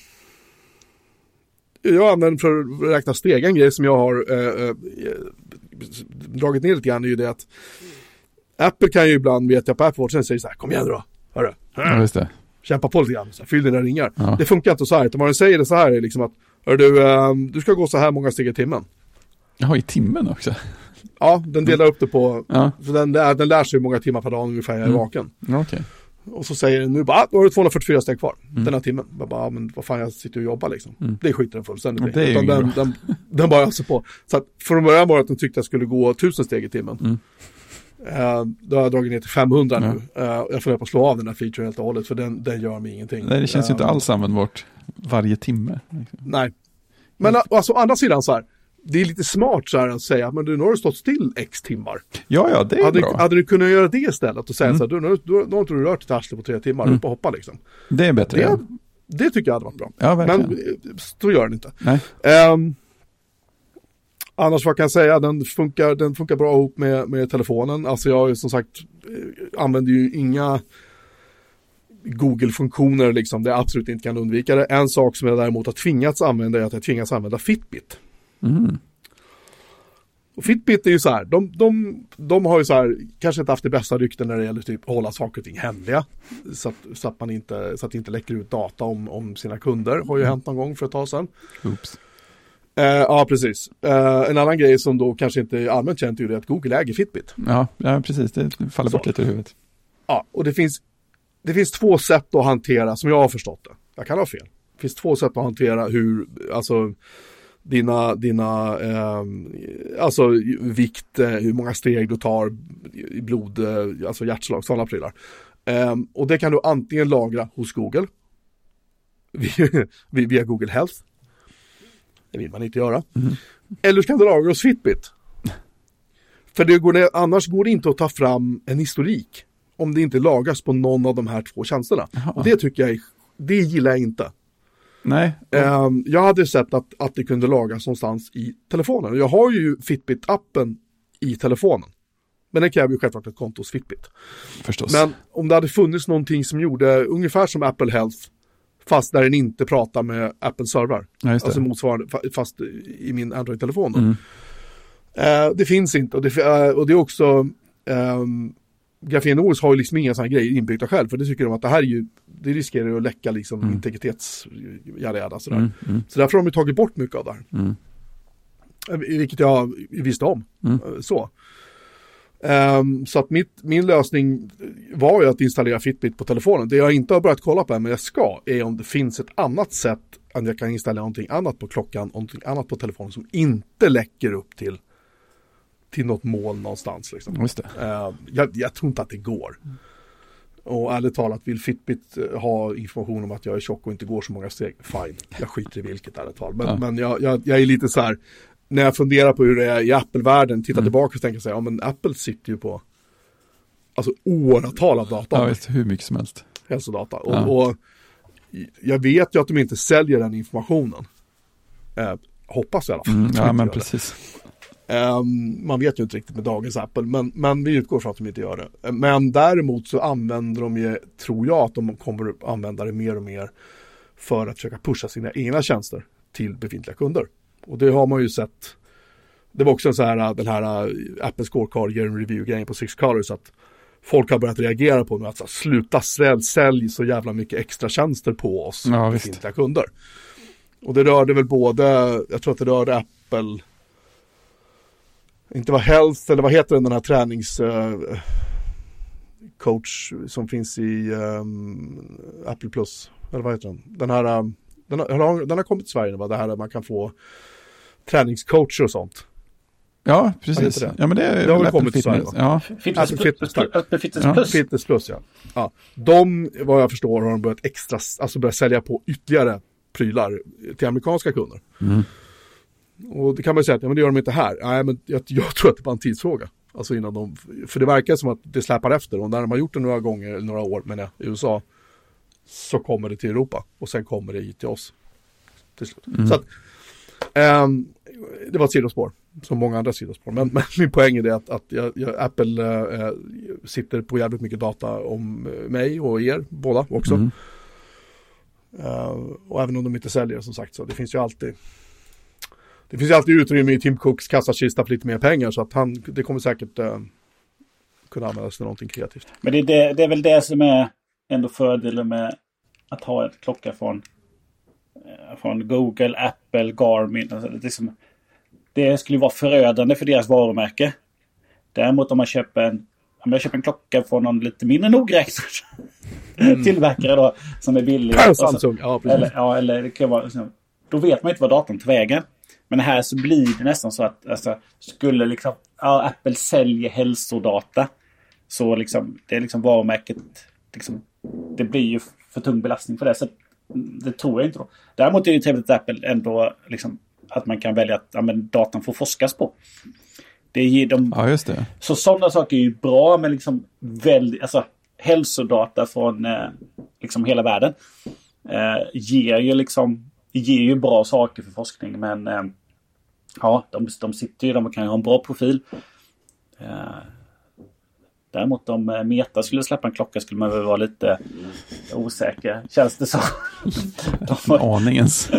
Speaker 1: jag använder för att räkna steg, en grej som jag har uh, uh, dragit ner lite grann är ju det att Apple kan ju ibland, vet jag på Apple Watch, säger så här, kom igen då, hörru.
Speaker 2: Ja, just det.
Speaker 1: Kämpa på lite grann, så här, fyll dina ringar.
Speaker 2: Ja. Det
Speaker 1: funkar inte så här, utan vad den säger det så här är liksom att, hör du, um, du ska gå så här många steg i timmen.
Speaker 2: Jaha, i timmen också?
Speaker 1: Ja, den delar upp det på,
Speaker 2: ja.
Speaker 1: så den, den lär sig hur många timmar per dag ungefär jag är
Speaker 2: mm.
Speaker 1: vaken.
Speaker 2: Ja, okay.
Speaker 1: Och så säger den nu bara, då har du tvåhundrafyrtiofyra steg kvar
Speaker 2: mm.
Speaker 1: den här timmen. Jag bara, men vad fan, jag sitter och jobbar liksom.
Speaker 2: Mm.
Speaker 1: Det skiter den fullständigt.
Speaker 2: Det är
Speaker 1: utan den, den, den bara alltså på. Så att från början var det att den tyckte jag skulle gå tusen steg i timmen.
Speaker 2: Mm.
Speaker 1: Uh, då har jag dragit ner till femhundra
Speaker 2: ja.
Speaker 1: nu. Uh, jag får på att slå av den här featuren helt och hållet, för den, den gör mig ingenting.
Speaker 2: Nej, det känns ju inte
Speaker 1: uh,
Speaker 2: alls användbart varje timme.
Speaker 1: Nej. Men mm. alltså å andra sidan så här, det är lite smart så här att säga, men du, nu har du stått still x timmar.
Speaker 2: Ja, ja, det är
Speaker 1: hade,
Speaker 2: bra.
Speaker 1: Hade du kunnat göra det istället och säga
Speaker 2: mm.
Speaker 1: så här, du, nu, du, nu har inte du rört ett arsle på tre timmar, mm. upp och hoppa liksom.
Speaker 2: Det är bättre.
Speaker 1: Det,
Speaker 2: ja.
Speaker 1: det tycker jag hade varit bra.
Speaker 2: Ja, verkligen.
Speaker 1: Men så gör den inte.
Speaker 2: Nej.
Speaker 1: Um, annars vad kan jag säga, den funkar, den funkar bra ihop med, med telefonen. Alltså jag som sagt använder ju inga Google-funktioner liksom, det jag absolut inte kan undvika det. En sak som jag däremot har tvingats använda är att jag tvingas använda Fitbit.
Speaker 2: Mm.
Speaker 1: Och Fitbit är ju så här, de, de, de har ju så här, kanske inte haft det bästa rykten när det gäller typ att hålla saker och ting hemliga. Så att, så att man inte, så att det inte läcker ut data om, om sina kunder. Har ju hänt någon gång för ett tag sedan.
Speaker 2: Oops.
Speaker 1: Uh, ja, precis. Uh, en annan grej som då kanske inte är allmänt känt är ju att Google äger Fitbit.
Speaker 2: Ja, ja precis. Det faller så. bort lite i huvudet.
Speaker 1: Ja, och det finns, det finns två sätt att hantera, som jag har förstått det. Jag kan ha fel. Det finns två sätt att hantera hur, alltså dina, dina eh, alltså vikt, hur många steg du tar i blod, alltså hjärtslag, sådana prylar. Eh, och det kan du antingen lagra hos Google via Google Health. Det vill man inte göra. Mm. Eller kan du lagra hos Fitbit. För det går, annars går det inte att ta fram en historik om det inte lagras på någon av de här två tjänsterna. Aha. Och det tycker jag, det gillar jag inte.
Speaker 2: Nej.
Speaker 1: Um, jag hade sett att, att det kunde lagras någonstans i telefonen. Jag har ju Fitbit-appen i telefonen. Men den kräver ju självklart ett konto hos Fitbit.
Speaker 2: Förstås.
Speaker 1: Men om det hade funnits någonting som gjorde ungefär som Apple Health, fast där den inte pratar med Apple-servrar. Ja, alltså motsvarande, fast i min Android-telefon. Mm. Uh, det finns inte. Och det, uh, och det är också... Um, Grafien O S har ju liksom inga sådana grejer inbyggda själv, för det tycker de att det här är ju, det riskerar att läcka liksom mm. integritets jada, sådär. Mm, mm. Så därför har de ju tagit bort mycket av det här. Mm. Vilket jag visste om. Mm. Så. Um, så att mitt, min lösning var ju att installera Fitbit på telefonen. Det jag inte har börjat kolla på än, men jag ska, är om det finns ett annat sätt att jag kan installera någonting annat på klockan, någonting annat på telefonen som inte läcker upp till till något mål någonstans. Liksom.
Speaker 2: Just det.
Speaker 1: Uh, jag, jag tror inte att det går. Mm. Och ärligt talat, vill Fitbit ha information om att jag är tjock och inte går så många steg, fine. Jag skiter i vilket ärligt talat. Men, ja. men jag, jag, jag är lite så här, när jag funderar på hur det är i Apple-världen, tittar mm. tillbaka och tänker så här, ja men Apple sitter ju på alltså åratal av data.
Speaker 2: Ja, visst, hur mycket som helst.
Speaker 1: Hälsodata. Och, ja. och jag vet ju att de inte säljer den informationen. Eh, hoppas i alla fall.
Speaker 2: Mm, ja, men precis.
Speaker 1: Um, man vet ju inte riktigt med dagens Apple, men, men vi utgår från att de inte gör det. Men däremot så använder de ju, tror jag att de kommer att använda det mer och mer för att försöka pusha sina egna tjänster till befintliga kunder. Och det har man ju sett. Det var också en så här, den här Apple Scorecard ger en review-grejen på Six Colors, att folk har börjat reagera på att så, sluta sälj, sälj så jävla mycket extra tjänster på oss,
Speaker 2: ja,
Speaker 1: befintliga kunder. Och det rörde väl både, jag tror att det rörde Apple, inte vad Health, eller vad heter den, den här träningscoach uh, som finns i um, Apple Plus, eller vad heter den? Den här, um, den, har, den har kommit till Sverige, va? Det här att man kan få träningscoacher och sånt.
Speaker 2: Ja, precis. Ja, men det, är
Speaker 1: det har väl kommit till Sverige, va?
Speaker 2: Ja.
Speaker 3: Fitness,
Speaker 1: Apple Fitness,
Speaker 3: Fitness, Fitness Plus.
Speaker 1: Ja, Fitness Plus, ja. ja. De, vad jag förstår, har de börjat extra, alltså börjat sälja på ytterligare prylar till amerikanska kunder. Mm. Och det kan man ju säga att ja, men det gör de inte här. Nej, men jag, jag tror att det var en tidsfråga. Alltså innan de, för det verkar som att det släpar efter. Och när de har gjort det några gånger, några år men i U S A, så kommer det till Europa. Och sen kommer det hit till oss. Till slut. Mm. Så att, um, det var ett sidospår. Som många andra sidospår. Men, men min poäng är det att, att jag, jag, Apple uh, sitter på jävligt mycket data om mig och er båda också. Mm. Uh, och även om de inte säljer, som sagt, så det finns ju alltid det finns ju alltid utrymme i Tim Cooks kassakista för lite mer pengar, så att han, det kommer säkert uh, kunna användas till någonting kreativt.
Speaker 3: Men det är, det, det är väl det som är ändå fördelen med att ha en klocka från, från Google, Apple, Garmin. Alltså det, liksom, det skulle vara förödande för deras varumärke. Däremot om man köper en, om jag köper en klocka från någon lite mindre nogräknad mm. tillverkare då, som är billig.
Speaker 1: Samsung, ja precis.
Speaker 3: Eller, ja, eller det kan vara, liksom, då vet man inte vad datorn tar vägen. Men här så blir det nästan så att alltså, skulle liksom, ja, Apple säljer hälsodata, så liksom, det är liksom varumärket, liksom, det blir ju för tung belastning för det. Så det tror jag inte då. Däremot är det trevligt att Apple ändå liksom, att man kan välja att ja, men datan får forskas på. Det ger dem,
Speaker 2: ja, just det.
Speaker 3: Så sådana saker är ju bra, men liksom väldigt, alltså hälsodata från eh, liksom hela världen eh, ger ju liksom ger ju bra saker för forskning, men eh, ja, de, de sitter ju, de kan ju ha en bra profil. Eh, däremot om Meta skulle släppa en klocka skulle man väl vara lite osäker, känns det så.
Speaker 2: de aningens.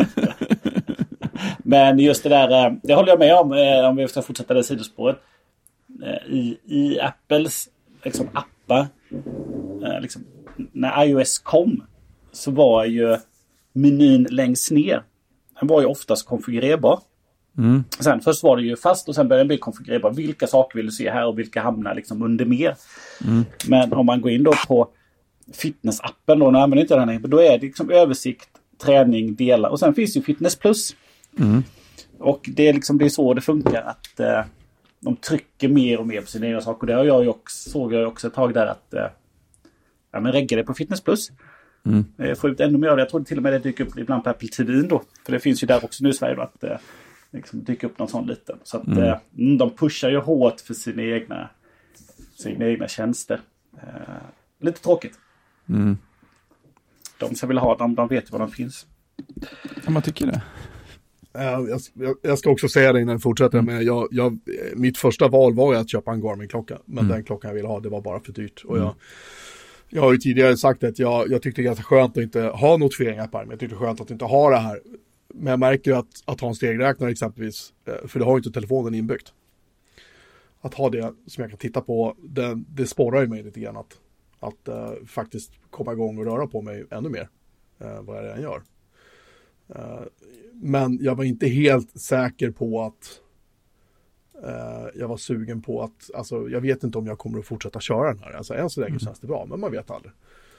Speaker 3: Men just det där, det håller jag med om, om vi ska fortsätta det sidospåret. I, i Apples liksom, appar, liksom, när iOS kom så var ju menyn längst ner, den var ju oftast konfigurerbar. Mm. Sen först var det ju fast och sen började den bli konfigurerbar. Vilka saker vill du se här och vilka hamnar liksom under mer. Mm. Men om man går in då på fitnessappen då, när man inte den, då är det liksom översikt, träning, delar och sen finns ju Fitness Plus. Mm. Och det är liksom det är så det funkar att eh, de trycker mer och mer på sina egna saker. Det har jag ju också, såg jag också ett tag där att eh, ja, men reggar det på Fitness Plus. Mm. Eh, får ut ännu mer av det. Jag tror till och med det dyker upp ibland på Apple T V då. För det finns ju där också nu i Sverige då att eh, liksom dyka upp någon sån liten. Så att mm. eh, de pushar ju hårt för sina egna sina egna tjänster. Eh, lite tråkigt. Mm. De som vill ha dem, de vet ju var de finns.
Speaker 2: Ja, man tycker det.
Speaker 1: Jag, jag, jag ska också säga det innan jag fortsätter, mm. men jag, jag, mitt första val var att köpa en Garmin-klocka, men mm. den klockan jag ville ha, det var bara för dyrt. Och jag, mm. jag har ju tidigare sagt att jag, jag tyckte det är ganska skönt att inte ha notifieringar på men jag tyckte det är skönt att inte ha det här. Men jag märker ju att, att ha en stegräknare exempelvis, för det har ju inte telefonen inbyggt. Att ha det som jag kan titta på, det, det sporrar ju mig lite grann att, att uh, faktiskt komma igång och röra på mig ännu mer uh, vad jag redan gör. Uh, men jag var inte helt säker på att uh, jag var sugen på att, alltså jag vet inte om jag kommer att fortsätta köra den här. Alltså än så länge mm. känns det bra, men man vet aldrig.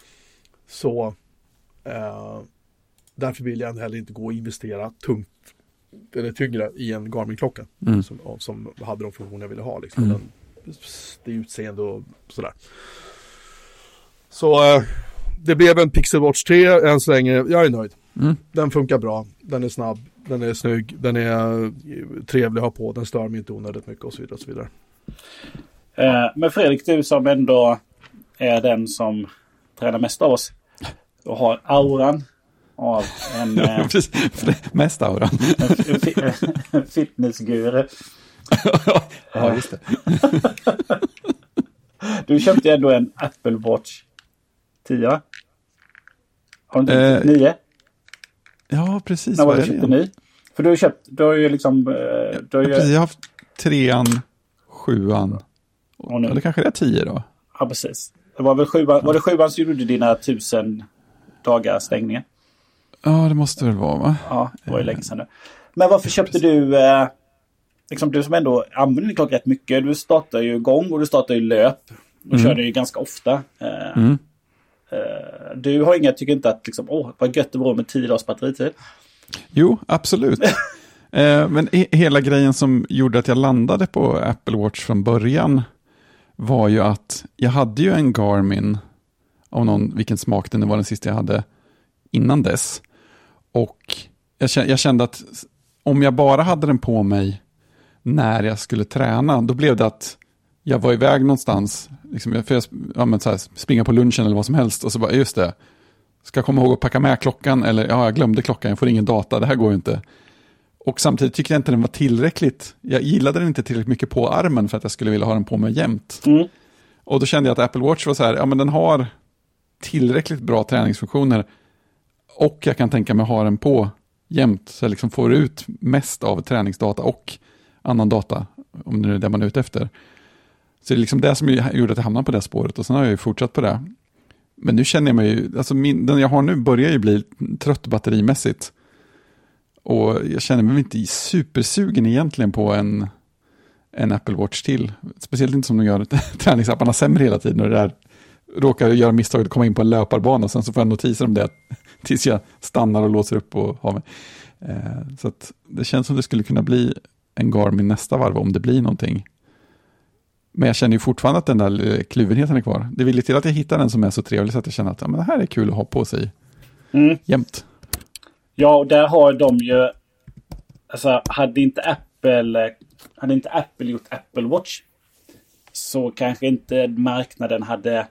Speaker 1: Så uh, därför vill jag heller inte gå och investera tungt eller tyngre i en Garmin-klocka mm. som, som hade de funktioner jag ville ha. Liksom. Mm. Den, det utseende och sådär. Så uh, det blev en Pixel Watch tre än så länge. Jag är nöjd. Mm. Den funkar bra. Den är snabb. Den är snygg. Den är trevlig att ha på. Den stör mig inte onödigt mycket och så vidare. Och så vidare.
Speaker 3: Eh, men Fredrik, du som ändå är den som tränar mest av oss och har auran av en... Eh,
Speaker 2: mest auran.
Speaker 3: En fitnessguru.
Speaker 2: Ja, just det.
Speaker 3: Du köpte ju ändå en Apple Watch tio. Har du inte eh, nio?
Speaker 2: Ja, precis.
Speaker 3: När var du köpte ny? För du har köpt, du har ju liksom... Du har ju...
Speaker 2: Ja, precis, jag har haft trean, sjuan, och eller kanske det är tio då?
Speaker 3: Ja, precis. Det var väl sjuan, var det sjuan så gjorde du dina tusen dagar stängningar?
Speaker 2: Ja, det måste väl vara, va?
Speaker 3: Ja, det var ju länge sedan nu. Men varför köpte du... Eh, liksom du som ändå använder din klocka rätt mycket. Du startar ju igång och du startar ju löp. Och mm. kör det ju ganska ofta. Eh, mm. eh, du har inga, tycker inte att liksom, åh, vad gött det var med tio dagars batteritid.
Speaker 2: Jo, absolut. eh, men he- hela grejen som gjorde att jag landade på Apple Watch från början var ju att jag hade ju en Garmin av någon, vilken smak den var den sista jag hade innan dess. Och jag kände, jag kände att om jag bara hade den på mig när jag skulle träna, då blev det att jag var iväg någonstans, liksom, för jag ja, men så här, springa på lunchen eller vad som helst, och så bara, just det, ska jag komma ihåg att packa med klockan, eller ja, jag glömde klockan, jag får ingen data, det här går ju inte. Och samtidigt tyckte jag inte den var tillräckligt, jag gillade den inte tillräckligt mycket på armen för att jag skulle vilja ha den på mig jämt.
Speaker 3: Mm.
Speaker 2: Och då kände jag att Apple Watch var så här, ja men den har tillräckligt bra träningsfunktioner, och jag kan tänka mig ha den på jämt, så jag liksom får ut mest av träningsdata och annan data, om det är det man är ute efter. Så det är liksom det som gjorde att jag hamnade på det spåret, och sen har jag ju fortsatt på det. Men nu känner jag mig ju, alltså min, den jag har nu börjar ju bli trött batterimässigt. Och jag känner mig inte supersugen egentligen på en, en Apple Watch till. Speciellt inte som de gör träningsapparna sämre hela tiden, och det där råkar göra misstaget att komma in på en löparbana, och sen så får jag notiser om det tills jag stannar och låser upp och har mig. Eh, så att det känns som det skulle kunna bli en Garmin nästa varv om det blir någonting. Men jag känner ju fortfarande att den där kluvenheten är kvar. Det vill ju till att jag hittar den som är så trevlig så att jag känner att ja, men det här är kul att ha på sig
Speaker 3: mm.
Speaker 2: jämt.
Speaker 3: Ja, och där har de ju, alltså hade inte Apple hade inte Apple gjort Apple Watch, så kanske inte marknaden hade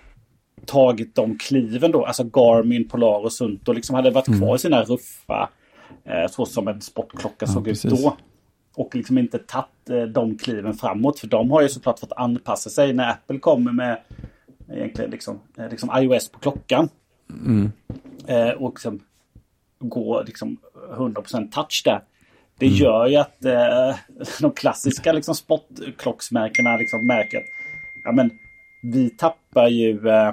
Speaker 3: tagit de kliven då. Alltså Garmin, Polar och Suunto liksom hade varit kvar i mm. sina ruffa, eh, så som en sportklocka såg
Speaker 2: ja,
Speaker 3: ut då. Och liksom inte tagit eh, de kliven framåt. För de har ju såklart fått anpassa sig när Apple kommer med egentligen liksom, eh, liksom iOS på klockan.
Speaker 2: Mm.
Speaker 3: Eh, och liksom gå liksom hundra procent touch där. Det mm. gör ju att eh, de klassiska liksom sportklocksmärkena liksom märker att ja, men, vi tappar ju eh,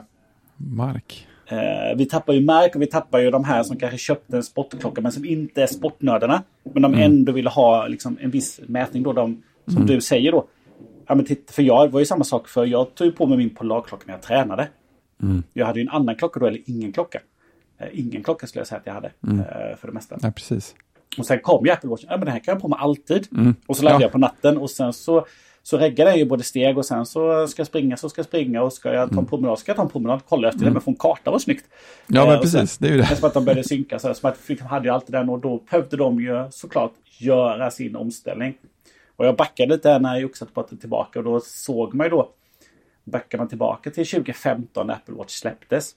Speaker 2: mark.
Speaker 3: Eh, vi tappar ju mark, och vi tappar ju de här som kanske köpte en sportklocka men som inte är sportnördarna. Men de mm. ändå vill ha liksom, en viss mätning då. De, som mm. du säger då. Ja, men titta, för jag var ju samma sak, för jag tog ju på mig min Polarklocka när jag tränade. Mm. Jag hade ju en annan klocka då, eller ingen klocka. Eh, ingen klocka skulle jag säga att jag hade mm. eh, för det mesta.
Speaker 2: Ja, precis.
Speaker 3: Och sen kom ju Apple Watch. Ja, men det här kan jag på mig alltid.
Speaker 2: Mm.
Speaker 3: Och så laddade
Speaker 2: ja.
Speaker 3: jag på natten, och sen så Så reggar det ju både steg, och sen så ska jag springa, så ska jag springa, och ska jag ta en promenad, ska jag ta en promenad, kolla efter mm. det, men få en karta var snyggt.
Speaker 2: Ja, men
Speaker 3: eh,
Speaker 2: precis,
Speaker 3: sen,
Speaker 2: det är ju det.
Speaker 3: Som att de började synka, så, som att de hade ju alltid den, och då behövde de ju såklart göra sin omställning. Och jag backade lite där när jag också på tillbaka, och då såg man ju då, backar man tillbaka till tjugo femton när Apple Watch släpptes,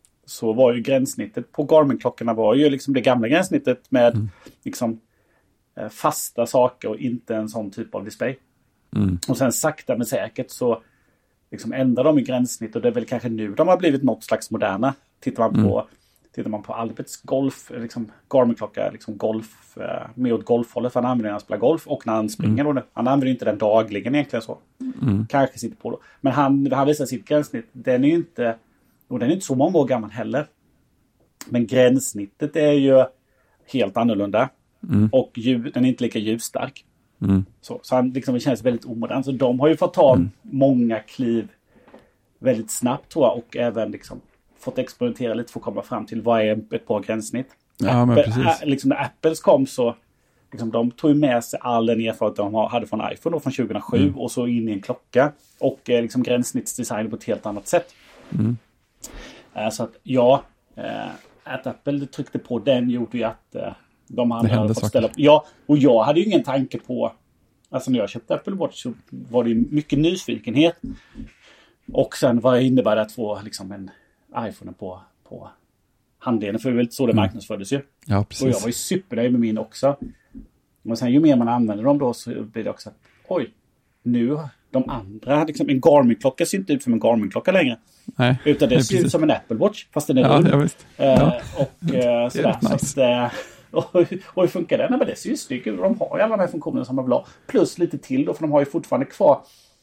Speaker 3: så var ju gränssnittet på Garmin-klockorna var ju liksom det gamla gränssnittet med mm. liksom fasta saker och inte en sån typ av display. Mm. Och sen sakta men säkert så liksom ändrar de i gränssnitt, och det är väl kanske nu de har blivit något slags moderna. Tittar man på, mm. tittar man på Alberts golf, liksom Garmin-klocka, liksom golf, eh, med åt golfhållet, för han använder när han spelar golf och när han springer. Mm. Då, han använder inte den dagligen egentligen så. Mm. Kanske sitter på då. Men han, han visar sitt gränssnitt. Den är ju inte, och den är inte så många år gammal heller. Men gränssnittet är ju helt annorlunda. Mm. Och ljud, den är inte lika ljusstark. Mm. Så, så han liksom, det känns väldigt omodern. Så de har ju fått ta mm. många kliv väldigt snabbt, tror jag, och även liksom fått experimentera lite för att komma fram till vad är ett bra gränssnitt.
Speaker 2: Ja, men
Speaker 3: Apple,
Speaker 2: precis.
Speaker 3: Ä, liksom när Apples kom så liksom, de tog med sig all den erfarenhet de hade från iPhone då, från tjugohundrasju mm. och så in i en klocka, och eh, liksom gränssnittsdesign på ett helt annat sätt. Mm. Eh, så att ja, eh, att Apple tryckte på den gjorde ju att eh, de hade, hade fått ställa upp. Ja, och jag hade ju ingen tanke på, alltså när jag köpte Apple Watch så var det mycket nyfikenhet. Och sen vad innebär det att få liksom en iPhone på, på handleden, för det var väl så det marknadsfördes ju.
Speaker 2: Ja, precis.
Speaker 3: Och jag var ju supernöjd med min också. Och sen ju mer man använder dem då, så blir det också att oj, nu de andra, liksom, en Garmin-klocka ser inte ut som en Garmin-klocka längre. Nej, utan det nej, ser precis. ut som en Apple Watch, fast den är
Speaker 2: ja,
Speaker 3: rund.
Speaker 2: Ja, visst.
Speaker 3: Ja. Eh, och eh, sådär.
Speaker 2: Nice.
Speaker 3: Så att, eh, och, och hur funkar det? Nej, men det ser ju snyggt ut. De har ju alla de här funktionerna som man vill ha. Plus lite till då, för de har ju fortfarande kvar.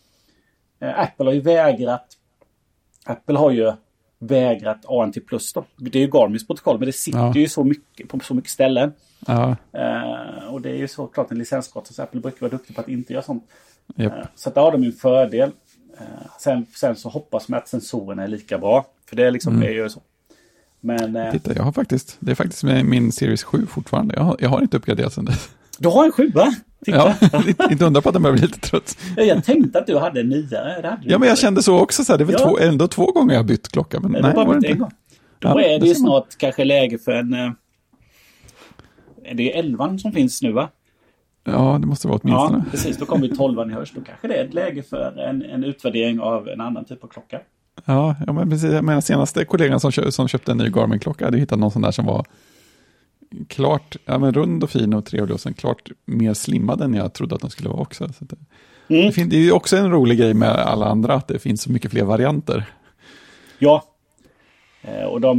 Speaker 3: Eh, Apple har ju vägrat. Apple har ju vägrat A N T plus då. Det är ju Garmins protokoll, men det sitter ja. ju så mycket på så mycket ställen. Ja. Eh, och det är ju såklart en licensbrott, så Apple brukar vara duktig på att inte göra sånt. Yep. Eh, så att där har de en fördel. Eh, sen, sen så hoppas man att sensorerna är lika bra. För det är liksom, mm. det är ju så. Men, eh,
Speaker 2: Titta, jag har faktiskt, det är faktiskt med min Series sju fortfarande. Jag har, jag har inte uppgraderat sen dess.
Speaker 3: Du har en sju, va?
Speaker 2: Ja, inte undra på att den börjar bli lite trött.
Speaker 3: Jag tänkte att du hade en nyare. Det hade
Speaker 2: ja, men jag kände så också. Så här, det är väl ja. två, ändå två gånger jag har bytt klocka. Men nej, nej
Speaker 3: bara
Speaker 2: var det
Speaker 3: inte. En gång. Då ja, är det ju snart man. kanske läge för en... Det är elvan som finns nu, va?
Speaker 2: Ja, det måste vara åtminstone.
Speaker 3: Ja, precis. Då kommer ju tolvan i höst. Då kanske det är ett läge för en, en utvärdering av en annan typ av klocka.
Speaker 2: Ja, ja men precis. Jag menar, senaste kollegan som, kö- som köpte en ny Garmin-klocka hade hittat någon sån där som var klart, ja men rund och fin och trevlig och sen klart mer slimmad än jag trodde att den skulle vara också. Så det, mm. det, fin- det är ju också en rolig grej med alla andra att det finns så mycket fler varianter.
Speaker 3: Ja, eh, och de,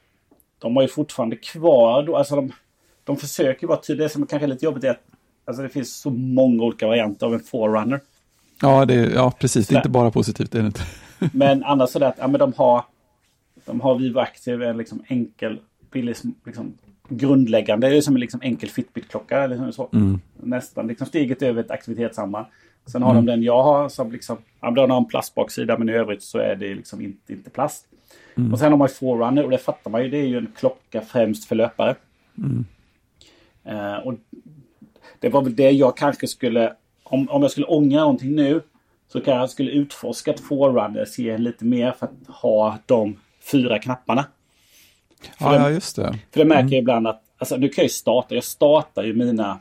Speaker 3: de har ju fortfarande kvar då, alltså de, de försöker vara tydliga. Det som kanske är lite jobbigt är att alltså det finns så många olika varianter av en Forerunner.
Speaker 2: Ja, det, ja precis. Det är inte bara positivt. Det är det inte.
Speaker 3: Men annars så att ja, men de har de har Vivo Active en liksom enkel, billig, liksom grundläggande. Det är som en liksom enkel Fitbit-klocka. Eller så. Mm. Nästan liksom steget över ett aktivitetssamband. Sen har mm. de den jag har som liksom, ja, de har en plastbaksida men i övrigt så är det liksom inte, inte plast. Mm. Och sen har man ju Forerunner och det fattar man ju. Det är ju en klocka främst för löpare. Mm. Uh, och det var väl det jag kanske skulle, om, om jag skulle ångra någonting nu så kanske jag skulle utforska ett Forerunner-serien lite mer för att ha de fyra knapparna. För
Speaker 2: ja,
Speaker 3: det,
Speaker 2: ja, just det.
Speaker 3: För det märker
Speaker 2: mm.
Speaker 3: jag ibland att, alltså nu kan jag ju starta, jag startar ju mina,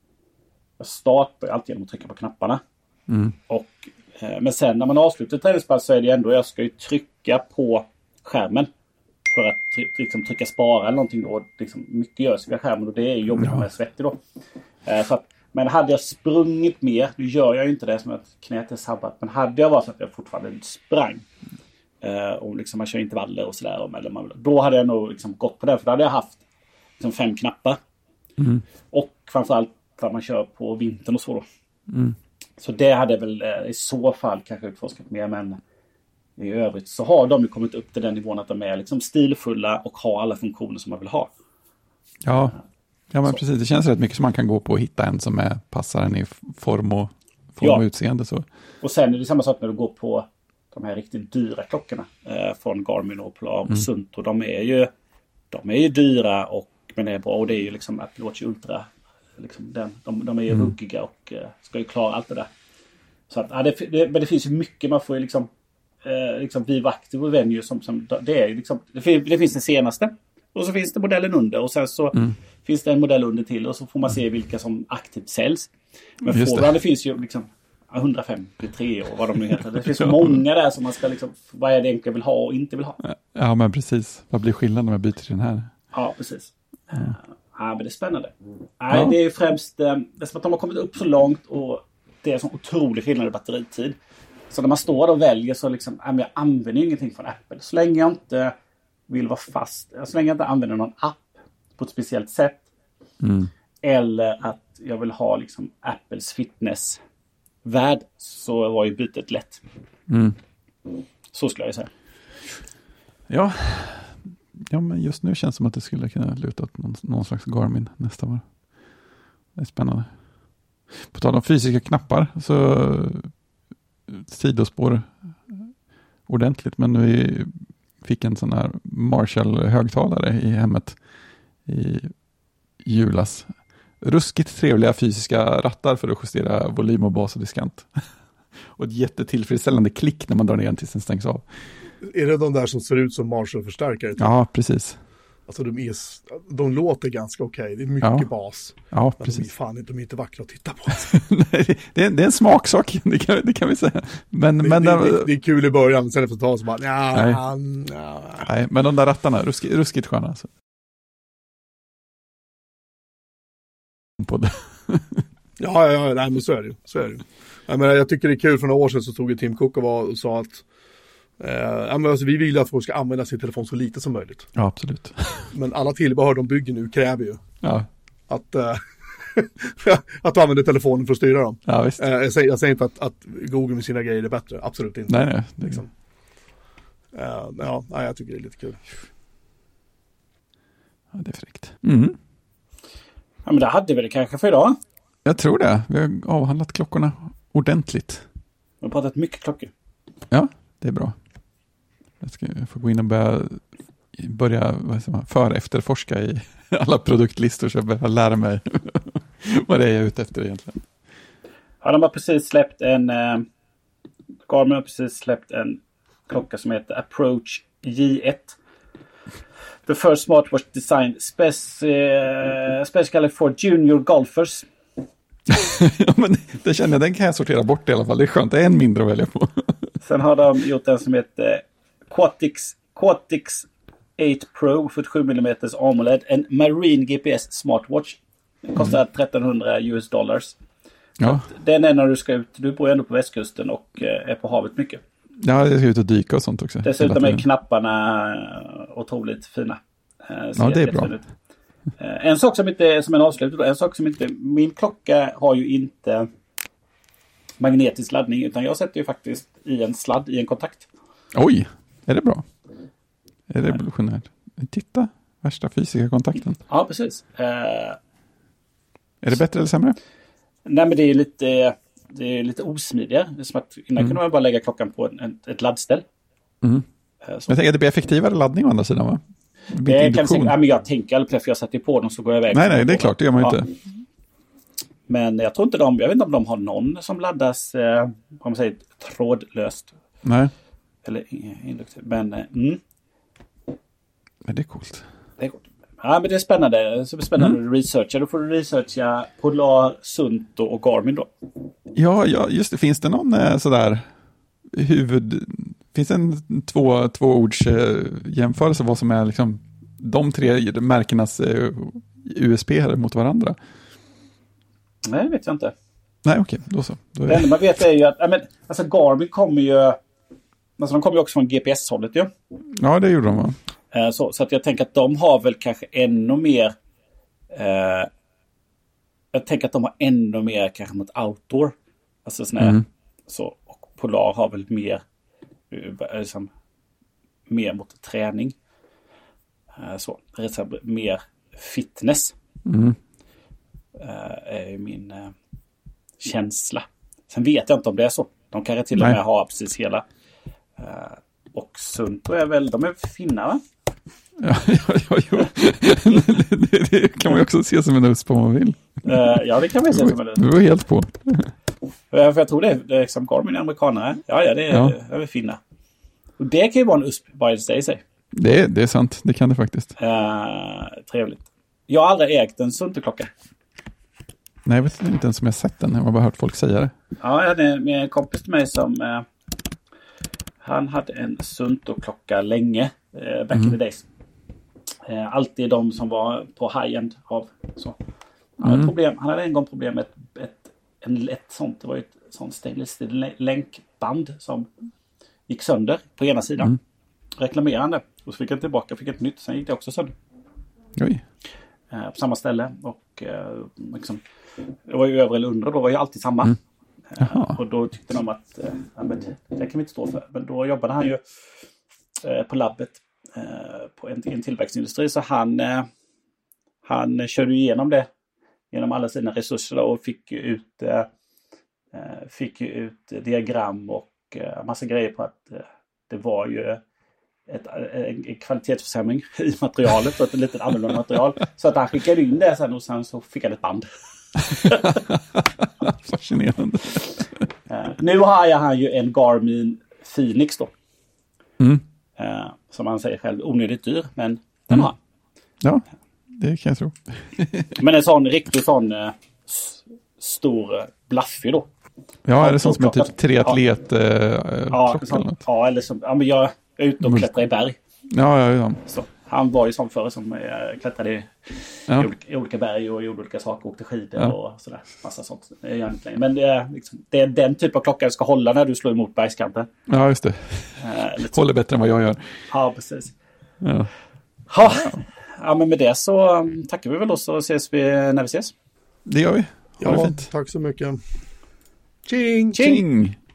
Speaker 3: jag startar ju alltid genom att trycka på knapparna. Mm. Och, eh, men sen när man avslutar ett träningspass så är det ändå, jag ska ju trycka på skärmen för att try- liksom trycka spara eller någonting då. Liksom, mycket görs via skärmen och det är jobbigt ja. Om jag är svettig då. Eh, så att, men hade jag sprungit mer, nu gör jag ju inte det som att knät är sabbat, men hade jag varit så att jag fortfarande sprang eh, och liksom man kör intervaller och sådär, eller man, då hade jag nog liksom gått på det, för då hade jag haft liksom fem knappar. Mm. Och framförallt för man kör på vintern och så då. Mm. Så det hade väl eh, i så fall kanske utforskat mer, men i övrigt så har de ju kommit upp till den nivån att de är liksom stilfulla och har alla funktioner som man vill ha.
Speaker 2: Ja, ja men
Speaker 3: så.
Speaker 2: Precis. Det känns rätt mycket som man kan gå på och hitta en som är, passar en i form och, form
Speaker 3: ja.
Speaker 2: och utseende. Så.
Speaker 3: Och sen är det samma sak när du går på de här riktigt dyra klockorna eh, från Garmin och Polar och mm. Suunto. De är ju de är ju dyra och men är bra, och det är ju liksom Apple Watch Ultra. Liksom den, de, de är ju mm. ruggiga och eh, ska ju klara allt det där. Så att, ja, det, det, men det finns ju mycket man får ju liksom eh, liksom Vivo Active och Venue som, som det är ju liksom det, det finns den senaste och så finns det modellen under och sen så mm. finns det en modell under till och så får man se vilka som aktivt säljs. Men Forerunner det finns ju liksom hundrafemtiotre och vad de nu heter. Det finns så många där som man ska liksom, vad är det egentligen vill ha och inte vill ha.
Speaker 2: Ja men precis. Vad blir skillnaden om jag byter till den här?
Speaker 3: Ja precis. Mm. Uh, ja men det är spännande. Mm. Nej, ja. Det är främst uh, det är som att de har kommit upp så långt och det är en sån otrolig skillnad i batteritid. Så när man står och väljer så liksom, äh, men jag använder ju ingenting från Apple. Så länge jag inte vill vara fast, så länge jag inte använder någon app på ett speciellt sätt. Mm. Eller att jag vill ha liksom Apples fitnessvärld, så var ju bytet lätt. Mm. Så skulle jag säga.
Speaker 2: Ja. Ja, men just nu känns det som att det skulle kunna luta åt någon, någon slags Garmin nästa år. Det är spännande. På tal om fysiska knappar så sidospår ordentligt, men vi fick en sån här Marshall-högtalare i hemmet i julas. Ruskigt trevliga fysiska rattar för att justera volym och bas och diskant. Och ett jättetillfredsställande klick när man drar ner den tills den stängs av.
Speaker 1: Är det de där som ser ut som Marshall-förstärkare?
Speaker 2: Ja, precis.
Speaker 1: Alltså de, är, de låter ganska okej. Okay. Det är mycket ja. bas.
Speaker 2: Ja,
Speaker 1: men
Speaker 2: precis.
Speaker 1: de är fan inte, de är inte vackra att titta på.
Speaker 2: Nej, det, är, det är en smaksak, det kan, det kan vi säga. Men,
Speaker 1: det,
Speaker 2: men
Speaker 1: det,
Speaker 2: där,
Speaker 1: det, det är kul i början, sen efter ett tag så bara, nja,
Speaker 2: nej.
Speaker 1: nja.
Speaker 2: Nej, men de där rattarna, ruskigt, ruskigt sköna. Alltså. På det.
Speaker 1: ja, ja, nej, men så är det ju. Så är det ju. Jag, menar, jag tycker det är kul, för några år sedan så tog Tim Cook och, var, och sa att Eh, alltså vi vill att folk ska använda sin telefon så lite som möjligt.
Speaker 2: Ja, absolut.
Speaker 1: Men alla tillbehör de bygger nu kräver ju
Speaker 2: ja.
Speaker 1: att, äh, att du använder telefonen för att styra dem.
Speaker 2: Ja, visst.
Speaker 1: Eh, jag, säger, jag säger inte att, att Google med sina grejer är bättre. Absolut inte.
Speaker 2: Nej, nej. Det...
Speaker 1: Liksom. Eh, ja, nej, jag tycker det är lite kul.
Speaker 2: Ja, det är fräckt. Mm.
Speaker 3: Ja, men det hade vi det kanske för idag.
Speaker 2: Jag tror det. Vi har avhandlat klockorna ordentligt.
Speaker 3: Vi har pratat mycket klockor.
Speaker 2: Ja, det är bra. Jag ska få gå in och börja, börja vad säger man, för efterforska i alla produktlistor så jag börjar lära mig vad det är jag är ute efter egentligen.
Speaker 3: Ja, de har precis släppt en eh, Garmin har precis släppt en klocka som heter Approach J ett. The first smartwatch design spec, eh, specially for junior golfers.
Speaker 2: Ja, men det känner jag, den kan jag sortera bort i alla fall. Det är skönt, det är en mindre att välja på.
Speaker 3: Sen har de gjort en som heter Quatix, Quatix åtta Pro fyrtiosju millimeter AMOLED. En Marine G P S smartwatch. Den kostar mm. trettonhundra U S dollars.
Speaker 2: Ja.
Speaker 3: Den är när du ska ut. Du bor ändå på västkusten och är på havet mycket.
Speaker 2: Ja, det ska ut och dyka och sånt också.
Speaker 3: Dessutom är knapparna otroligt fina.
Speaker 2: Ja, det är bra.
Speaker 3: Ut. En sak som inte, som en avslut, en sak som inte, min klocka har ju inte magnetisk laddning, utan jag sätter ju faktiskt i en sladd i en kontakt.
Speaker 2: Oj, är det bra? Är det evolutionärt? Titta, värsta fysiska kontakten.
Speaker 3: Ja, precis. Uh,
Speaker 2: är det bättre eller sämre?
Speaker 3: Nej, men det är lite, det är lite osmidigare. Det är som att innan mm. kunde man bara lägga klockan på en, en, ett laddställ.
Speaker 2: Mm. Uh, jag tänker att det blir effektivare laddning å andra sidan, va?
Speaker 3: Det kan säga, ja, men jag tänker aldrig på det, för jag sätter på dem så går jag iväg.
Speaker 2: Nej, nej, det är klart, det gör man ju ja. inte.
Speaker 3: Men jag tror inte de, jag vet inte om de har någon som laddas, eh, om man säger trådlöst.
Speaker 2: Nej.
Speaker 3: Eller induktivt, men eh, mm.
Speaker 2: Men det är coolt.
Speaker 3: Det är coolt. Ja, men det är spännande. Så det är spännande mm. att researcha. Då får du researcha Polar, Suunto och Garmin då.
Speaker 2: Ja, ja, just det. Finns det någon eh, sådär huvud... Finns det en två, två ords eh, jämförelse vad som är liksom de tre märkenas eh, U S P mot varandra?
Speaker 3: Nej, det vet jag inte.
Speaker 2: Nej, okej, då så. Då är
Speaker 3: det enda man vet är ju att äh, men, alltså Garmin kommer ju alltså de kommer ju också från G P S-hållet ju.
Speaker 2: Ja, det gjorde de, va?
Speaker 3: Eh, så, så att jag tänker att de har väl kanske ännu mer eh, jag tänker att de har ännu mer kanske mot outdoor. Alltså sån här, mm. så, och Polar har väl mer liksom, mer mot träning. Så, mer fitness.
Speaker 2: Mm.
Speaker 3: Är min uh, känsla. Sen vet jag inte om det är så. De kan till och med ha precis hela. Uh, och Suunto är väl, de är fina, va?
Speaker 2: Ja, ja, ja, ja. det, det kan man ju också se som en us på om man vill.
Speaker 3: Uh, ja, det kan man se som en us.
Speaker 2: Du var helt på.
Speaker 3: För jag tror det är, det är liksom Garmin amerikanare. Ja, ja, det är, ja. Det är fina. Och det kan ju vara en U S P by the day, sig.
Speaker 2: Det, det är sant, det kan det faktiskt.
Speaker 3: Uh, trevligt. Jag har aldrig ägt en Suunto-klocka.
Speaker 2: Nej, jag vet inte ens om jag sett den. Jag har bara hört folk säga det.
Speaker 3: Ja, jag hade med en kompis till mig som uh, han hade en Suunto-klocka länge, uh, back mm. in the days. Uh, alltid de som var på high-end av så. Han, mm. hade problem, han hade en gång problem med ett, ett, en, ett sånt, det var ju ett sånt stainless steel länkband som gick sönder på ena sidan. Mm. Reklamerande. Och så fick jag tillbaka, fick ett nytt. Sen gick det också sönder.
Speaker 2: Oj.
Speaker 3: Eh, på samma ställe. Och eh, liksom, det var ju över eller under. Då var ju alltid samma.
Speaker 2: Mm.
Speaker 3: Eh, och då tyckte de att eh, ja, men det kan vi inte stå för. Men då jobbade han ju eh, på labbet eh, på en, en tillväxtindustri. Så han, eh, han körde igenom det genom alla sina resurser och fick ut, eh, fick ut diagram och eh, massa grejer på att eh, det var ju ett, en kvalitetsförsämring i materialet och ett litet annorlunda material. Så att han skickade in det sen och sen så fick han ett band.
Speaker 2: Fascinerande.
Speaker 3: Uh, nu har han ju en Garmin Phoenix då.
Speaker 2: Mm.
Speaker 3: Uh, som han säger själv, onödigt dyr, men den
Speaker 2: mm.
Speaker 3: har.
Speaker 2: Ja, det kan jag tro.
Speaker 3: Men en sån riktigt sån uh, s- stor uh, blaffig då.
Speaker 2: Ja, är det sånt som är typ triatlet
Speaker 3: ja.
Speaker 2: Uh,
Speaker 3: ja, sån, ja, eller som, ja, men jag är ute och klättrar i berg.
Speaker 2: Ja, ja, ja.
Speaker 3: Så, han var ju sån förr som äh, klättrade i,
Speaker 2: ja.
Speaker 3: i, olika, i olika berg och gjorde olika saker, åkte skidor ja. och sådär. Massa sånt. Det är inte längre. Men det är, liksom, det är den typ av klocka du ska hålla när du slår emot bergskanten.
Speaker 2: Ja, just det.
Speaker 3: Äh,
Speaker 2: Håller bättre än vad jag gör.
Speaker 3: Ja, precis.
Speaker 2: Ja.
Speaker 3: Ha. Ja, men med det så um, tackar vi väl oss och ses vi när vi ses.
Speaker 2: Det gör vi.
Speaker 1: Ja, det fint. Tack så mycket. Tjing!
Speaker 2: Tjing!